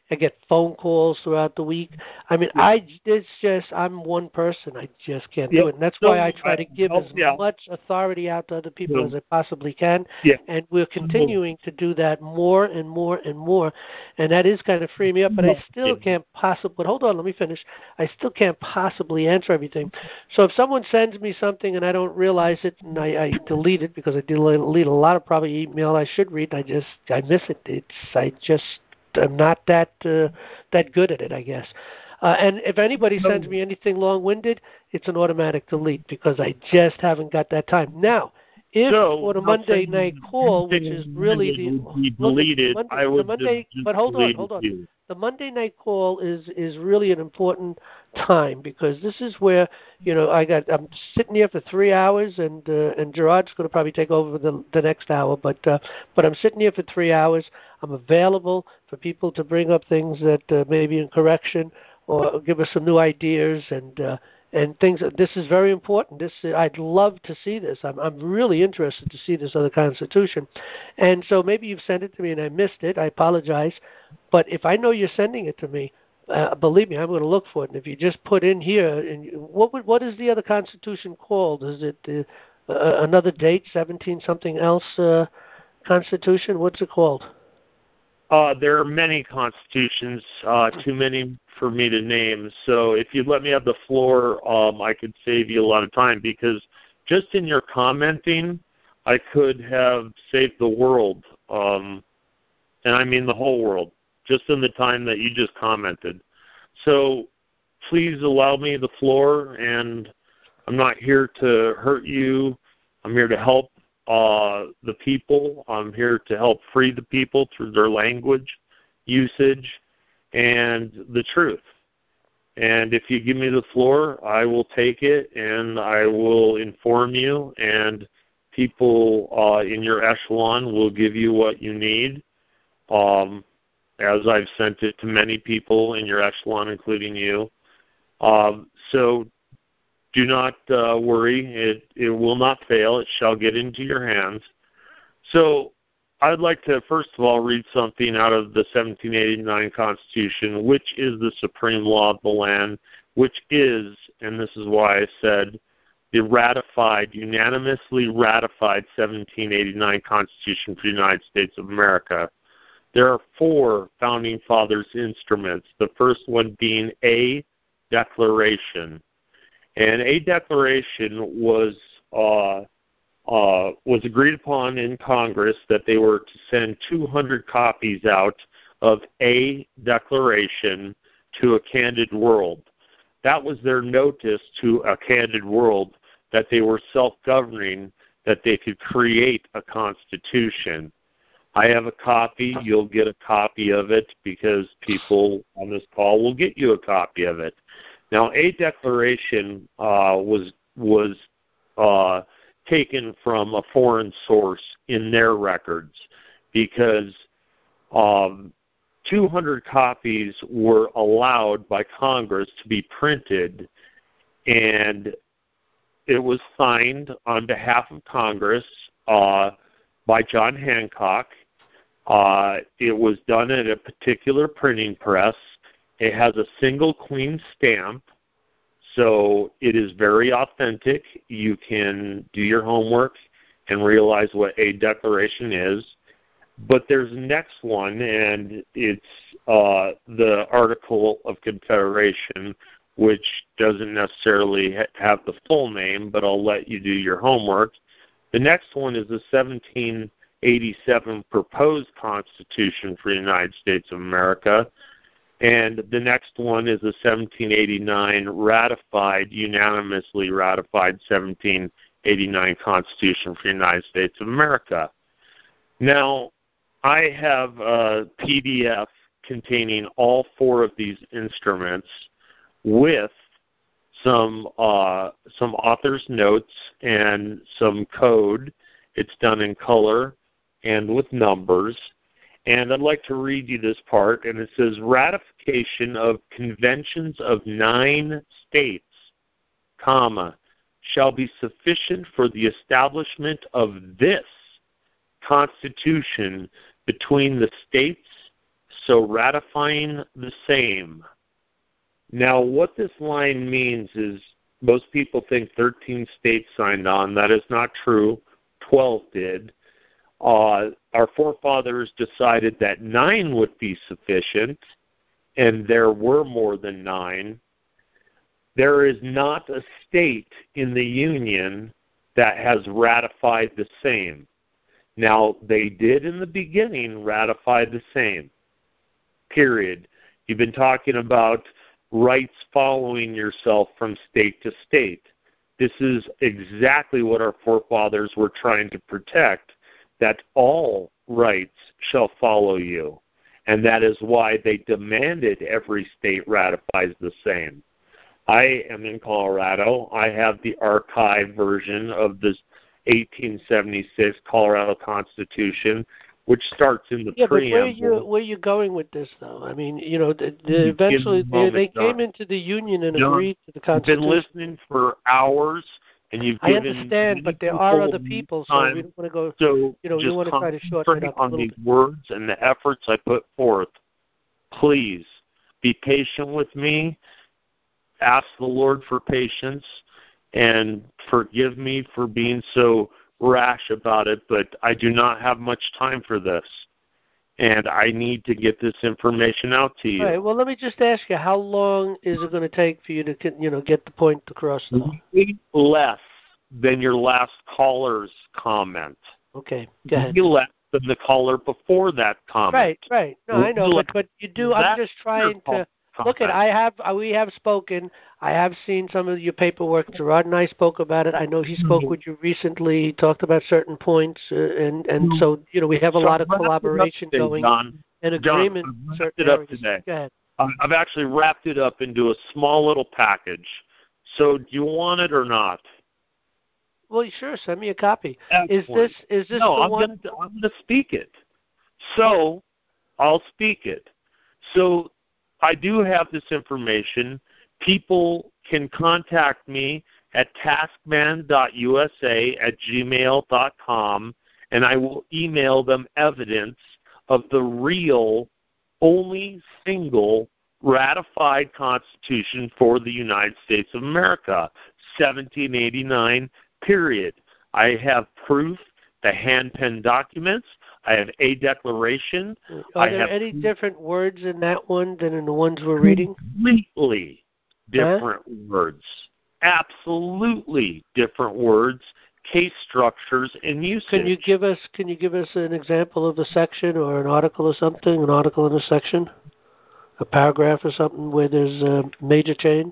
S3: I get phone calls throughout the week. I mean, yeah. I it's just I'm one person. I just can't yeah. do it, and that's no, why I try to give I, as yeah. much authority out to other people no. as I possibly can.
S14: Yeah.
S3: And we're continuing no. to do that more and more and more, and that is kind of freeing me up. But I still yeah. can't possibly. But hold on, let me finish. I still can't possibly answer everything. So if someone sends me something and I don't realize it, and I, I delete it because I delete a lot of probably email I should read, I just I miss it. It's I just I'm not that uh, that good at it, I guess. Uh, and if anybody sends me anything long-winded, it's an automatic delete because I just haven't got that time. Now, if
S14: so,
S3: for the Monday night call, which is really the,
S14: be deleted,
S3: look, the Monday,
S14: I would
S3: the Monday,
S14: just
S3: but hold on, hold on.
S14: You.
S3: The Monday night call is is really an important time because this is where you know I got I'm sitting here for three hours and uh, and Gerard's going to probably take over the the next hour, but uh, but I'm sitting here for three hours. I'm available for people to bring up things that uh, may be in correction or give us some new ideas and. Uh, And things. This is very important. This I'd love to see this. I'm I'm really interested to see this other Constitution, and so maybe you've sent it to me and I missed it. I apologize, but if I know you're sending it to me, uh, believe me, I'm going to look for it. And if you just put in here, and what would, what is the other Constitution called? Is it uh, uh, another date, seventeen something else uh, Constitution? What's it called?
S14: Uh, there are many constitutions, uh, too many for me to name. So if you'd let me have the floor, um, I could save you a lot of time because just in your commenting, I could have saved the world, um, and I mean the whole world, just in the time that you just commented. So please allow me the floor, and I'm not here to hurt you. I'm here to help. Uh, the people. I'm here to help free the people through their language, usage, and the truth. And if you give me the floor, I will take it, and I will inform you, and people uh, in your echelon will give you what you need, um, as I've sent it to many people in your echelon, including you. Um, so Do not uh, worry. It, it will not fail. It shall get into your hands. So I'd like to, first of all, read something out of the seventeen eighty-nine Constitution, which is the supreme law of the land, which is, and this is why I said, the ratified, unanimously ratified seventeen eighty-nine Constitution for the United States of America. There are four Founding Fathers instruments, the first one being a declaration. And a declaration was uh, uh, was agreed upon in Congress that they were to send two hundred copies out of a declaration to a candid world. That was their notice to a candid world that they were self-governing, that they could create a constitution. I have a copy. You'll get a copy of it because people on this call will get you a copy of it. Now, a declaration uh, was was uh, taken from a foreign source in their records because um, two hundred copies were allowed by Congress to be printed, and it was signed on behalf of Congress uh, by John Hancock. Uh, it was done at a particular printing press. It has a single clean stamp, so it is very authentic. You can do your homework and realize what a declaration is. But there's the next one, and it's uh, the Article of Confederation, which doesn't necessarily ha- have the full name, but I'll let you do your homework. The next one is the seventeen eighty-seven Proposed Constitution for the United States of America. And the next one is the seventeen eighty-nine ratified, unanimously ratified seventeen eighty-nine Constitution for the United States of America. Now, I have a P D F containing all four of these instruments with some uh, some author's notes and some code. It's done in color and with numbers. And I'd like to read you this part, and it says, ratification of conventions of nine states, comma, shall be sufficient for the establishment of this Constitution between the states so ratifying the same. Now, what this line means is most people think thirteen states signed on. That is not true. twelve did. Uh, our forefathers decided that nine would be sufficient, and there were more than nine. There is not a state in the Union that has ratified the same. Now, they did in the beginning ratify the same, period. You've been talking about rights following yourself from state to state. This is exactly what our forefathers were trying to protect, that all rights shall follow you. And that is why they demanded every state ratifies the same. I am in Colorado. I have the archived version of this eighteen seventy-six Colorado Constitution, which starts in the
S3: yeah,
S14: preamble.
S3: but where you where you going with this, though? I mean, you know, the, the eventually they, they came into the Union and
S14: John,
S3: agreed to the Constitution.
S14: You've been listening for hours, and you've
S3: I
S14: given
S3: understand, but there are other people, so
S14: time.
S3: we don't want to go.
S14: So
S3: you know, we
S14: just
S3: want to try to shorten it up a
S14: on
S3: little
S14: these
S3: bit.
S14: words and the efforts I put forth. Please be patient with me. Ask the Lord for patience, and forgive me for being so rash about it, but I do not have much time for this, and I need to get this information out to you.
S3: All right. Well, let me just ask you, how long is it going to take for you to, you know, get the point across? Though?
S14: Less than your last caller's comment.
S3: Okay. Go ahead.
S14: Less than the caller before that comment.
S3: Right. Right. No, I know, but but you do. I'm just trying to. Look at, I have, we have spoken. I have seen some of your paperwork. Gerard and I spoke about it. I know he spoke with you recently. He talked about certain points, uh, and and so you know we have a
S14: So
S3: lot of
S14: wrap it up
S3: collaboration
S14: today,
S3: going
S14: John.
S3: and
S14: John,
S3: agreement.
S14: I've
S3: in
S14: wrapped
S3: certain
S14: it up
S3: areas.
S14: today.
S3: Go ahead.
S14: Um, I've actually wrapped it up into a small little package. So do you want it or not?
S3: Well, sure. Send me a copy.
S14: Excellent.
S3: Is this is this
S14: no,
S3: the
S14: I'm
S3: one?
S14: Gonna, I'm going to speak it. So I'll speak it. So I do have this information. People can contact me at taskman dot u s a at gmail dot com, and I will email them evidence of the real, only single ratified Constitution for the United States of America, seventeen eighty-nine, period. I have proof, the hand-penned documents. I have a declaration.
S3: Are
S14: I
S3: there
S14: have
S3: any different words in that one than in the ones we're reading?
S14: Completely different
S3: huh?
S14: words. Absolutely different words, case structures, and usage.
S3: Can you give us Can you give us an example of the section or an article or something? An article in a section, a paragraph or something where there's a major change?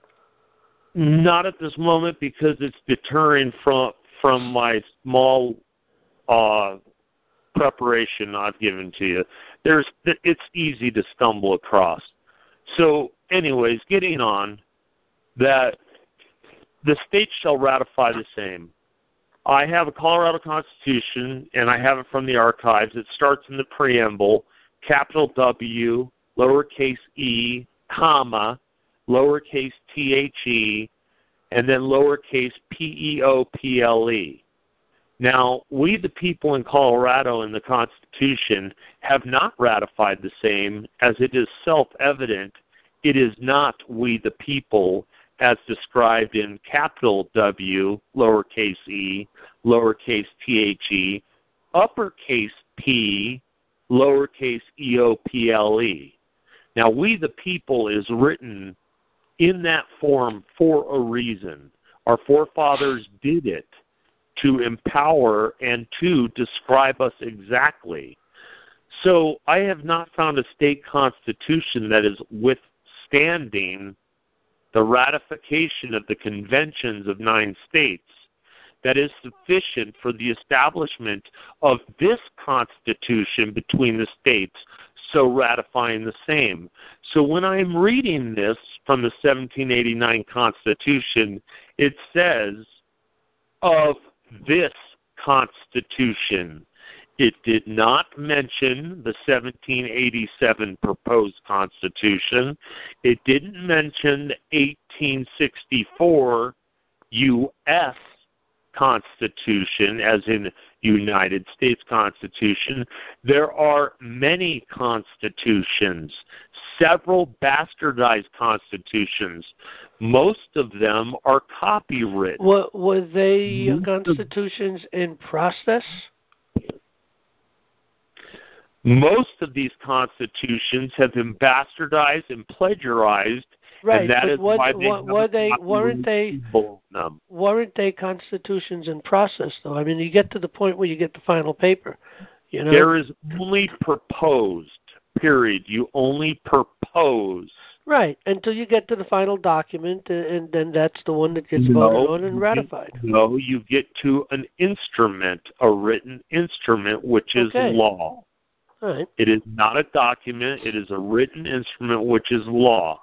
S14: Not at this moment, because it's deterring from from my small uh, preparation I've given to you. There's it's easy to stumble across. So, anyways, getting on that, the states shall ratify the same. I have a Colorado Constitution, and I have it from the archives. It starts in the preamble, capital W, lowercase e, comma, lowercase T-H-E, and then lowercase P E O P L E. Now, we the people in Colorado in the Constitution have not ratified the same, as it is self-evident it is not we the people as described in capital W, lowercase e, lowercase T-H-E, uppercase P, lowercase E O P L E. Now, we the people is written in that form for a reason. Our forefathers did it to empower and to describe us exactly. So I have not found a state constitution that is withstanding the ratification of the conventions of nine states that is sufficient for the establishment of this Constitution between the states, so ratifying the same. So when I'm reading this from the seventeen eighty-nine Constitution, it says, of this Constitution. It did not mention the seventeen eighty-seven proposed Constitution. It didn't mention the eighteen sixty-four U S Constitution, as in United States Constitution, there are many constitutions, several bastardized constitutions. Most of them are copywritten.
S3: Were, were they constitutions in process?
S14: Most of these constitutions have been bastardized and plagiarized.
S3: Right,
S14: and that
S3: but
S14: is
S3: what,
S14: why they
S3: what, were they weren't they
S14: them.
S3: weren't they constitutions in process though? I mean, you get to the point where you get the final paper. You know,
S14: there is only proposed. Period. You only propose.
S3: Right, until you get to the final document, and then that's the one that gets
S14: no,
S3: voted on and ratified.
S14: No, you get to an instrument, a written instrument, which is
S3: okay.
S14: law.
S3: All right.
S14: It is not a document. It is a written instrument, which is law.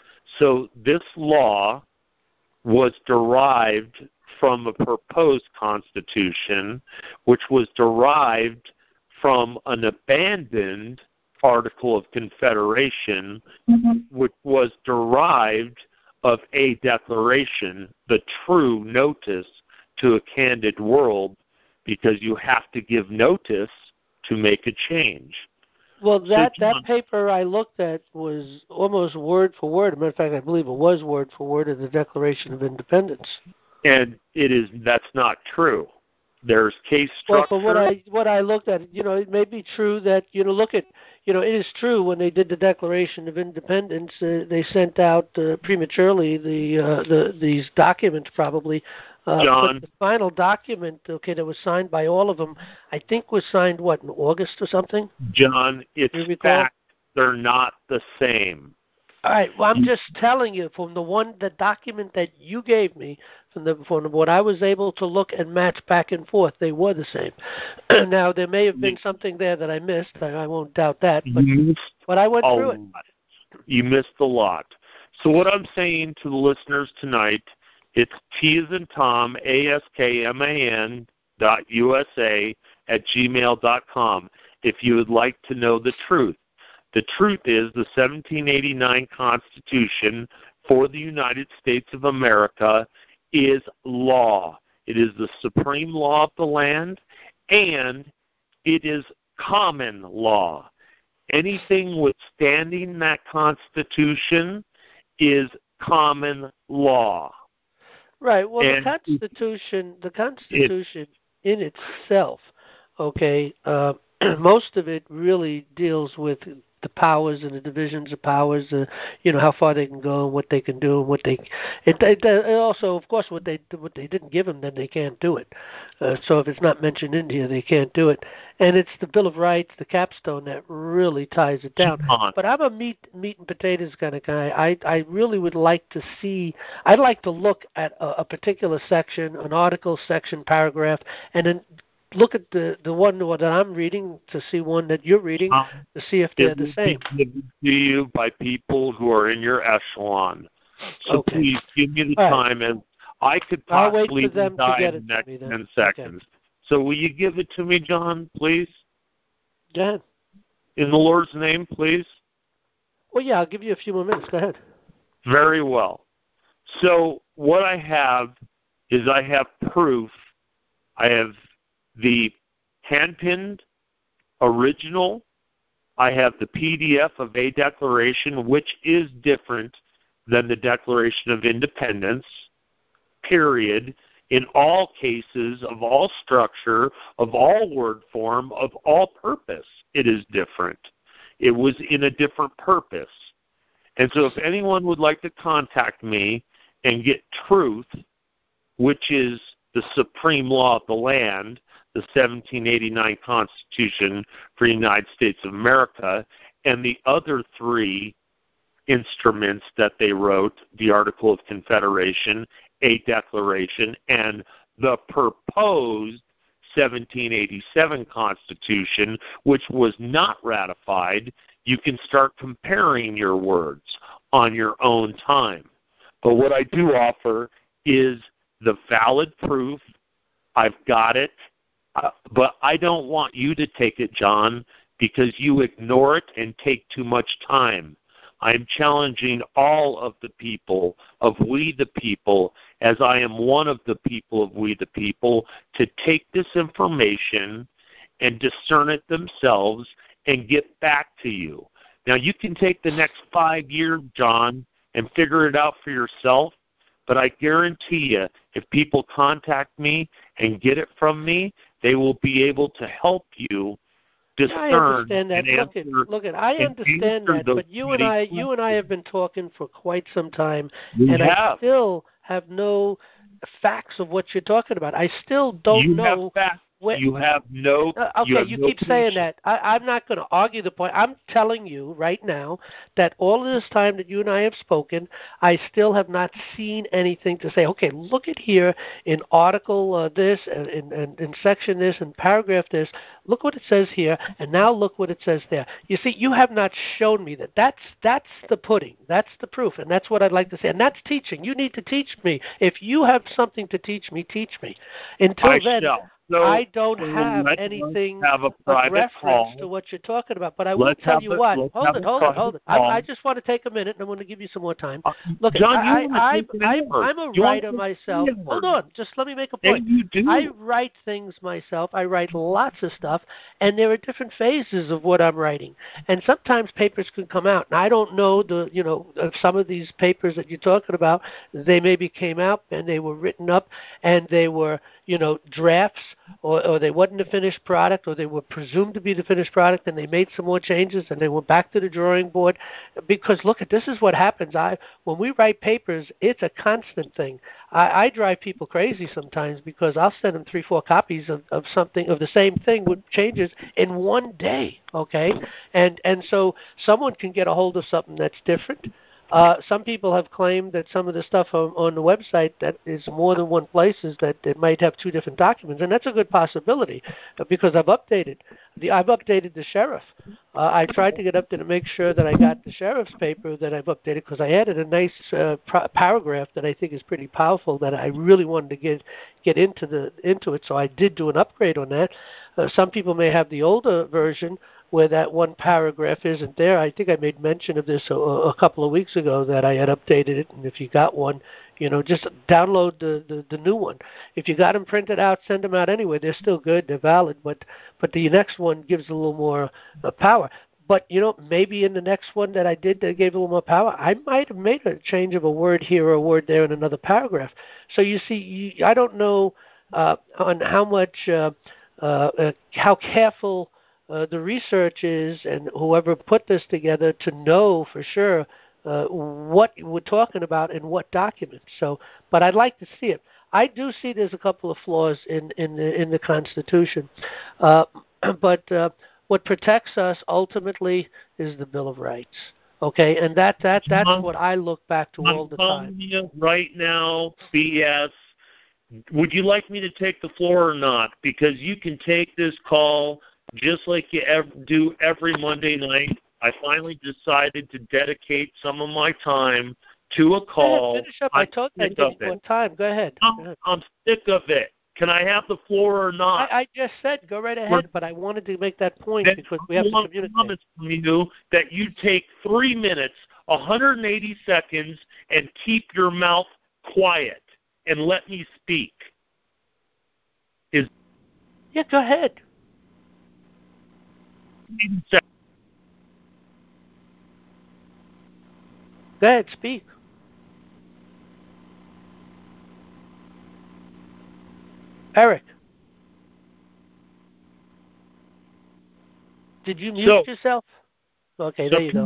S14: So this law was derived from a proposed constitution, which was derived from an abandoned Article of Confederation, mm-hmm. which was derived of a declaration, the true notice to a candid world, because you have to give notice to make a change.
S3: Well, that,
S14: so,
S3: that paper I looked at was almost word for word. As a matter of fact, I believe it was word for word of the Declaration of Independence.
S14: And it is that's not true. There's case structure.
S3: Well, for what I what I looked at, you know, it may be true that, you know, look at, you know, it is true when they did the Declaration of Independence, uh, they sent out uh, prematurely the uh, the these documents probably. Uh,
S14: John.
S3: But the final document, okay, that was signed by all of them, I think was signed, what, in August or something?
S14: John, it's fact. They're not the same.
S3: All right, well, I'm just telling you from the one, the document that you gave me, from, the, from what I was able to look and match back and forth, they were the same. Now, there may have been something there that I missed. I, I won't doubt that, but, but I went through it.
S14: You missed a lot. So what I'm saying to the listeners tonight, it's T as in Tom, A S K M A N dot U S A at gmail dot com if you would like to know the truth. The truth is the seventeen eighty-nine Constitution for the United States of America is law. It is the supreme law of the land, and it is common law. Anything withstanding that Constitution is common law.
S3: Right. Well,
S14: and
S3: the Constitution, the Constitution it, in itself, okay, uh, most of it really deals with the powers and the divisions of powers, uh, you know, how far they can go and what they can do and what they. It, it, it also, of course, what they what they didn't give them, then they can't do it. Uh, so if it's not mentioned in here, they can't do it. And it's the Bill of Rights, the capstone, that really ties it down. But I'm a meat meat and potatoes kind of guy. I I really would like to see. I'd like to look at a, a particular section, an article, section, paragraph, and then look at the, the one that I'm reading to see one that you're reading to see if they're the same.
S14: It will be you by people who are in your echelon. So
S3: okay.
S14: please give me the
S3: All
S14: time,
S3: right.
S14: and I could
S3: I'll
S14: possibly
S3: wait for them
S14: die
S3: to get
S14: in
S3: it
S14: the next
S3: to me, then.
S14: ten seconds. Okay. So will you give it to me, John, please?
S3: Go ahead.
S14: In the Lord's name, please.
S3: Well, yeah, I'll give you a few more minutes. Go ahead.
S14: Very well. So what I have is I have proof. I have the hand-pinned original. I have the P D F of a declaration, which is different than the Declaration of Independence, period, in all cases, of all structure, of all word form, of all purpose. It is different. It was in a different purpose. And so if anyone would like to contact me and get truth, which is the supreme law of the land, the seventeen eighty-nine Constitution for the United States of America, and the other three instruments that they wrote, the Article of Confederation, a declaration, and the proposed seventeen eighty-seven Constitution, which was not ratified, you can start comparing your words on your own time. But what I do offer is the valid proof. I've got it. Uh, but I don't want you to take it, John, because you ignore it and take too much time. I am challenging all of the people of We the People, as I am one of the people of We the People, to take this information and discern it themselves and get back to you. Now, you can take the next five years, John, and figure it out for yourself, but I guarantee you, if people contact me and get it from me, they will be able to help you discern.
S3: I understand that.
S14: And
S3: Look at, look at. I understand that, but you and I, you and I have been talking for quite some time,
S14: we
S3: and
S14: have.
S3: I still have no facts of what you're talking about. I still don't
S14: you
S3: know.
S14: Have facts.
S3: Where,
S14: you have no.
S3: Uh, okay,
S14: you, have
S3: you
S14: no
S3: keep saying that. I, I'm not going to argue the point. I'm telling you right now that all of this time that you and I have spoken, I still have not seen anything to say, okay, look at here in article uh, this, and in, in, in section this, and paragraph this, look what it says here, and now look what it says there. You see, you have not shown me that. That's, that's the pudding. That's the proof, and that's what I'd like to say. And that's teaching. You need to teach me. If you have something to teach me, teach me. Until
S14: I
S3: then,
S14: shall. So,
S3: I don't
S14: so
S3: have
S14: let's,
S3: anything
S14: let's have a
S3: of
S14: private
S3: reference
S14: call.
S3: to what you're talking about. But I will
S14: let's
S3: tell you
S14: a,
S3: what. Hold it, hold it, hold it. I, I
S14: call.
S3: just want to take a minute, and I'm going to give you some more time. Look,
S14: John,
S3: I,
S14: you
S3: I,
S14: want to
S3: I,
S14: take
S3: I, I'm a
S14: you
S3: writer myself. Hold on, just let me make a point.
S14: you do.
S3: I write things myself. I write lots of stuff, and there are different phases of what I'm writing. And sometimes papers can come out, and I don't know the, you know, of some of these papers that you're talking about. They maybe came out and they were written up, and they were, you know, drafts, or, or they wasn't the finished product, or they were presumed to be the finished product, and they made some more changes, and they went back to the drawing board. Because look, this is what happens. I when we write papers, it's a constant thing. I, I drive people crazy sometimes because I'll send them three, four copies of, of something of the same thing with changes in one day. Okay, and and so someone can get a hold of something that's different. Uh, some people have claimed that some of the stuff on, on the website that is more than one places that it might have two different documents, and that's a good possibility because I've updated the I've updated the sheriff. Uh, I tried to get up there to make sure that I got the sheriff's paper that I've updated because I added a nice uh, pro- paragraph that I think is pretty powerful that I really wanted to get get into the into it. So I did do an upgrade on that. Uh, some people may have the older version where that one paragraph isn't there. I think I made mention of this a, a couple of weeks ago that I had updated it, and if you got one, you know, just download the, the, the new one. If you got them printed out, send them out anyway. They're still good, they're valid, but but the next one gives a little more uh, power. But, you know, maybe in the next one that I did that gave a little more power, I might have made a change of a word here or a word there in another paragraph. So you see, you, I don't know uh, on how much, uh, uh, uh, how careful Uh, the research is, and whoever put this together, to know for sure uh, what we're talking about and what documents. So, but I'd like to see it. I do see there's a couple of flaws in in the in the Constitution, uh, but uh, what protects us ultimately is the Bill of Rights. Okay, and that that that's what I look back to all the time.
S14: Right now, B S. Would you like me to take the floor or not? Because you can take this call just like you ever do every Monday night. I finally decided to dedicate some of my time to a call.
S3: Ahead, finish up. I told you I did more time. Go ahead.
S14: I'm,
S3: Go ahead.
S14: I'm sick of it. Can I have the floor or not?
S3: I, I just said go right ahead, but I wanted to make that point
S14: then
S3: because we have to communicate.
S14: I promise you that you take three minutes, one hundred eighty seconds, and keep your mouth quiet and let me speak. Is
S3: yeah, go ahead. Go ahead, speak. Eric, did you mute
S14: so,
S3: yourself? Okay,
S14: so,
S3: there you go.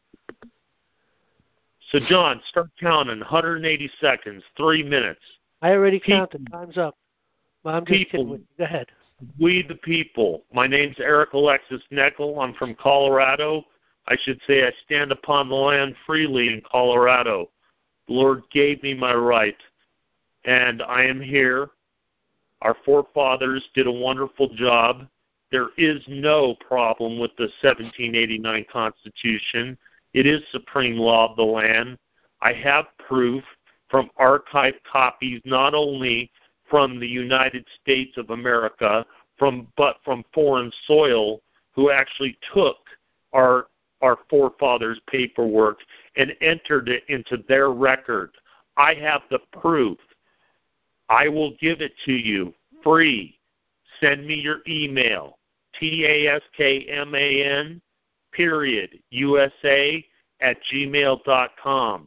S14: So, John, start counting. one hundred eighty seconds, three minutes.
S3: I already
S14: people,
S3: counted. Time's up. Well, I'm just
S14: people,
S3: kidding with you. Go ahead.
S14: We the people. My name's Eric Alexis Neckel. I'm from Colorado. I should say I stand upon the land freely in Colorado. The Lord gave me my right, and I am here. Our forefathers did a wonderful job. There is no problem with the seventeen eighty-nine Constitution. It is supreme law of the land. I have proof from archived copies, not only from the United States of America, from but from foreign soil, who actually took our our forefathers' paperwork and entered it into their record. I have the proof. I will give it to you free. Send me your email, T A S K M A N, period, U S A, at gmail dot com.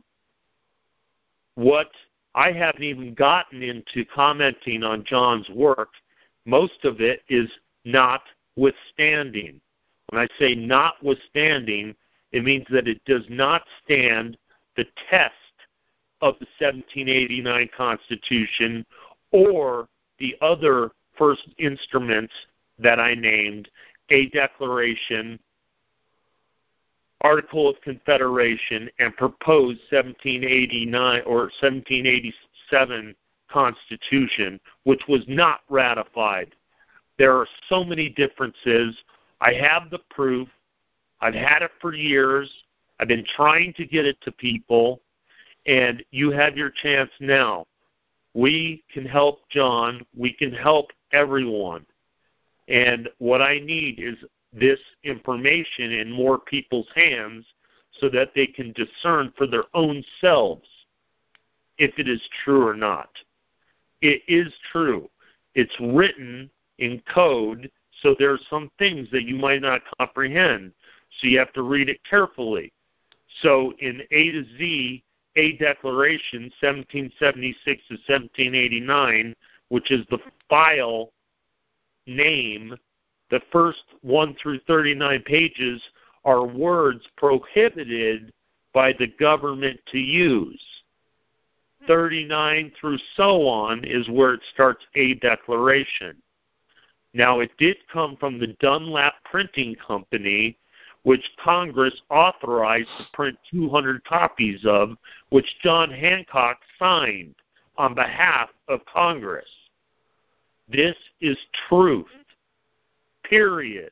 S14: What I haven't even gotten into commenting on John's work. Most of it is notwithstanding. When I say notwithstanding, it means that it does not stand the test of the seventeen eighty-nine Constitution or the other first instruments that I named, a Declaration, Article of Confederation, and proposed seventeen eighty-nine or seventeen eighty-seven Constitution, which was not ratified. There are so many differences. I have the proof. I've had it for years. I've been trying to get it to people, and you have your chance now. We can help John. We can help everyone. And what I need is this information in more people's hands so that they can discern for their own selves if it is true or not. It is true. It's written in code, so there are some things that you might not comprehend, so you have to read it carefully. So in A to Z, A Declaration, seventeen seventy-six to seventeen eighty-nine, which is the file name, the first one through thirty-nine pages are words prohibited by the government to use. thirty-nine through so on is where it starts A Declaration. Now, it did come from the Dunlap Printing Company, which Congress authorized to print two hundred copies of, which John Hancock signed on behalf of Congress. This is truth. Period.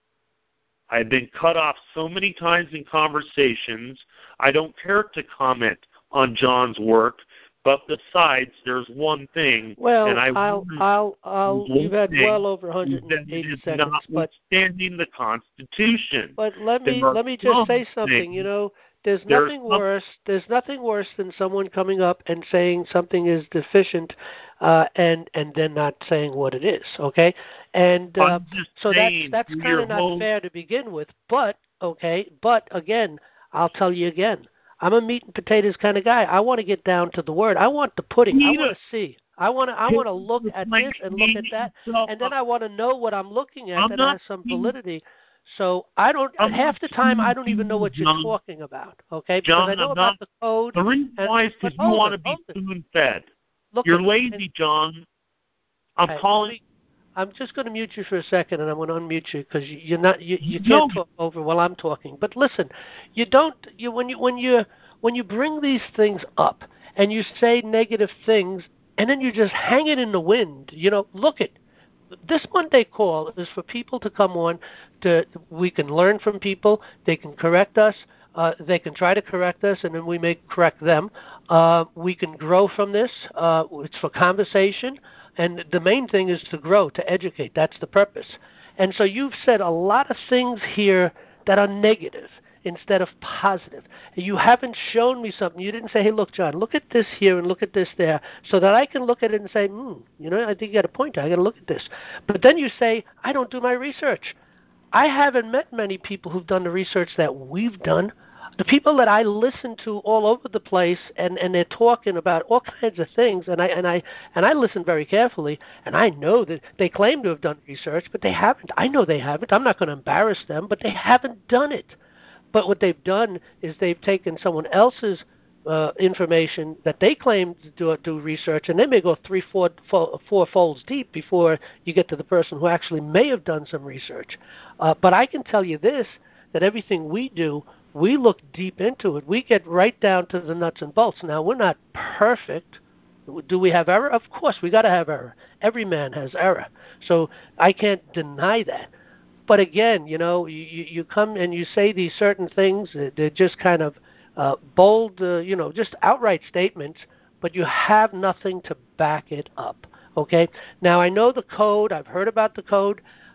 S14: I've been cut off so many times in conversations. I don't care to comment on John's work, but besides, there's one thing.
S3: Well,
S14: and I
S3: I'll, I'll, I'll, you've had well over one hundred eighty seconds, but
S14: notwithstanding the Constitution.
S3: But let me let me just say something. You know, there's nothing
S14: there's
S3: worse. There's nothing worse than someone coming up and saying something is deficient, uh, and and then not saying what it is. Okay, and uh, so that's that's kind of not home. fair to begin with. But okay, but again, I'll tell you again. I'm a meat and potatoes kind of guy. I want to get down to the word. I want the pudding. I want to see. I want to. I want to look at this and look at that, and then I want to know what I'm looking at that has some validity. So I don't. I'm half the time I don't even know what you're John, talking about. Okay, because
S14: John,
S3: I know
S14: I'm
S3: about
S14: not,
S3: the code.
S14: The reason
S3: and,
S14: why is because you want to be spoon fed. You're lazy, and, John. I'm right, calling.
S3: I'm just going to mute you for a second, and I'm going to unmute you because you're not. You, you can't no. talk over while I'm talking. But listen, you don't. You when you when you when you bring these things up and you say negative things, and then you just hang it in the wind. You know, look at this Monday call is for people to come on. To we can learn from people. They can correct us. Uh, they can try to correct us, and then we may correct them. Uh, we can grow from this. Uh, it's for conversation. And the main thing is to grow, to educate. That's the purpose. And so you've said a lot of things here that are negative instead of positive. You haven't shown me something. You didn't say, hey, look, John, look at this here and look at this there, so that I can look at it and say, hmm, you know, I think you got a point. I got to look at this. But then you say, I don't do my research. I haven't met many people who've done the research that we've done. The people that I listen to all over the place, and, and they're talking about all kinds of things, and I and I and I listen very carefully, and I know that they claim to have done research, but they haven't. I know they haven't. I'm not going to embarrass them, but they haven't done it. But what they've done is they've taken someone else's uh, information that they claim to do, do research, and they may go three, four, four, four folds deep before you get to the person who actually may have done some research. Uh, but I can tell you this, that everything we do, we look deep into it. We get right down to the nuts and bolts. Now, we're not perfect. Do we have error? Of course, we got to have error. Every man has error. So I can't deny that. But again, you know, you, you come and you say these certain things. They're just kind of uh, bold, uh, you know, just outright statements, but you have nothing to back it up. Okay? Now, I know the code. I've heard about the code.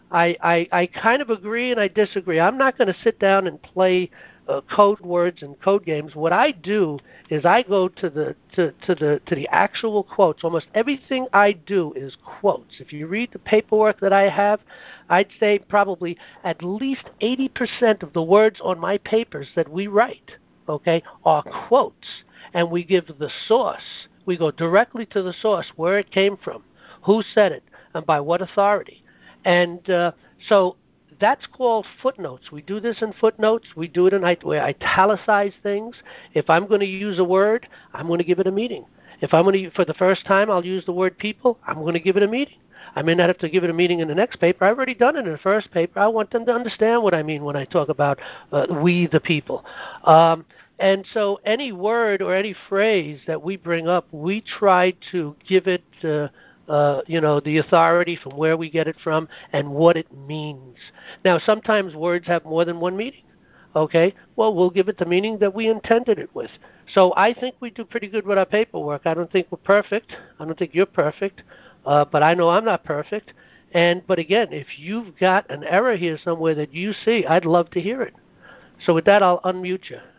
S3: I, I, I kind of agree and I disagree. I'm not going to sit down and play uh, code words and code games. What I do is I go to the to, to the to the actual quotes. Almost everything I do is quotes. If you read the paperwork that I have, I'd say probably at least eighty percent of the words on my papers that we write, okay, are quotes. And we give the source. We go directly to the source, where it came from, who said it, and by what authority. And uh, so that's called footnotes. We do this in footnotes. We do it in where I italicize things. If I'm going to use a word, I'm going to give it a meaning. If I'm going to, for the first time, I'll use the word people, I'm going to give it a meaning. I may not have to give it a meaning in the next paper. I've already done it in the first paper. I want them to understand what I mean when I talk about uh, we the people. Um, and so any word or any phrase that we bring up, we try to give it uh, Uh, you know, the authority from where we get it from and what it means. Now, sometimes words have more than one meaning. Okay, well, we'll give it the meaning that we intended it with. So I think we do pretty good with our paperwork. I don't think we're perfect. I don't think you're perfect, uh, but I know I'm not perfect. And but again, if you've got an error here somewhere that you see, I'd love to hear it. So with that, I'll unmute you.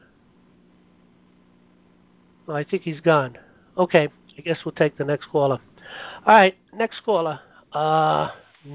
S3: Oh, I think he's gone. Okay, I guess we'll take the next caller. All right, next caller. Uh,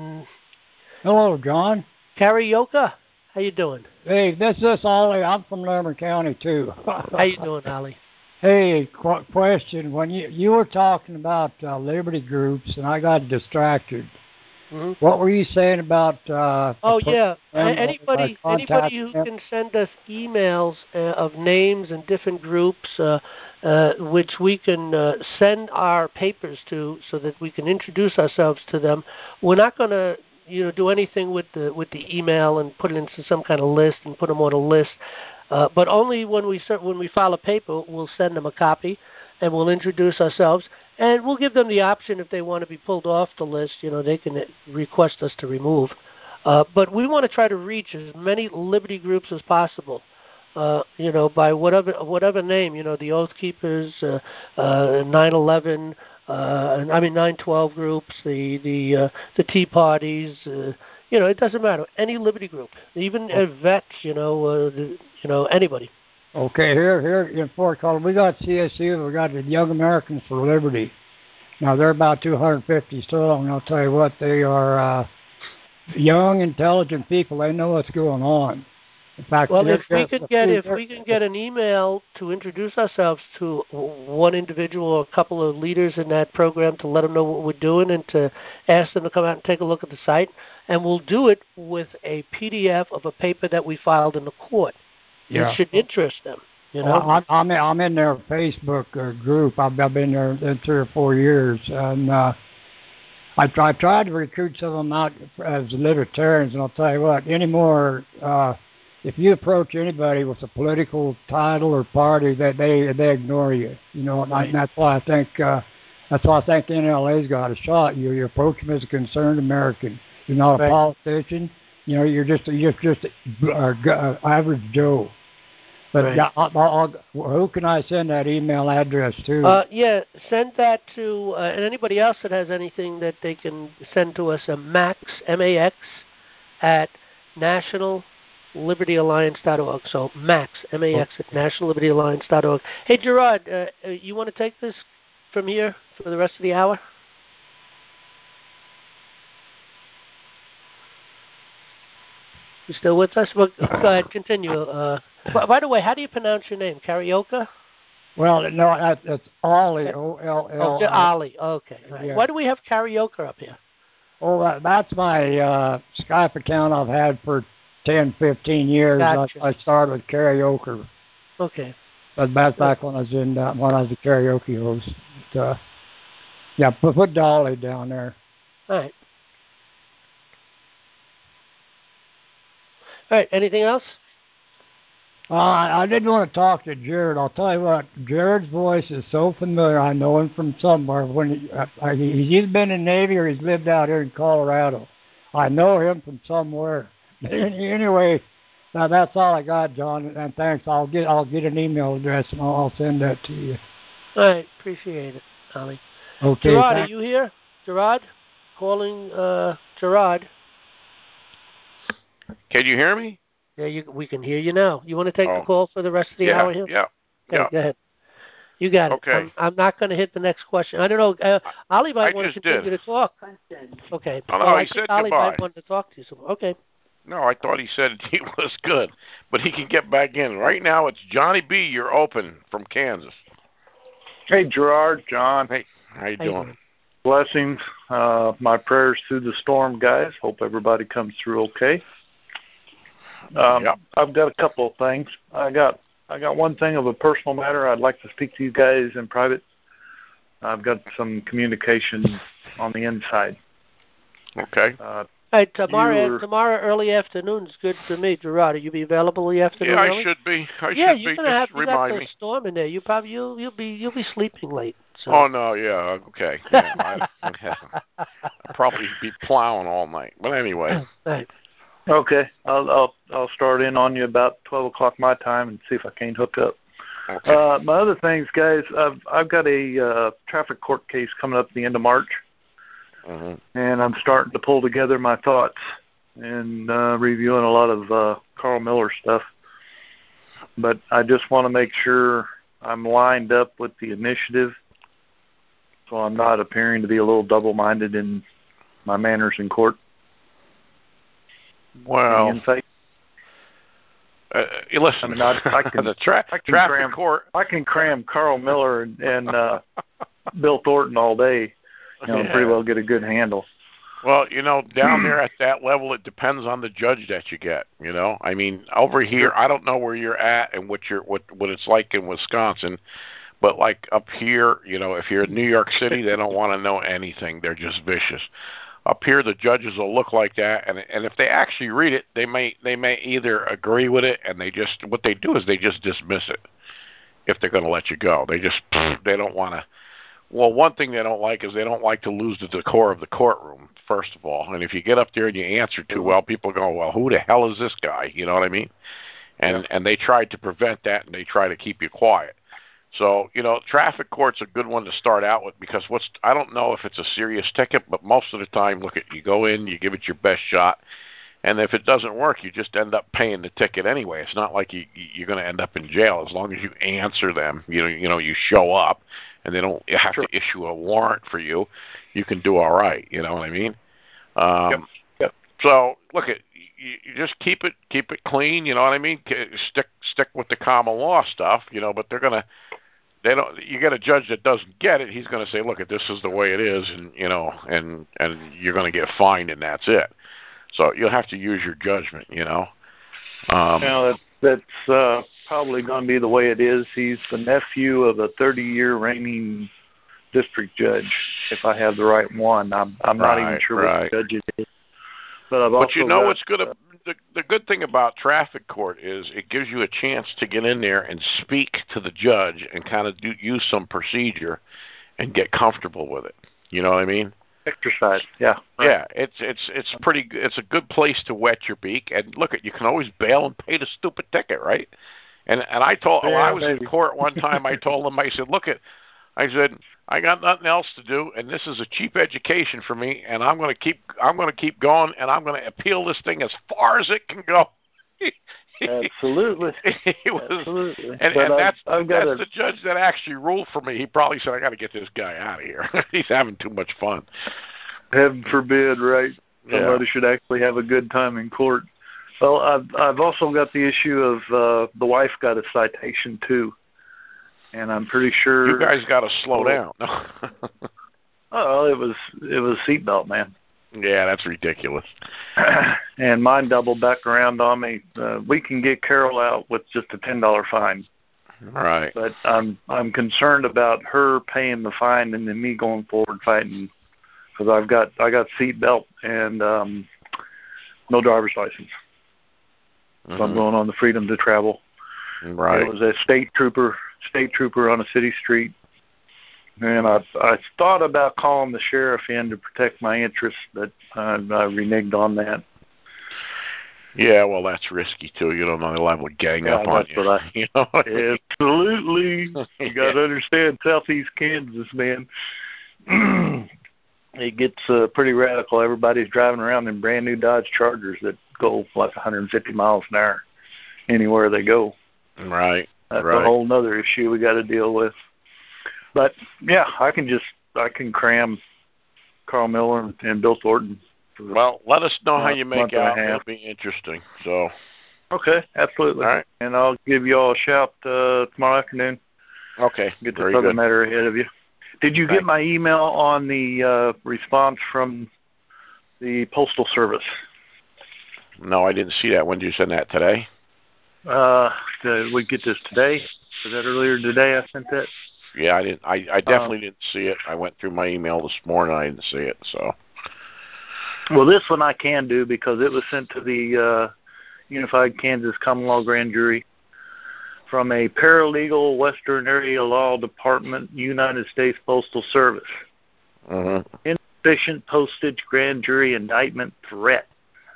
S15: Hello, John.
S3: Karaoke. How you doing?
S15: Hey, this is Ollie. I'm from Lerner County too.
S3: How you doing, Ollie?
S15: Hey, qu- question. When you you were talking about uh, liberty groups, and I got distracted. Mm-hmm. What were you saying about? Uh,
S3: oh yeah, anybody
S15: uh,
S3: anybody who them? can send us emails uh, of names and different groups, uh, uh, which we can uh, send our papers to, so that we can introduce ourselves to them. We're not going to, you know, do anything with the with the email and put it into some kind of list and put them on a list. Uh, but only when we when we file a paper, we'll send them a copy, and we'll introduce ourselves. And we'll give them the option, if they want to be pulled off the list, you know, they can request us to remove. Uh, but we want to try to reach as many liberty groups as possible, uh, you know, by whatever whatever name, you know, the Oath Keepers, uh, uh, nine eleven, uh, I mean nine twelve groups, the the uh, the Tea Parties, uh, you know, it doesn't matter. Any liberty group, even a vet, you know, uh, the, you know, anybody.
S15: Okay, here, here in Fort Collins, we got C S U, we got the Young Americans for Liberty. Now, they're about two hundred fifty strong, and I'll tell you what, they are uh, young, intelligent people. They know what's going on. In fact,
S3: well, if we could get if we can get an email to introduce ourselves to one individual or a couple of leaders in that program to let them know what we're doing and to ask them to come out and take a look at the site, and we'll do it with a P D F of a paper that we filed in the court.
S15: Yeah.
S3: It should interest them, you know.
S15: Well, I'm in, I'm in their Facebook uh, group. I've, I've been there in three or four years, and uh, I, I tried to recruit some of them out as libertarians. And I'll tell you what, anymore, uh, if you approach anybody with a political title or party, that they they ignore you. You know, right. And that's why I think uh, that's why I think N L A's got a shot. You you approach them as a concerned American. You're not a right. politician. You know, you're just you're just an average Joe. But right. yeah, I'll, I'll, who can I send that email address to?
S3: Uh, yeah, send that to, uh, and anybody else that has anything that they can send to us, a max, M A X, at national liberty alliance dot org. So max, M A X, okay. at national liberty alliance dot org. Hey, Gerard, uh, you want to take this from here for the rest of the hour? You still with us? Well, go ahead, continue. Uh, by the way, how do you pronounce your name? Karaoke?
S15: Well, no, it's Ollie, O L L.
S3: Oh, Ollie, okay. Right.
S15: Yeah.
S3: Why do we have karaoke up here?
S15: Oh, that's my uh, Skype account I've had for ten, fifteen years.
S3: Gotcha.
S15: I, I started with karaoke.
S3: Okay.
S15: But that's back when I was in uh, when I was a karaoke host. But, uh, yeah, put, put Dolly down there.
S3: All right. All right, anything else?
S15: Uh, I did want to talk to Jared. I'll tell you what, Jared's voice is so familiar. I know him from somewhere. When he, uh, he's either been in the Navy or he's lived out here in Colorado. I know him from somewhere. Anyway, now that's all I got, John. And thanks. I'll get I'll get an email address and I'll send that to you.
S3: All right, appreciate it, Ollie.
S15: Okay.
S3: Gerard,
S15: thanks.
S3: are you here? Gerard, calling uh, Gerard.
S9: Can you hear me?
S3: Yeah, you, we can hear you now. You want to take
S9: oh.
S3: the call for the rest of the
S9: yeah,
S3: hour here?
S9: Yeah,
S3: okay,
S9: yeah.
S3: Go ahead. You got it.
S9: Okay.
S3: I'm, I'm not going to hit the next question. I don't know. Uh, Ollie might
S9: I
S3: want to
S9: just
S3: continue
S9: did.
S3: to talk. Okay.
S9: Oh, no,
S3: well,
S9: he
S3: I
S9: said
S3: think Ollie
S9: goodbye.
S3: might want to talk to you. So, okay.
S9: No, I thought he said he was good, but he can get back in. Right now, it's Johnny B. You're open from Kansas.
S16: Hey, Gerard, John.
S9: Hey, how you
S3: how doing?
S9: You doing?
S16: Blessings. Uh, my prayers through the storm, guys. Hope everybody comes through okay. Um,
S9: yep.
S16: I've got a couple of things. I got I got one thing of a personal matter. I'd like to speak to you guys in private. I've got some communication on the inside.
S9: Okay.
S16: Uh,
S3: Hey, tomorrow,
S16: were,
S3: tomorrow early afternoon is good for me, Gerard. Will you be available in the afternoon?
S9: Yeah, I
S3: early?
S9: should be. I
S3: yeah,
S9: should
S3: you're
S9: be.
S3: gonna
S9: Just
S3: have you got
S9: remind
S3: the
S9: me.
S3: storm in there. You probably you'll you'll be you'll be sleeping late. So.
S9: Oh no, yeah, okay. Yeah, I, I'll probably be plowing all night. But anyway.
S3: Right.
S16: Okay, I'll I'll I'll start in on you about twelve o'clock my time and see if I can't hook up.
S9: Okay.
S16: Uh, my other things, guys, I've I've got a uh, traffic court case coming up at the end of March,
S9: mm-hmm.
S16: and I'm starting to pull together my thoughts and uh, reviewing a lot of uh, Carl Miller stuff. But I just want to make sure I'm lined up with the initiative, so I'm not appearing to be a little double-minded in my manners in court.
S9: Well, uh, listen,
S16: I mean, I, I can,
S9: the tra-
S16: I can
S9: traffic
S16: cram,
S9: court.
S16: I can cram Carl Miller and, and uh, Bill Thornton all day, you know,
S9: yeah.
S16: and pretty well get a good handle.
S9: Well, you know, down there at that level, it depends on the judge that you get. You know, I mean, over here, I don't know where you're at and what you're what what it's like in Wisconsin, but like up here, you know, if you're in New York City, they don't want to know anything. They're just vicious. Up here, the judges will look like that, and and if they actually read it, they may they may either agree with it, and they just what they do is they just dismiss it if they're going to let you go. They just they don't want to. Well, one thing they don't like is they don't like to lose the decor of the courtroom, first of all. And if you get up there and you answer too well, people go, well, who the hell is this guy? You know what I mean? And yeah. and they try to prevent that, and they try to keep you quiet. So, you know, traffic court's a good one to start out with because what's I don't know if it's a serious ticket, but most of the time, look, at you go in, you give it your best shot, and if it doesn't work, you just end up paying the ticket anyway. It's not like you, you're going to end up in jail as long as you answer them. You know, you know, you show up, and they don't have sure. to issue a warrant for you. You can do all right. You know what I mean? Um,
S16: yep. Yep.
S9: So, look, at you, you just keep it keep it clean. You know what I mean? Stick stick with the common law stuff. You know, but they're gonna. They don't. You get a judge that doesn't get it. He's going to say, "Look, this is the way it is," and you know, and and you're going to get fined, and that's it. So you'll have to use your judgment. You know. Um,
S16: now that, that's uh, probably going to be the way it is. He's the nephew of a thirty-year reigning district judge. If I have the right one, I'm I'm
S9: right,
S16: not even sure
S9: right.
S16: which judge it is. But I've
S9: but
S16: also
S9: you know
S16: got,
S9: what's good? Uh, the the good thing about traffic court is it gives you a chance to get in there and speak to the judge and kind of do, use some procedure and get comfortable with it. You know what I mean?
S16: Exercise, yeah. Right.
S9: Yeah, it's it's it's pretty. It's a good place to wet your beak. And look, at you can always bail and pay the stupid ticket, right? And and I told
S16: yeah,
S9: when I was
S16: maybe.
S9: in court one time, I told them, I said, look, at, I said, I got nothing else to do, and this is a cheap education for me, and I'm going to keep I'm going to keep going, and I'm going to appeal this thing as far as it can go.
S16: Absolutely.
S9: it was,
S16: Absolutely.
S9: And,
S16: but
S9: and
S16: I've,
S9: that's,
S16: I've got
S9: that's
S16: a,
S9: the judge that actually ruled for me. He probably said, I got to get this guy out of here. He's having too much fun.
S16: Heaven forbid, right? Somebody
S9: yeah.
S16: should actually have a good time in court. Well, I've I've also got the issue of uh, the wife got a citation too, and I'm pretty sure
S9: you guys got to slow down.
S16: Oh, it was it was seatbelt, man.
S9: Yeah, that's ridiculous.
S16: And mine doubled back around on me. Uh, we can get Carol out with just a ten dollar fine.
S9: Right.
S16: But I'm I'm concerned about her paying the fine and then me going forward fighting because I've got I got seatbelt and um, no driver's license.
S9: Mm-hmm.
S16: So I'm going on the freedom to travel.
S9: Right.
S16: It was a state trooper, state trooper on a city street. And I I thought about calling the sheriff in to protect my interests, but I, I reneged on that.
S9: Yeah, well, that's risky, too. You don't know, they'll have a gang
S16: yeah,
S9: up on
S16: that's
S9: you.
S16: What I,
S9: you know what
S16: absolutely.
S9: I mean?
S16: You got to understand Southeast Kansas, man. It gets uh, pretty radical. Everybody's driving around in brand new Dodge Chargers that go like one hundred fifty miles an hour anywhere they go.
S9: Right.
S16: That's
S9: right.
S16: a whole other issue we got to deal with. But yeah, I can just I can cram Carl Miller and, and Bill Thornton.
S9: Well, let us know how
S16: month,
S9: you make
S16: month and a
S9: out. It'll
S16: half.
S9: be interesting. So.
S16: Okay, absolutely.
S9: All right.
S16: And I'll give you all a shout uh, tomorrow afternoon.
S9: Okay.
S16: Get
S9: Very
S16: this other
S9: good.
S16: matter ahead of you. Did you
S9: Thank
S16: get my email on the uh, response from the Postal Service?
S9: No, I didn't see that. When did you send that? Today?
S16: Uh, did we get this today? Was that earlier today I sent that?
S9: Yeah, I didn't. I, I definitely
S16: Um,
S9: didn't see it. I went through my email this morning. I didn't see it. So.
S16: Well, this one I can do because it was sent to the uh, Unified Kansas Common Law Grand Jury from a paralegal, Western Area Law Department, United States Postal Service.
S9: Mm-hmm.
S16: Insufficient postage grand jury indictment threat.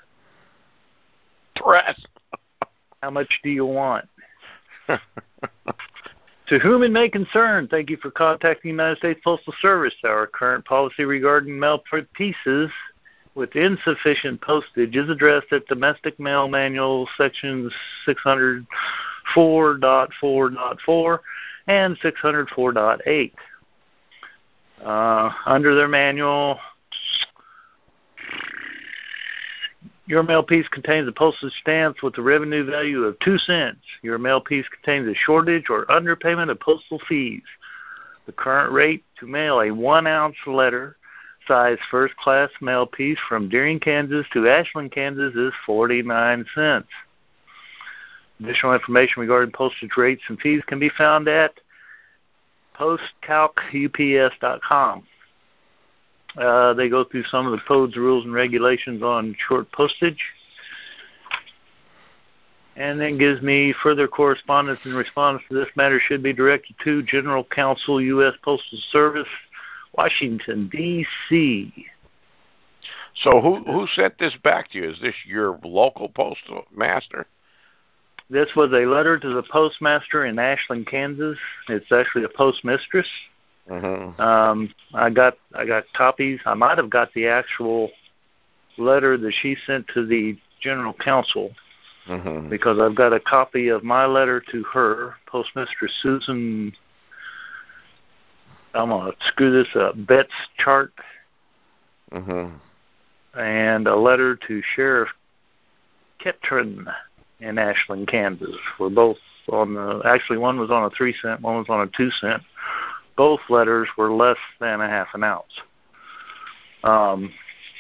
S9: Threat.
S16: How much do you want? To whom it may concern, thank you for contacting the United States Postal Service. Our current policy regarding mail pieces with insufficient postage is addressed at Domestic Mail Manual sections six oh four point four point four and six oh four point eight. Uh, under their manual, your mail piece contains a postage stamp with a revenue value of two cents. Your mail piece contains a shortage or underpayment of postal fees. The current rate to mail a one-ounce letter size first-class mail piece from Deering, Kansas to Ashland, Kansas is forty-nine cents. Additional information regarding postage rates and fees can be found at post calc U P S dot com. Uh, they go through some of the codes, rules, and regulations on short postage, and then gives me further correspondence in response to this matter should be directed to General Counsel, U S Postal Service, Washington, D C
S9: So who who sent this back to you? Is this your local postal master?
S16: This was a letter to the postmaster in Ashland, Kansas. It's actually a postmistress.
S9: Mm-hmm.
S16: Um, I got I got copies. I might have got the actual letter that she sent to the general counsel,
S9: mm-hmm.
S16: because I've got a copy of my letter to her, postmistress Susan. I'm gonna screw this up. Betts Chart,
S9: mm-hmm.
S16: and a letter to Sheriff Ketron in Ashland, Kansas. We're both on the. Actually, one was on a three cent, one was on a two cent. Both letters were less than a half an ounce. Um,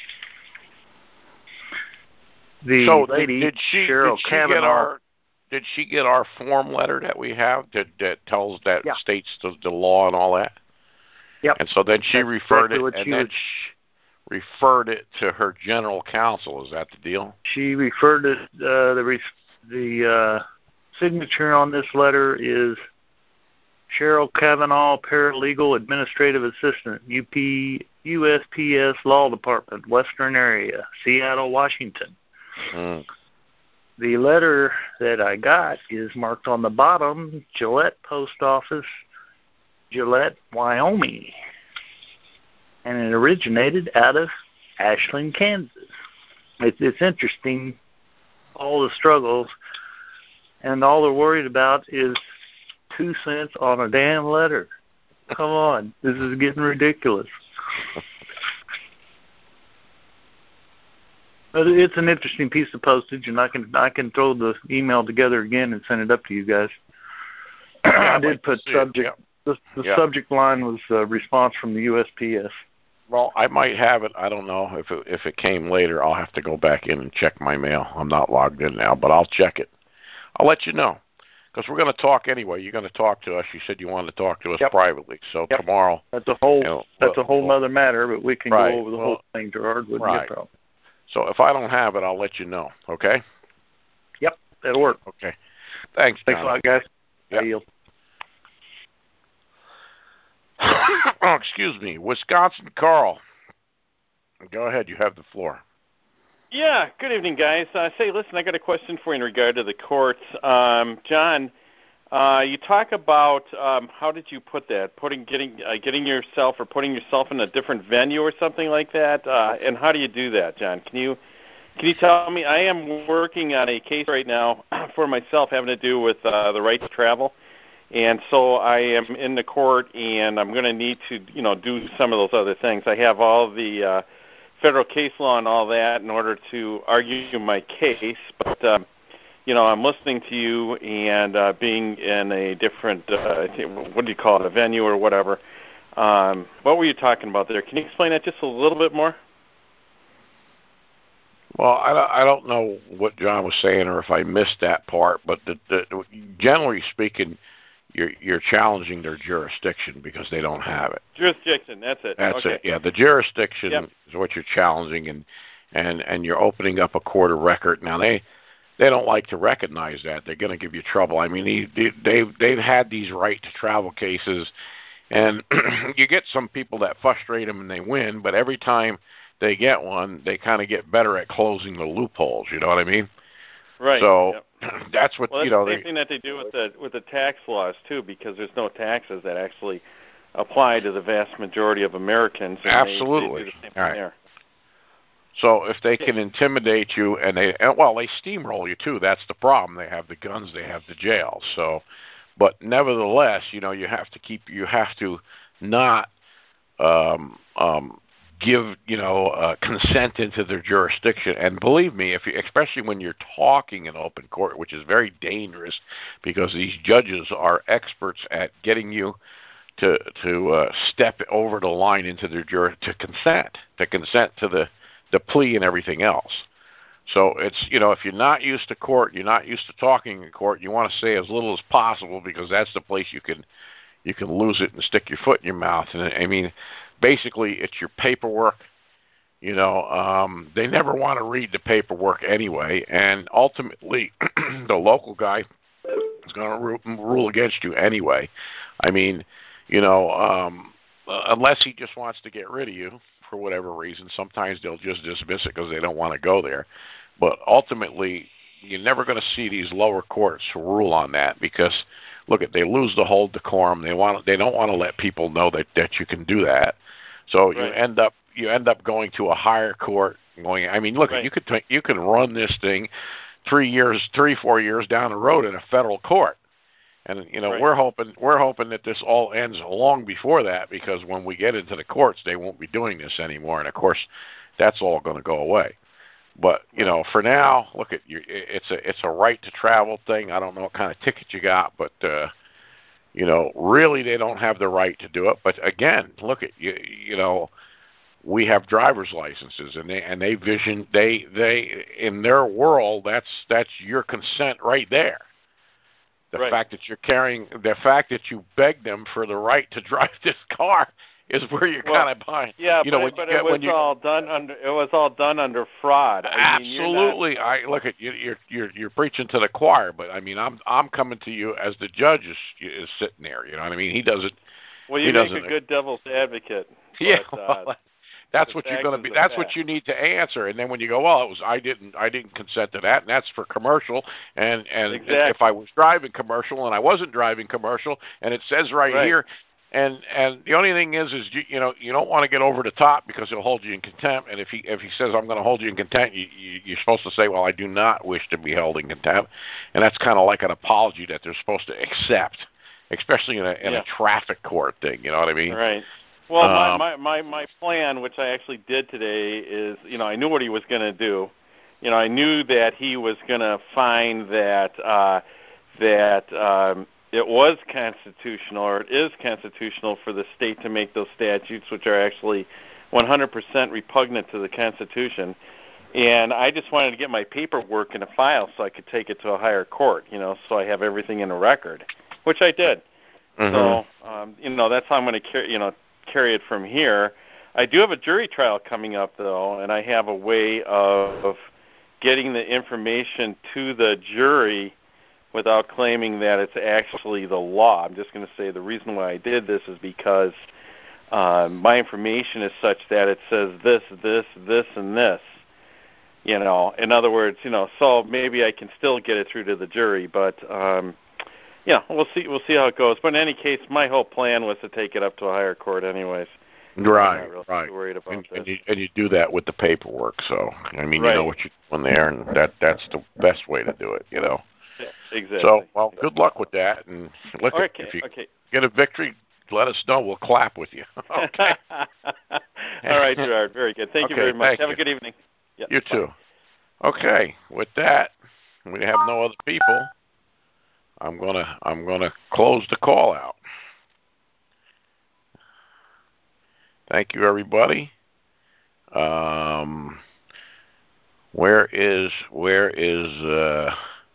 S16: the
S9: so
S16: lady,
S9: did, did she,
S16: Cheryl
S9: did she
S16: Kavanaugh,
S9: get our did she get our form letter that we have that that tells that
S16: yeah.
S9: states the, the law and all that?
S16: Yep.
S9: And so then she
S16: That's
S9: referred
S16: exactly
S9: it, and
S16: she
S9: then
S16: was,
S9: she referred it to her general counsel. Is that the deal?
S16: She referred it. Uh, the the uh, signature on this letter is Cheryl Kavanaugh, Paralegal Administrative Assistant, U P U S P S Law Department, Western Area, Seattle, Washington.
S9: Mm.
S16: The letter that I got is marked on the bottom, Gillette Post Office, Gillette, Wyoming. And it originated out of Ashland, Kansas. It's, it's interesting, all the struggles, and all they're worried about is two cents on a damn letter. Come on, this is getting ridiculous. But it's an interesting piece of postage, and I can I can throw the email together again and send it up to you guys.
S9: Yeah,
S16: I did
S9: like
S16: put subject. The, the
S9: yeah.
S16: subject line was uh, response from the U S P S.
S9: Well, I might have it. I don't know if it, if it came later. I'll have to go back in and check my mail. I'm not logged in now, but I'll check it. I'll let you know, because we're going to talk anyway. You're going to talk to us. You said you wanted to talk to us
S16: yep.
S9: privately. So
S16: yep.
S9: tomorrow,
S16: that's a whole
S9: you know,
S16: that's
S9: well,
S16: a whole
S9: well,
S16: other matter, but we can
S9: right.
S16: go over the
S9: well,
S16: whole thing, Gerard. Wouldn't
S9: right.
S16: be a problem.
S9: So if I don't have it, I'll let you know. Okay.
S16: Yep, that'll work.
S9: Okay. Thanks,
S16: Thanks
S9: John.
S16: a lot, guys.
S9: Yep.
S16: I yield.
S9: Oh, excuse me, Wisconsin Carl. Go ahead. You have the floor.
S17: Yeah, good evening, guys. Uh, say, listen, I got a question for you in regard to the courts. Um, John, uh, you talk about, um, how did you put that, putting, getting uh, getting yourself or putting yourself in a different venue or something like that, uh, and how do you do that, John? Can you Can you tell me? I am working on a case right now for myself having to do with uh, the right to travel. And so I am in the court, and I'm going to need to, you know, do some of those other things. I have all the uh, federal case law and all that in order to argue my case. But, um, you know, I'm listening to you and uh, being in a different, uh, what do you call it, a venue or whatever. Um, what were you talking about there? Can you explain that just a little bit more?
S9: Well, I don't, I don't know what John was saying or if I missed that part, but the, the, generally speaking, You're, you're challenging their jurisdiction because they don't have it.
S17: Jurisdiction, that's it.
S9: That's
S17: okay.
S9: it. Yeah, the jurisdiction
S17: yep.
S9: is what you're challenging, and and and you're opening up a court of record. Now they they don't like to recognize that. They're going to give you trouble. I mean, they, they've they've had these right to travel cases, and you get some people that frustrate them and they win, but every time they get one, they kind of get better at closing the loopholes. You know what I mean?
S17: Right.
S9: So.
S17: Yep.
S9: That's what
S17: well, that's
S9: you know.
S17: the same
S9: they,
S17: thing that they do with the with the tax laws too, because there's no taxes that actually apply to the vast majority of Americans. And
S9: absolutely.
S17: They, they do the same
S9: All right.
S17: thing there.
S9: So if they can intimidate you, and they and, well, they steamroll you too. That's the problem. They have the guns. They have the jail. So, but nevertheless, you know, you have to keep. You have to not um, um, give, you know, uh, consent into their jurisdiction. And believe me, if you, especially when you're talking in open court, which is very dangerous because these judges are experts at getting you to to uh, step over the line into their jur to consent, to consent to the, the plea and everything else. So it's, you know, if you're not used to court, you're not used to talking in court, you want to say as little as possible because that's the place you can you can lose it and stick your foot in your mouth. And I mean, basically, it's your paperwork. You know, um, they never want to read the paperwork anyway, and ultimately, the local guy is going to ru- rule against you anyway. I mean, you know, um, uh, unless he just wants to get rid of you for whatever reason. Sometimes they'll just dismiss it because they don't want to go there. But ultimately, you're never going to see these lower courts rule on that because, look, they lose the whole decorum. They want they don't want to let people know that, that you can do that. So right. you end up you end up going to a higher court. Going, I mean, look, right. you could t- you can run this thing three years, three four years down the road in a federal court, and you know right. we're hoping we're hoping that this all ends long before that because when we get into the courts, they won't be doing this anymore, and of course, that's all going to go away. But you know, for now, look at you. It's a it's a right to travel thing. I don't know what kind of ticket you got, but uh, you know, really, they don't have the right to do it. But again, look at you. You know, we have driver's licenses, and they and they vision they they in their world. That's that's your consent right there. The
S17: right.
S9: fact that you're carrying, the fact that you beg them for the right to drive this car. Is where you're
S17: well,
S9: kind of behind.
S17: Yeah,
S9: you know,
S17: but,
S9: when
S17: but
S9: you get,
S17: it was
S9: when you,
S17: all done under. It was all done under fraud. I
S9: absolutely,
S17: mean, not,
S9: I look at you. You're you're you're preaching to the choir, but I mean, I'm I'm coming to you as the judge is is sitting there. You know what I mean? He doesn't.
S17: Well, you
S9: he
S17: make
S9: doesn't,
S17: a good devil's advocate.
S9: Yeah,
S17: but, uh,
S9: well, that's what you're going to be. That's
S17: fact.
S9: what you need to answer. And then when you go, well, it was I didn't I didn't consent to that, and that's for commercial. And and
S17: exactly.
S9: if I was driving commercial and I wasn't driving commercial, and it says right,
S17: right.
S9: here. And and the only thing is, is you, you know you don't want to get over the top because he'll hold you in contempt. And if he if he says I'm going to hold you in contempt, you, you you're supposed to say, well, I do not wish to be held in contempt. And that's kind of like an apology that they're supposed to accept, especially in a in
S17: yeah.
S9: a traffic court thing. You know what I mean?
S17: Right. Well,
S9: um,
S17: my, my my my plan, which I actually did today, is you know I knew what he was going to do. You know I knew that he was going to find that uh, that. Um, it was constitutional, or it is constitutional for the state to make those statutes, which are actually one hundred percent repugnant to the Constitution. And I just wanted to get my paperwork in a file so I could take it to a higher court, you know, so I have everything in a record, which I did.
S9: Mm-hmm.
S17: So, um, you know, that's how I'm going to carry, you know, carry it from here. I do have a jury trial coming up, though, and I have a way of getting the information to the jury without claiming that it's actually the law. I'm just going to say the reason why I did this is because uh, my information is such that it says this, this, this, and this. You know, in other words, you know, so maybe I can still get it through to the jury, but um, yeah, we'll see. We'll see how it goes. But in any case, my whole plan was to take it up to a higher court, anyways.
S9: Right,
S17: I'm not really
S9: right.
S17: worried about
S9: and,
S17: this.
S9: and, you, and you do that with the paperwork. So I mean,
S17: Right.
S9: you know what you're doing there, and that that's the best way to do it. You know.
S17: Yeah, exactly.
S9: So well, good luck with that, and look,
S17: Okay,
S9: if you
S17: okay.
S9: get a victory, let us know. We'll clap with you. Okay.
S17: All right, Gerard. Very good. Thank
S9: Okay,
S17: you very much.
S9: thank
S17: Have
S9: you.
S17: a good evening. Yep,
S9: You
S17: bye.
S9: too. Okay. With that, we have no other people. I'm gonna I'm gonna close the call out. Thank you, everybody. Um, where is where is uh,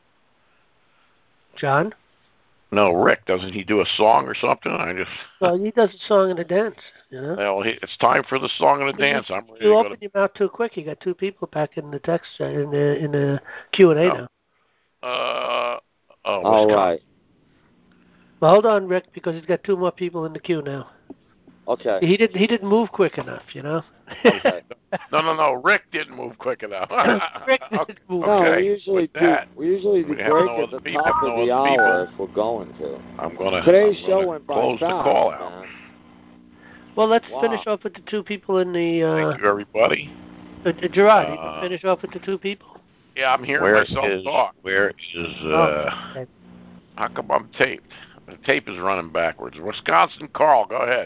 S3: John?
S9: No, Rick. Doesn't he do a song or something? I just
S3: Well, he does a song and a dance, you know.
S9: well, he, it's time for the song and the dance. I'm ready
S3: You
S9: to go
S3: opened
S9: to.
S3: your mouth too quick. You got two people back in the text uh, in the in the Q and A
S9: Oh.
S3: now.
S9: Uh, oh,
S2: All
S9: Wisconsin.
S2: right.
S3: Well, hold on, Rick, because he's got two more people in the queue now.
S2: Okay.
S3: He didn't he didn't move quick enough, you know.
S2: Okay.
S9: No, no, no. Rick didn't move quick enough.
S3: Rick
S9: okay.
S3: didn't move.
S2: No,
S9: Okay.
S2: we usually
S9: With
S2: do.
S9: that,
S2: We usually
S9: we
S2: do
S9: have
S2: break
S9: no
S2: at
S9: other
S2: the
S9: people,
S2: top
S9: no
S2: of the
S9: other
S2: hour
S9: people.
S2: if we're going to.
S9: I'm gonna.
S2: Today's
S9: I'm
S2: show
S9: gonna
S2: went by
S9: close
S2: fast,
S9: the call out.
S2: man.
S3: Well, let's
S2: Wow.
S3: finish off with the two people in the. Uh,
S9: Thank you, everybody.
S3: Uh, Gerard, you
S9: Uh,
S3: can finish off with the two people.
S9: Yeah, I'm hearing
S2: Where
S9: myself
S2: is-
S9: talk. Where is uh?
S3: Oh, okay.
S9: How come I'm taped? The tape is running backwards. Wisconsin, Carl, go ahead.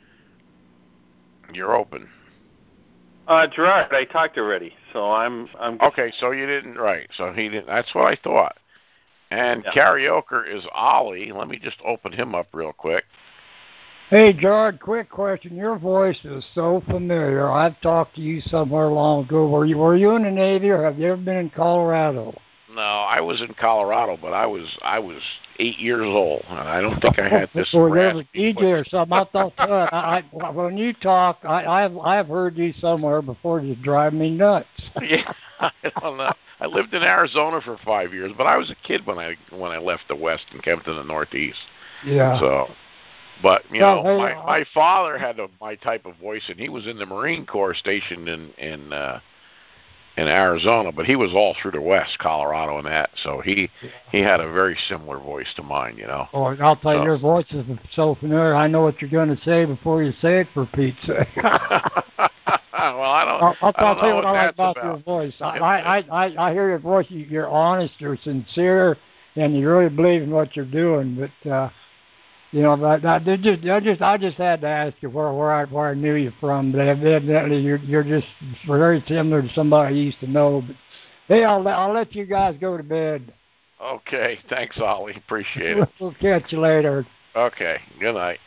S9: You're open.
S17: Uh, Gerard, I talked already, so I'm I'm good.
S9: Okay, so you didn't right. So he didn't. That's what I thought. And
S17: Yeah.
S9: karaoke is Ollie. Let me just open him up real quick.
S15: Hey, Gerard, quick question. Your voice is so familiar. I've talked to you somewhere long ago. Were you were you in the Navy, or have you ever been in Colorado?
S9: No, I was in Colorado, but I was I was eight years old, and I don't think I had this.
S15: Or there was a
S9: raspy
S15: D J or something. I thought that. I, I, when you talk, I, I've I've heard you somewhere before. You drive me nuts.
S9: Yeah, I don't know. I lived in Arizona for five years, but I was a kid when I when I left the West and came to the Northeast.
S15: Yeah.
S9: So, but you
S15: Well,
S9: know,
S15: hey,
S9: my
S15: uh,
S9: my father had a, my type of voice, and he was in the Marine Corps stationed in in uh, in Arizona, but he was all through the West, Colorado, and that. So he he had a very similar voice to mine, you know.
S15: Oh, I'll tell you,
S9: So-
S15: your voice is so familiar. I know what you're going to say before you say it. For Pete's sake.
S9: well, I don't.
S15: I'll, I'll,
S9: I don't
S15: tell you
S9: know
S15: what I like
S9: that's
S15: about,
S9: about.
S15: your voice. I, I, I, I hear your voice. You- You're honest. You're sincere, and you really believe in what you're doing. But uh, you know, but I, I just, I just, I just had to ask you where, where I, where I knew you from. But evidently, you're, you're just very similar to somebody I used to know. But hey, I'll, I'll let you guys go to bed.
S9: Okay, thanks, Ollie. Appreciate it.
S15: We'll catch you later.
S9: Okay, good night.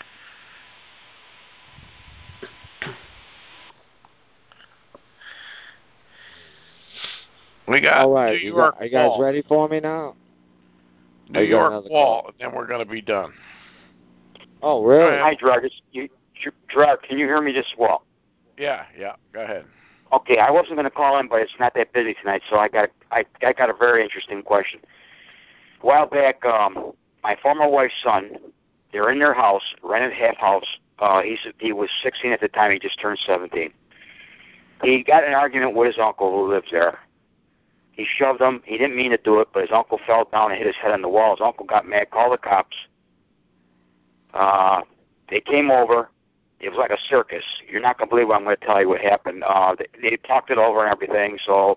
S9: We got
S2: All right.
S9: New
S2: You,
S9: York
S2: got, are you guys
S9: Wall.
S2: ready for me now?
S9: New
S2: Oh, you got
S9: York
S2: another
S9: Wall,
S2: call.
S9: and then we're going to be done.
S2: Oh, really?
S9: Go
S18: Hi, Gerard. It's, you, Gerard, can you hear me just well?
S9: Yeah, yeah. Go ahead.
S18: Okay, I wasn't going to call in, but it's not that busy tonight, so I got I I got a very interesting question. A while back, um, my former wife's son, they're in their house, rented half house. Uh, he's he was sixteen at the time. He just turned seventeen. He got in an argument with his uncle who lives there. He shoved him. He didn't mean to do it, but his uncle fell down and hit his head on the wall. His uncle got mad, called the cops. Uh, they came over. It was like a circus. You're not going to believe what I'm going to tell you what happened. Uh, they, they talked it over and everything, so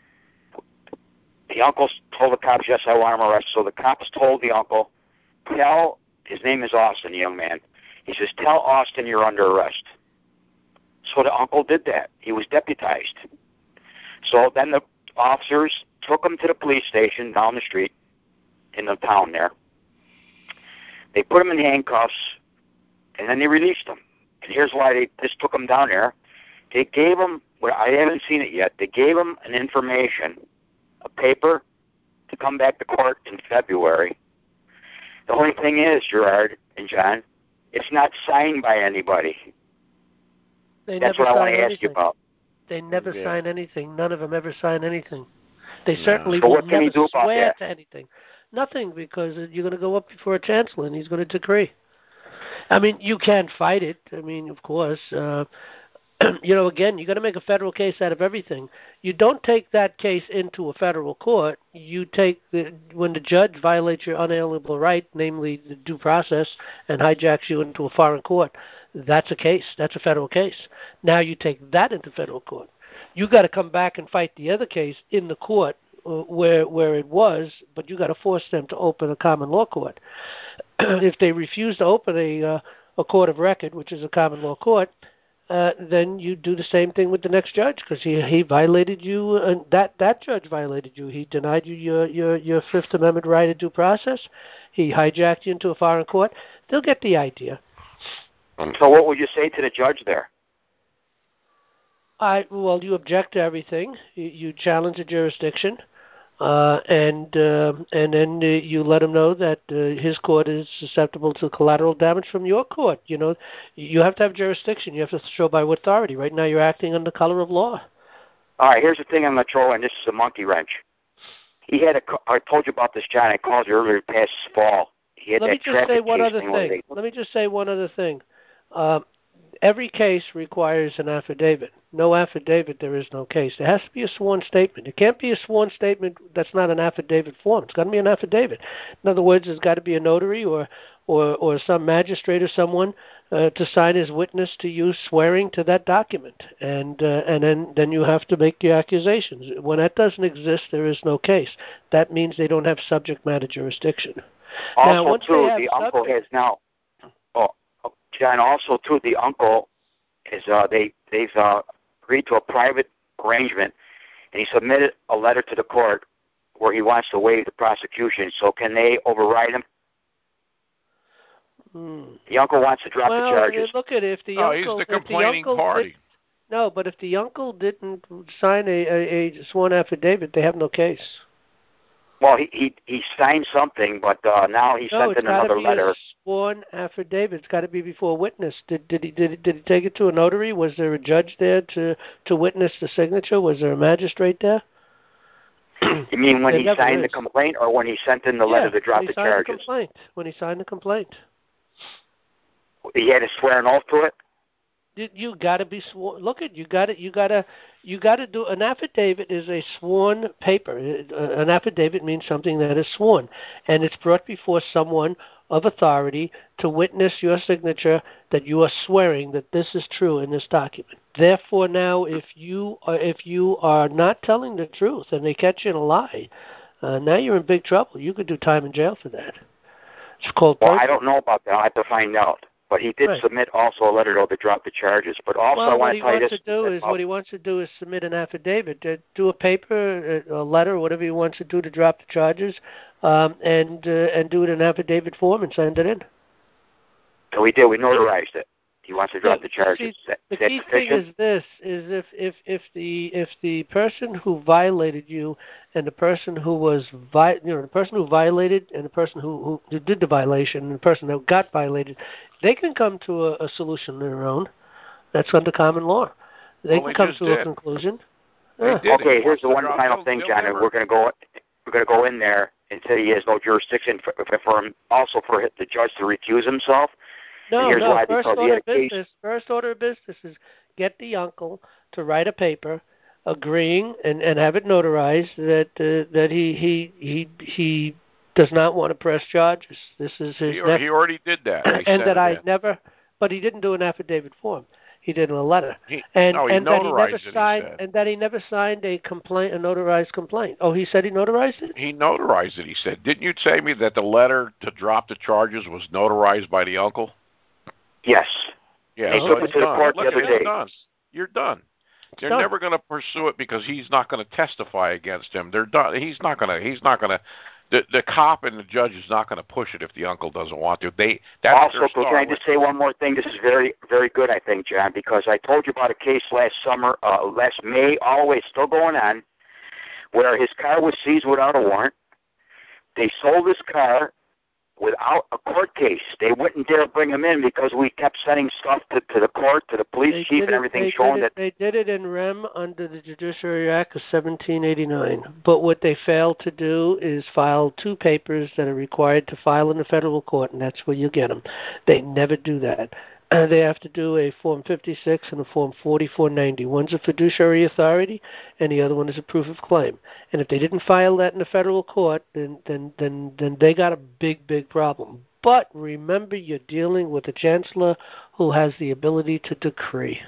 S18: the uncle told the cops, yes, I want him arrested. So the cops told the uncle, tell, his name is Austin, the young man. He says, tell Austin you're under arrest. So the uncle did that. He was deputized. So then the officers took him to the police station down the street in the town there. They put him in handcuffs, and then they released him. And here's why they just took him down there. They gave him, well, I haven't seen it yet, they gave him an information, a paper, to come back to court in February. The only thing is, Gerard and John, it's not signed by anybody.
S3: They
S18: That's
S3: never
S18: what I want
S3: sign
S18: to ask
S3: anything.
S18: you about.
S3: They never
S18: Yeah.
S3: sign anything. None of them ever sign anything. They
S18: No.
S3: certainly
S18: So
S3: will
S18: what can
S3: never
S18: he do about
S3: swear
S18: that?
S3: to anything. Nothing, because you're going to go up before a chancellor and he's going to decree. I mean, you can't fight it. I mean, of course. Uh, you know, again, you're going to make a federal case out of everything. You don't take that case into a federal court. You take the, when the judge violates your unalienable right, namely the due process, and hijacks you into a foreign court, That's a case. That's a federal case. Now you take that into federal court. You got to come back and fight the other case in the court uh, where where it was, but you got to force them to open a common law court. If they refuse to open a uh, a court of record, which is a common law court, uh, then you do the same thing with the next judge, because he he violated you, and that that judge violated you. He denied you your your your Fifth Amendment right of due process. He hijacked you into a foreign court. They'll get the idea.
S18: So what would you say to the judge there?
S3: I well, you object to everything. You, you challenge the jurisdiction, uh, and uh, and then uh, you let him know that uh, his court is susceptible to collateral damage from your court. You know, you have to have jurisdiction. You have to show by what authority. Right now, you're acting under color of law.
S18: All right, here's the thing I'm going to throw in. This is a monkey wrench. He had a. I told you about this, John. I called you earlier past fall. He had
S3: Let
S18: that
S3: me just say one other
S18: thing.
S3: thing. Let me just say one other thing. Uh, every case requires an affidavit. No affidavit, there is no case. There has to be a sworn statement. It can't be a sworn statement that's not an affidavit form. It's got to be an affidavit. In other words, there's got to be a notary or or, or some magistrate or someone uh, to sign as witness to you swearing to that document. And uh, and then, then you have to make your accusations. When that doesn't exist, there is no case. That means they don't have subject matter jurisdiction.
S18: Also,
S3: now, once
S18: too,
S3: they have
S18: the uncle
S3: subject,
S18: has now. Oh, John. Also, too, the uncle is. Uh, they they've uh, agreed to a private arrangement, and he submitted a letter to the court where he wants to waive the prosecution. So, can they override him?
S3: Hmm.
S18: The uncle wants to drop
S3: well,
S18: the charges.
S3: Look at it. If the
S9: no,
S3: uncle,
S9: he's the
S3: if
S9: complaining
S3: the uncle
S9: party.
S3: Did, no, but if the uncle didn't sign a, a, a sworn affidavit, they have no case.
S18: Well, he he, he signed something, but uh, now he
S3: no,
S18: sent in another
S3: be
S18: letter.
S3: A sworn affidavit. It's got to be before a witness. Did did he did he, did he take it to a notary? Was there a judge there to to witness the signature? Was there a magistrate there?
S18: You mean when
S3: there
S18: he signed
S3: is.
S18: the complaint, or when he sent in the
S3: yeah,
S18: letter to drop
S3: when he
S18: the
S3: signed
S18: charges?
S3: The complaint. When he signed the complaint.
S18: He had to swear an oath to it.
S3: You, you got to be sworn. Look at you. Got to you got to you got to do an affidavit. Is a sworn paper. An affidavit means something that is sworn, and it's brought before someone of authority to witness your signature that you are swearing that this is true in this document. Therefore, now if you are, if you are not telling the truth and they catch you in a lie, uh, now you're in big trouble. You could do time in jail for that. It's called.
S18: Well,
S3: perjury.
S18: I don't know about that. I have to find out. But he did
S3: right.
S18: submit also a letter to drop the charges. But also,
S3: well,
S18: I want
S3: what
S18: to
S3: he
S18: tell you
S3: wants
S18: this.
S3: to do is what he wants to do is submit an affidavit, to do a paper, a letter, whatever he wants to do to drop the charges, um, and uh, and do it in an affidavit form and send it in.
S18: So we did. We notarized it. He wants to drop
S3: yeah,
S18: the charges.
S3: See,
S18: is
S3: the
S18: that
S3: key
S18: sufficient?
S3: thing is this: is if if if the if the person who violated you and the person who was vi- you know the person who violated and the person who who did the violation and the person that got violated, they can come to a, a solution on their own. That's under common law. They
S9: well,
S3: can come to
S9: did.
S3: a conclusion.
S9: Yeah.
S18: Okay, here's the one
S9: drop,
S18: final
S9: they'll,
S18: thing,
S9: they'll
S18: John.
S9: never...
S18: We're going to go. We're going to go in there and say he has no jurisdiction for, for him. Also, for the judge to recuse himself.
S3: No,
S18: and here's
S3: no.
S18: why,
S3: First
S18: because
S3: order
S18: he
S3: of
S18: had a case.
S3: business. First order of business is get the uncle to write a paper agreeing and, and have it notarized that uh, that he, he he he does not want to press charges. This is his.
S9: He,
S3: nephew.
S9: he already did that. He
S3: and that I
S9: in.
S3: never. But he didn't do an affidavit form. He did in a letter.
S9: He,
S3: and
S9: no, he
S3: and that he never
S9: it,
S3: signed
S9: he
S3: and that he never signed a complaint, a notarized complaint. Oh, he said he notarized it?
S9: He notarized it, he said. Didn't you say to me that the letter to drop the charges was notarized by the uncle?
S18: Yes.
S9: Yeah,
S18: they
S9: so
S18: took it
S9: it's
S18: to the
S9: done.
S18: court
S9: Look,
S18: the other
S9: it's
S18: day.
S9: done. You're done. They're
S3: done.
S9: never going to pursue it because he's not going to testify against him. They're done. He's not going to. He's not going to. The the cop and the judge is not going to push it if the uncle doesn't want to. They that's
S18: also,
S9: their
S18: can I just say one more thing? This is very, very good, I think, John, because I told you about a case last summer, uh, last May, always still going on, where his car was seized without a warrant. They sold his car without a court case. They wouldn't dare bring him in because we kept sending stuff to, to the court, to the police
S3: they
S18: chief, and
S3: it,
S18: everything, showing
S3: it,
S18: that
S3: they did it in rem under the Judiciary Act of seventeen eighty-nine. But what they failed to do is file two papers that are required to file in the federal court, and that's where you get them. They never do that. they have to do a Form fifty-six and a Form forty-four ninety. One's a fiduciary authority, and the other one is a proof of claim. And if they didn't file that in the federal court, then then then, then they got a big, big problem. But remember, you're dealing with a chancellor who has the ability to decree.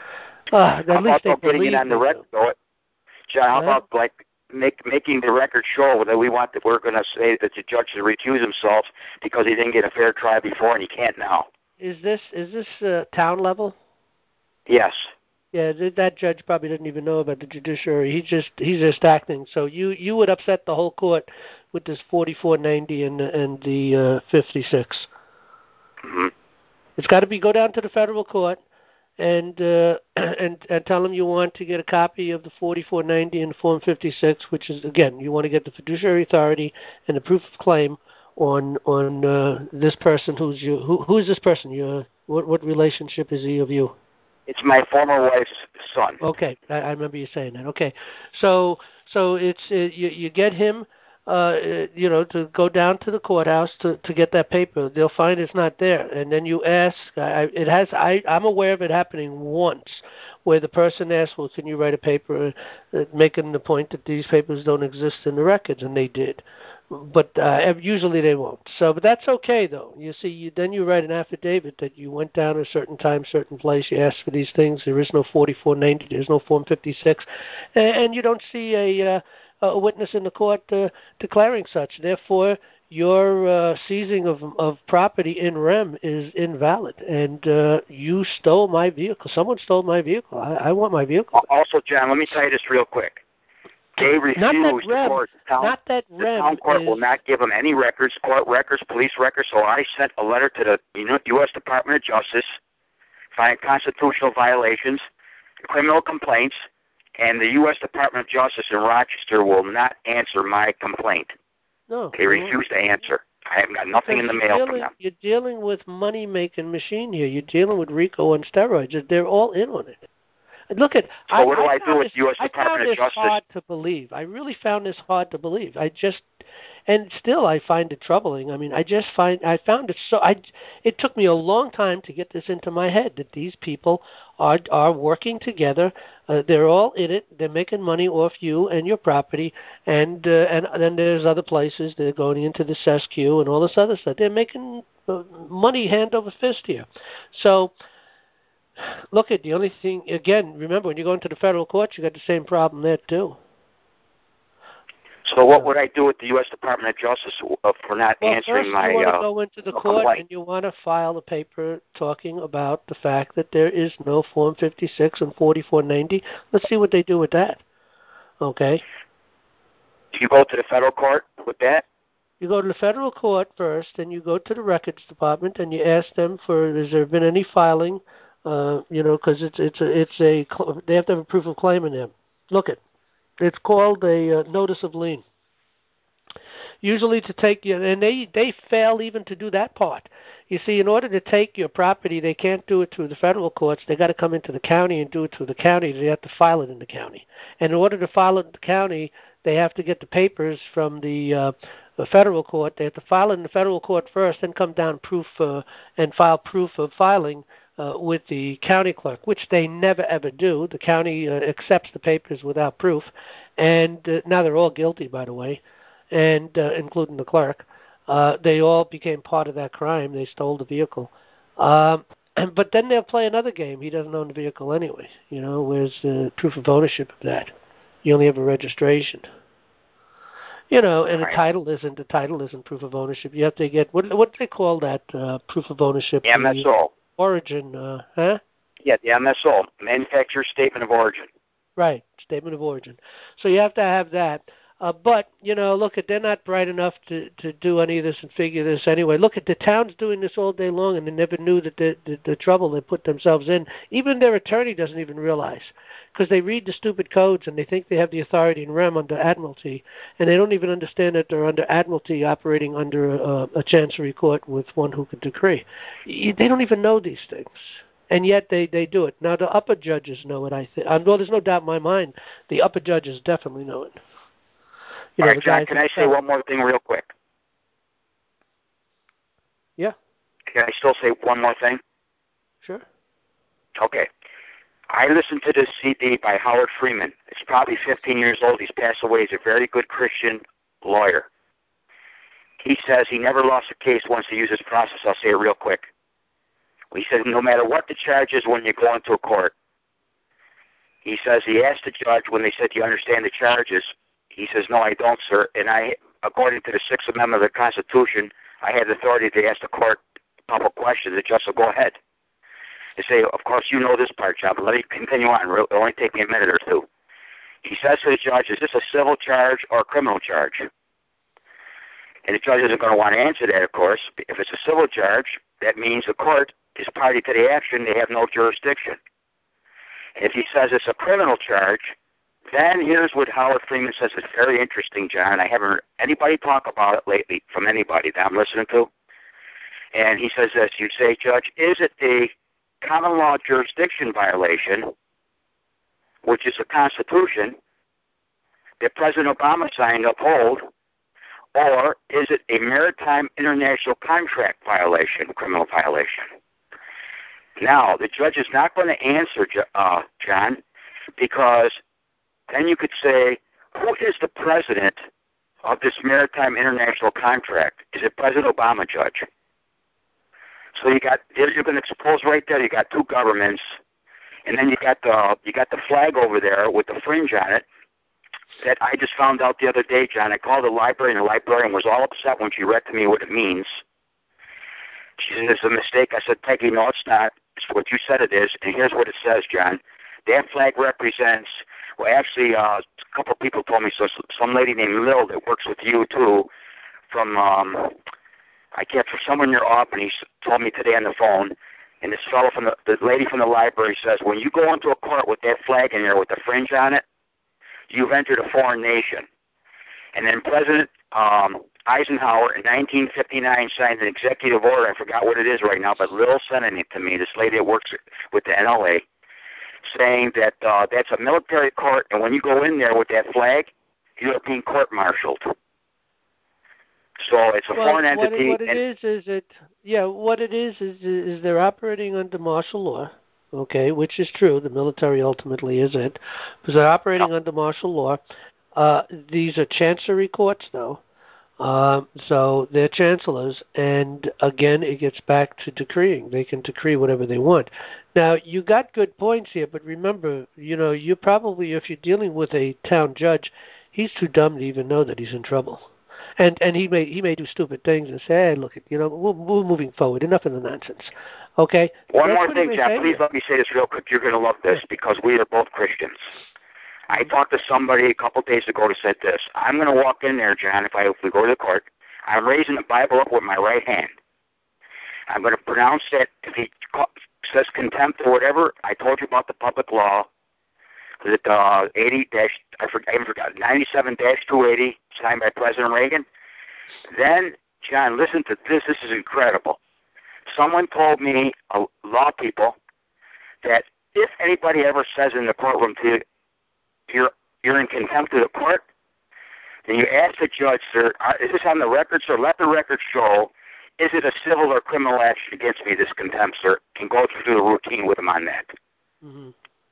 S3: Uh, at
S18: how
S3: least
S18: about
S3: they
S18: getting
S3: believe
S18: it on the
S3: they
S18: record, though? John, how
S3: Huh?
S18: about like make, making the record show that we want that we're going to say that the judge should recuse himself because he didn't get a fair trial before and he can't now?
S3: Is this is this uh, town level?
S18: Yes.
S3: Yeah, th- that judge probably doesn't even know about the judiciary. He just he's just acting. So you you would upset the whole court with this forty-four ninety and and the uh, fifty-six.
S18: Mm-hmm.
S3: It's got to be go down to the federal court and uh, and and tell them you want to get a copy of the forty-four ninety and Form fifty-six, which is again you want to get the fiduciary authority and the proof of claim on on uh, this person who's you who who is this person? You what what relationship is he of you?
S18: It's my former wife's son.
S3: Okay, I, I remember you saying that. Okay, so so it's uh, you you get him, uh, you know, to go down to the courthouse to to get that paper. They'll find it's not there, and then you ask. I, it has. I I'm aware of it happening once, where the person asked, "Well, can you write a paper uh, making the point that these papers don't exist in the records?" And they did. But uh, usually they won't. So, but that's okay though. You see, you, then you write an affidavit that you went down a certain time, certain place. You asked for these things. There is no forty-four ninety. There's no Form fifty-six, and, and you don't see a uh, a witness in the court uh, declaring such. Therefore, your uh, seizing of of property in rem is invalid, and uh, you stole my vehicle. Someone stole my vehicle. I, I want my vehicle.
S18: Also, John, let me tell you this real quick. They refused
S3: not that
S18: the
S3: rem,
S18: court. The town,
S3: not that
S18: the
S3: rem
S18: town court
S3: is,
S18: will not give them any records, court records, police records. So I sent a letter to the U S Department of Justice, finding constitutional violations, criminal complaints, and the U S Department of Justice in Rochester will not answer my complaint.
S3: No,
S18: they refuse to answer. I haven't got nothing in the mail
S3: dealing,
S18: from them.
S3: You're dealing with money-making machine here. You're dealing with RICO on steroids. They're all in on it. Look at.
S18: So
S3: I,
S18: what do
S3: I,
S18: I, do with
S3: this,
S18: U S
S3: I
S18: Department
S3: found
S18: of
S3: this
S18: Justice?
S3: hard to believe. I really found this hard to believe. I just, and still I find it troubling. I mean, I just find I found it so. I. It took me a long time to get this into my head that these people are are working together. Uh, they're all in it. They're making money off you and your property, and uh, and then there's other places. They're going into the S E S Q and all this other stuff. They're making uh, money hand over fist here. So. Look at the only thing again. Remember, when you go into the federal courts, you got the same problem there too.
S18: So what would I do with the U S Department of Justice uh, for not
S3: well,
S18: answering
S3: first
S18: my
S3: you want to
S18: uh,
S3: go into the
S18: complaint?
S3: court and you want to file a paper talking about the fact that there is no Form fifty-six and forty-four ninety. Let's see what they do with that. Okay.
S18: Do you go to the federal court with that?
S3: You go to the federal court first, and you go to the records department, and you ask them for has there been any filing. Uh, you know, because it's it's a it's a they have to have a proof of claim in them. Look it, it's called a uh, notice of lien. Usually to take you, and they they fail even to do that part. You see, in order to take your property, they can't do it through the federal courts. They got to come into the county and do it through the county. They have to file it in the county, and in order to file it in the county, they have to get the papers from the. Uh, the federal court. They have to file it in the federal court first, then come down proof uh, and file proof of filing. Uh, with the county clerk, which they never ever do. The county uh, accepts the papers without proof, and uh, now they're all guilty, by the way, and uh, including the clerk. Uh, they all became part of that crime. They stole the vehicle. Um, but then they'll play another game. He doesn't own the vehicle anyway. You know, where's the proof of ownership of that? You only have a registration. You know, and the title isn't the title isn't proof of ownership. You have to get what what do they call that uh, proof of ownership?
S18: M S O.
S3: Origin, uh, huh?
S18: Yeah, the M S O, Manufacturer Statement of Origin.
S3: Right, Statement of Origin. So you have to have that. Uh, but, you know, look, at they're not bright enough to, to do any of this and figure this anyway. Look, at the town's doing this all day long, and they never knew that the, the, the trouble they put themselves in. Even their attorney doesn't even realize, because they read the stupid codes, and they think they have the authority in rem under Admiralty, and they don't even understand that they're under Admiralty operating under a, a chancery court with one who can decree. They don't even know these things. And yet they, they do it. Now, the upper judges know it, I think. Well, there's no doubt in my mind the upper judges definitely know it. You
S18: All
S3: know,
S18: right, John, can I say one more thing real quick?
S3: Yeah.
S18: Can I still say one more thing? Okay. I listened to this C D by Howard Freeman. It's probably fifteen years old. He's passed away. He's a very good Christian lawyer. He says he never lost a case once he used this process. I'll say it real quick. He says no matter what the charge is when you go into a court, he says he asked the judge when they said, do you understand the charges? He says, no, I don't, sir. And I, according to the Sixth Amendment of the Constitution, I had the authority to ask the court a couple questions. The judge will go ahead. They say, of course, you know this part, John, but let me continue on. It'll only take me a minute or two. He says to the judge, is this a civil charge or a criminal charge? And the judge isn't going to want to answer that, of course. If it's a civil charge, that means the court is party to the action. They have no jurisdiction. If he says it's a criminal charge, then here's what Howard Freeman says is very interesting, John. I haven't heard anybody talk about it lately from anybody that I'm listening to. And he says this, you say, Judge, is it a common law jurisdiction violation, which is the Constitution, that President Obama signed to uphold, or is it a maritime international contract violation, criminal violation? Now, the judge is not going to answer, uh, John, because then you could say, who is the president of this maritime international contract? Is it President Obama, Judge? So you got, you're going to expose right there, you got two governments, and then you got the you got the flag over there with the fringe on it that I just found out the other day, John. I called the library, and the librarian was all upset when she read to me what it means. She said, it's a mistake. I said, Peggy, no, it's not. It's what you said it is, and here's what it says, John. That flag represents, well, actually, uh, a couple of people told me, so some lady named Lil that works with you, too, from, um, I can't, for someone near Albany, told me today on the phone, and this fellow from the, the lady from the library says, when you go into a court with that flag in there with the fringe on it, you've entered a foreign nation. And then President um, Eisenhower in nineteen fifty-nine signed an executive order. I forgot what it is right now, but Lil sent it to me, this lady that works with the N L A, saying that uh, that's a military court, and when you go in there with that flag, you're being court-martialed. So it's a
S3: well,
S18: foreign entity.
S3: What it, what it is is it, yeah, what it is is is they're operating under martial law, okay, which is true. The military ultimately is it, because they're operating under martial law. Uh, these are chancery courts, though. Um, so they're chancellors, and again, it gets back to decreeing. They can decree whatever they want. Now, you got good points here, but remember, you know, you probably, if you're dealing with a town judge, he's too dumb to even know that he's in trouble. And and he may he may do stupid things and say, hey, look, you know, we're, we're moving forward. Enough of the nonsense. Okay?
S18: One
S3: That's
S18: more thing, John. Please let me say this real quick. You're going to love this because we are both Christians. I talked to somebody a couple of days ago who said this. I'm going to walk in there, John, if I if we go to the court. I'm raising the Bible up with my right hand. I'm going to pronounce that if he says contempt or whatever, I told you about the public law. Is it uh, eighty dash? I forgot. I forgot. ninety-seven dash two eighty, signed by President Reagan. Then, John, listen to this. This is incredible. Someone told me, uh, law people, that if anybody ever says in the courtroom to you, you're you're in contempt of the court, then you ask the judge, sir, is this on the record, sir? Let the record show. Is it a civil or criminal action against me, this contempt, sir? Can go through the routine with him on that.
S3: Mm-hmm.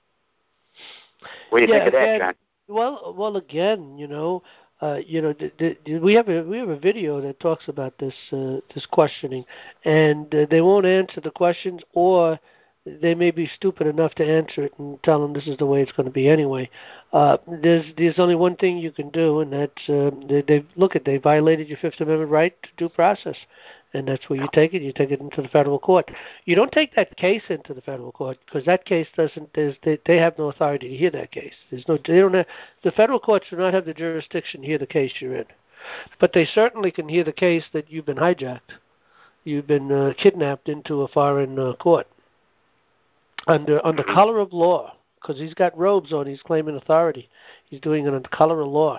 S18: What do you
S3: yeah,
S18: think of that,
S3: again,
S18: John?
S3: Well, well, again, you know, uh, you know, the, the, we have a we have a video that talks about this uh, this questioning, and uh, they won't answer the questions, or they may be stupid enough to answer it and tell them this is the way it's going to be anyway. Uh, there's there's only one thing you can do, and that's uh, they, they look at they violated your Fifth Amendment right to due process, and that's where you take it. You take it into the federal court. You don't take that case into the federal court because that case doesn't. There's, they they have no authority to hear that case. There's no. They don't have, the federal courts do not have the jurisdiction to hear the case you're in, but they certainly can hear the case that you've been hijacked, you've been uh, kidnapped into a foreign uh, court. Under under color of law, because he's got robes on, he's claiming authority. He's doing it under color of law.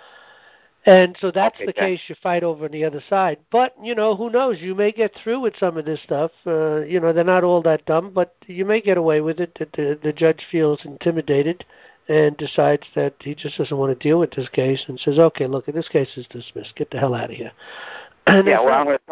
S3: And so that's okay, the case you fight over on the other side. But, you know, who knows? You may get through with some of this stuff. Uh, you know, they're not all that dumb, but you may get away with it. That the, the judge feels intimidated and decides that he just doesn't want to deal with this case and says, okay, look, this case is dismissed. Get the hell out of here. And
S18: yeah, well, I'm going to tell him.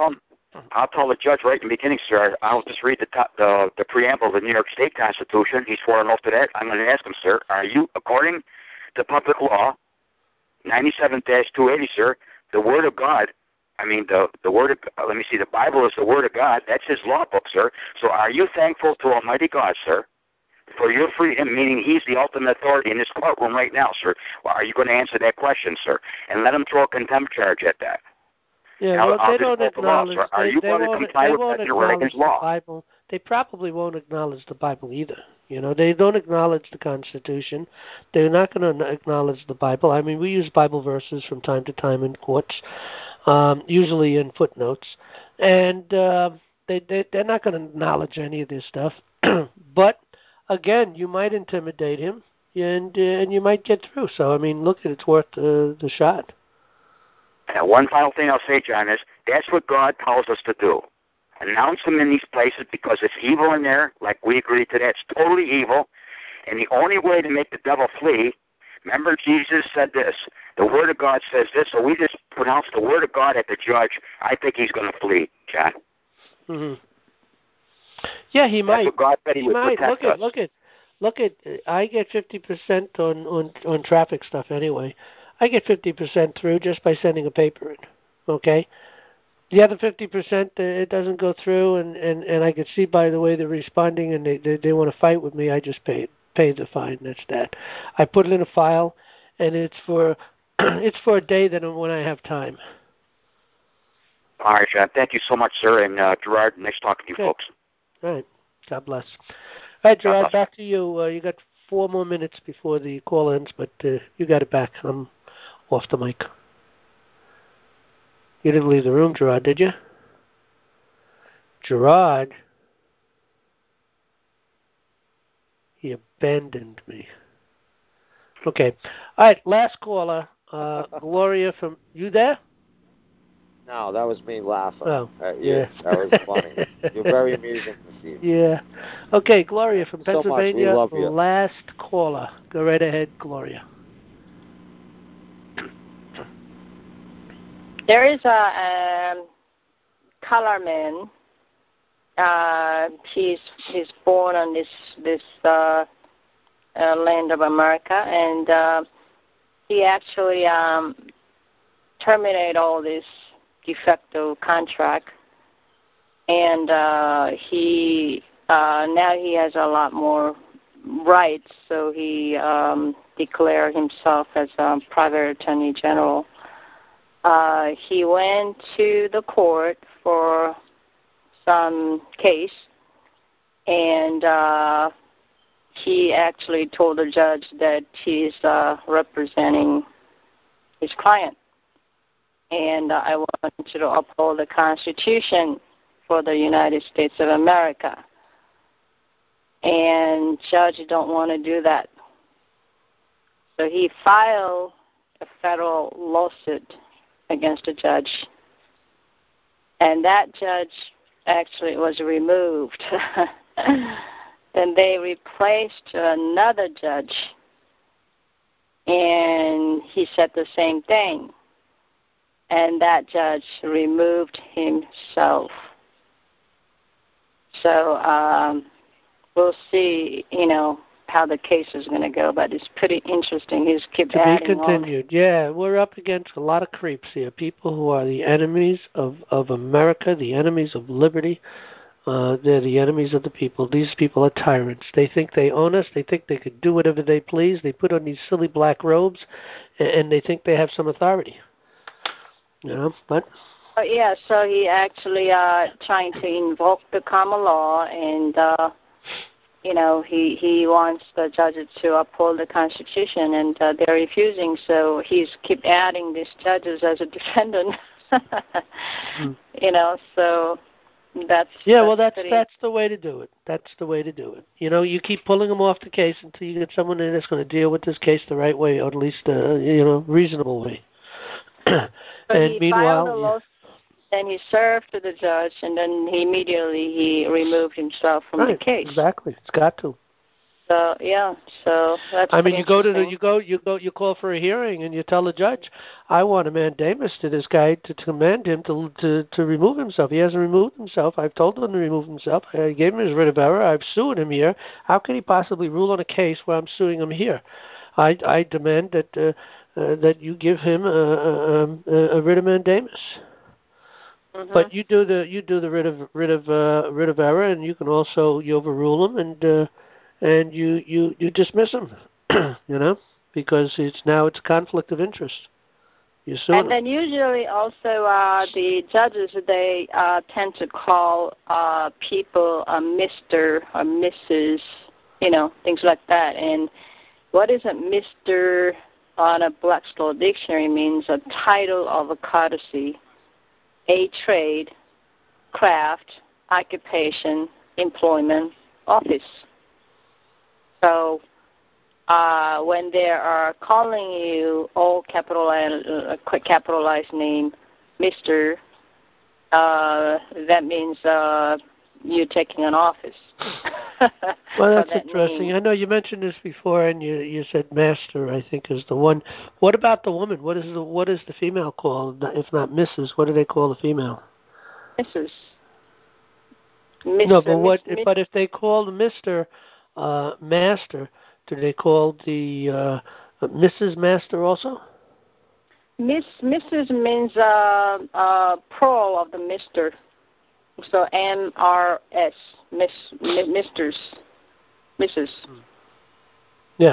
S18: I'll tell the judge right in the beginning, sir. I'll just read the top, the, the preamble of the New York State Constitution. He's sworn oath to that. I'm going to ask him, sir, are you, according to public law, ninety-seven dash two eighty, sir, the Word of God, I mean, the, the Word of, uh, let me see, the Bible is the Word of God. That's His law book, sir. So are you thankful to Almighty God, sir, for your freedom, meaning He's the ultimate authority in this courtroom right now, sir? Well, are you going to answer that question, sir? And let him throw a contempt charge at that.
S3: Yeah,
S18: I'll,
S3: well,
S18: I'll
S3: they don't acknowledge.
S18: The law, are
S3: they,
S18: you
S3: they
S18: going
S3: won't,
S18: to comply
S3: they
S18: with
S3: won't
S18: that
S3: acknowledge
S18: law?
S3: the Bible. They probably won't acknowledge the Bible either. You know, they don't acknowledge the Constitution. They're not going to acknowledge the Bible. I mean, we use Bible verses from time to time in courts, um, usually in footnotes, and uh, they, they they're not going to acknowledge any of this stuff. But again, you might intimidate him, and uh, and you might get through. So I mean, look, it's worth uh, the shot.
S18: And one final thing I'll say, John, is that's what God tells us to do. Announce Him in these places because it's evil in there, like we agree to that. It's totally evil. And the only way to make the devil flee, remember Jesus said this, the Word of God says this, so we just pronounce the Word of God at the judge. I think he's going to flee, John.
S3: Mm-hmm. Yeah, he
S18: That's
S3: might.
S18: what God said he,
S3: he
S18: would
S3: might.
S18: protect
S3: Look
S18: us.
S3: at, look at, look at. I get fifty percent on, on on traffic stuff anyway. I get fifty percent through just by sending a paper in. Okay. The other fifty percent, uh, it doesn't go through, and, and, and I can see by the way they're responding, and they they, they want to fight with me. I just pay pay the fine. That's that. I put it in a file, and it's for it's for a day that when I have time.
S18: All right, John. Thank you so much, sir. And uh, Gerard, nice talking to you,
S3: Okay.
S18: folks.
S3: All right. God bless. All right, Gerard,
S18: bless.
S3: back to you. Uh, you got four more minutes before the call ends, but uh, you got it back. I'm off the mic. You didn't leave the room, Gerard, did you? Gerard? He abandoned me. Okay. All right, last caller. Uh, Gloria from... You there?
S2: No, that was me laughing.
S3: Oh,
S2: at you.
S3: yeah.
S2: That was funny. You're very amusing to see.
S3: Yeah. Okay, Gloria from
S2: So much. We
S3: Pennsylvania.
S2: love you.
S3: Last caller. Go right ahead, Gloria.
S19: There is a um, color man. Uh, he's he's born on this this uh, uh, land of America, and uh, he actually um, terminated all this de facto contract, and uh, he uh, now he has a lot more rights. So he um, declared himself as a private attorney general. Uh, he went to the court for some case, and uh, he actually told the judge that he's uh, representing his client. And uh, I want you to uphold the Constitution for the United States of America. And judge don't want to do that. So he filed a federal lawsuit against the judge. And that judge actually was removed. Then they replaced another judge, and he said the same thing. And that judge removed himself. So um, we'll see, you know, how the case is going to go, but it's pretty interesting. He's keep
S3: To
S19: adding
S3: be continued. Yeah, we're up against a lot of creeps here. People who are the enemies of, of America, the enemies of liberty. Uh, they're the enemies of the people. These people are tyrants. They think they own us. They think they could do whatever they please. They put on these silly black robes, and, and they think they have some authority. You know, but...
S19: Uh, yeah, so he actually uh, trying to invoke the common law, and... Uh, You know, he, he wants the judges to uphold the Constitution, and uh, they're refusing, so he's keep adding these judges as a defendant. mm. You know, so that's...
S3: Yeah,
S19: that's
S3: well, that's
S19: pretty...
S3: that's the way to do it. That's the way to do it. You know, you keep pulling them off the case until you get someone in that's going to deal with this case the right way, or at least, uh, you know, reasonable way.
S19: But
S3: and
S19: he
S3: meanwhile...
S19: filed a lawsuit, and he served to the judge, and then he immediately he removed himself from
S3: right,
S19: the case.
S3: Exactly. It's got to.
S19: So yeah, so that's.
S3: I mean, you go to the,
S19: interesting.
S3: you go, you go, you call for a hearing, and you tell the judge, "I want a mandamus to this guy to, to command him to to to remove himself. He hasn't removed himself. I've told him to remove himself. I gave him his writ of error. I've sued him here. How can he possibly rule on a case where I'm suing him here? I I demand that uh, uh, that you give him a, a, a, a writ of mandamus."
S19: Mm-hmm.
S3: But you do the you do the writ of writ of uh, writ of error, and you can also you overrule him and. Uh, And you, you, you dismiss him, you know, because it's now it's a conflict of interest. You sue
S19: And
S3: him.
S19: then usually also uh, the judges, they uh, tend to call uh, people uh, Mister or Missus, you know, things like that. And what is a Mister on a Black's Law Dictionary means a title of a courtesy, a trade, craft, occupation, employment, office. So uh, when they are calling you all capitalized, uh, quick capitalized name, Mister, uh, that means uh, you're taking an office.
S3: Well, that's
S19: that
S3: interesting.
S19: name.
S3: I know you mentioned this before, and you you said master. I think is the one. What about the woman? What is the what is the female called? If not Missus, what do they call the female?
S19: Missus
S3: No, but
S19: Mister
S3: what?
S19: Miss,
S3: But if they call the Mister uh, Master, do they call the uh, Missus Master also?
S19: Miss Missus means uh, uh, plural of the Mister. So M R S, Miss, Misters, Missus
S3: Yeah.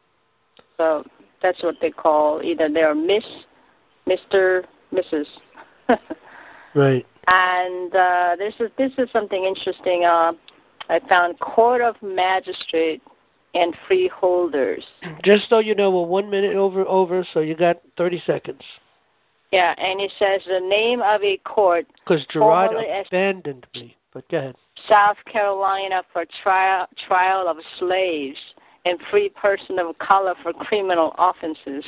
S19: So that's what they call either they're Miss, Mister, Missus
S3: Right.
S19: And uh, this is this is something interesting. Uh, I found Court of Magistrate and Freeholders.
S3: Just so you know, we're one minute over over, so you got thirty seconds.
S19: Yeah, and it says the name of a court.
S3: Because Gerard
S19: formerly as
S3: abandoned me. But go ahead.
S19: South Carolina for trial trial of slaves and free person of color for criminal offenses.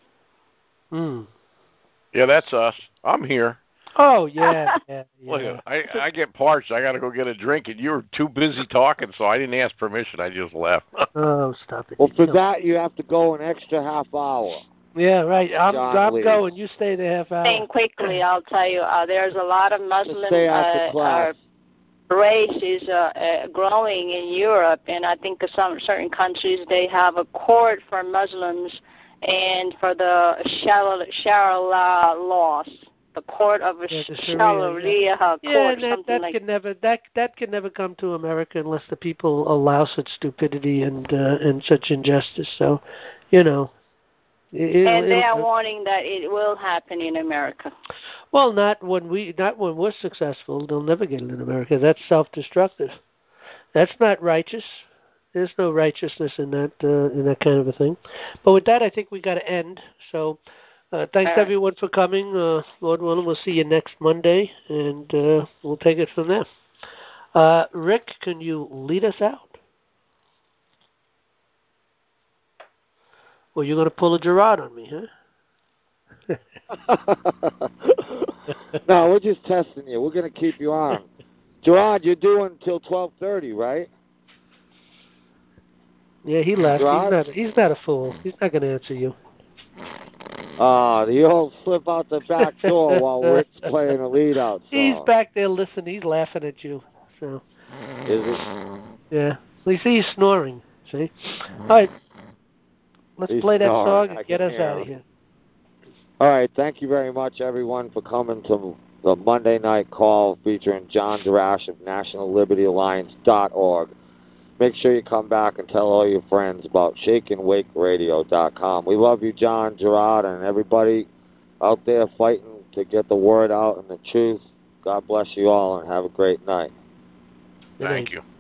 S3: Hmm.
S9: Yeah, that's us. I'm here.
S3: Oh yeah, yeah, yeah.
S9: Look, I I get parched. I got to go get a drink, and you were too busy talking, so I didn't ask permission. I just left.
S3: Oh, stop it.
S2: Well, for that you have to go an extra half hour.
S3: Yeah, right. I'm,
S2: John
S3: I'm
S2: leaves.
S3: going. You stay the half hour.
S19: Saying quickly, I'll tell you, uh, there's a lot of Muslim
S2: stay after
S19: uh,
S2: class.
S19: uh, race is uh, uh, growing in Europe, and I think some certain countries they have a court for Muslims and for the Sharia Sharia laws. The court of
S3: Yeah, the
S19: Sharia,
S3: Sharia,
S19: court,
S3: yeah, and that,
S19: something
S3: that
S19: like
S3: can never that that can never come to America unless the people allow such stupidity and uh, and such injustice. So, you know. It,
S19: and they
S3: it,
S19: are warning that it will happen in America.
S3: Well, not when we not when we're successful. They'll never get it in America. That's self-destructive. That's not righteous. There's no righteousness in that uh, in that kind of a thing. But with that, I think we got to end. So, uh, thanks
S19: All right.
S3: everyone for coming. Uh, Lord willing, we'll see you next Monday, and uh, we'll take it from there. Uh, Rick, can you lead us out? Well, you're going to pull a Gerard on me, huh?
S2: No, we're just testing you. We're going to keep you on. Gerard, you're doing until twelve thirty, right?
S3: Yeah, he left.
S2: Gerard?
S3: He's not. He's not a fool. He's not going to answer you.
S2: Ah, uh, you'll slip out the back door while Rick's playing a lead-out song.
S3: He's back there listening. He's laughing at you. So.
S2: Is it?
S3: Yeah. Well, you see, he's snoring. See? All right. Let's
S2: He's
S3: play that
S2: snoring.
S3: song
S2: I
S3: and get
S2: can
S3: us
S2: hear
S3: out of
S2: him.
S3: here.
S2: All right, thank you very much, everyone, for coming to the Monday Night Call featuring John Darash of National Liberty Alliance dot org. Make sure you come back and tell all your friends about shake and wake radio dot com. We love you, John, Gerard, and everybody out there fighting to get the word out and the truth. God bless you all, and have a great night.
S9: Thank you.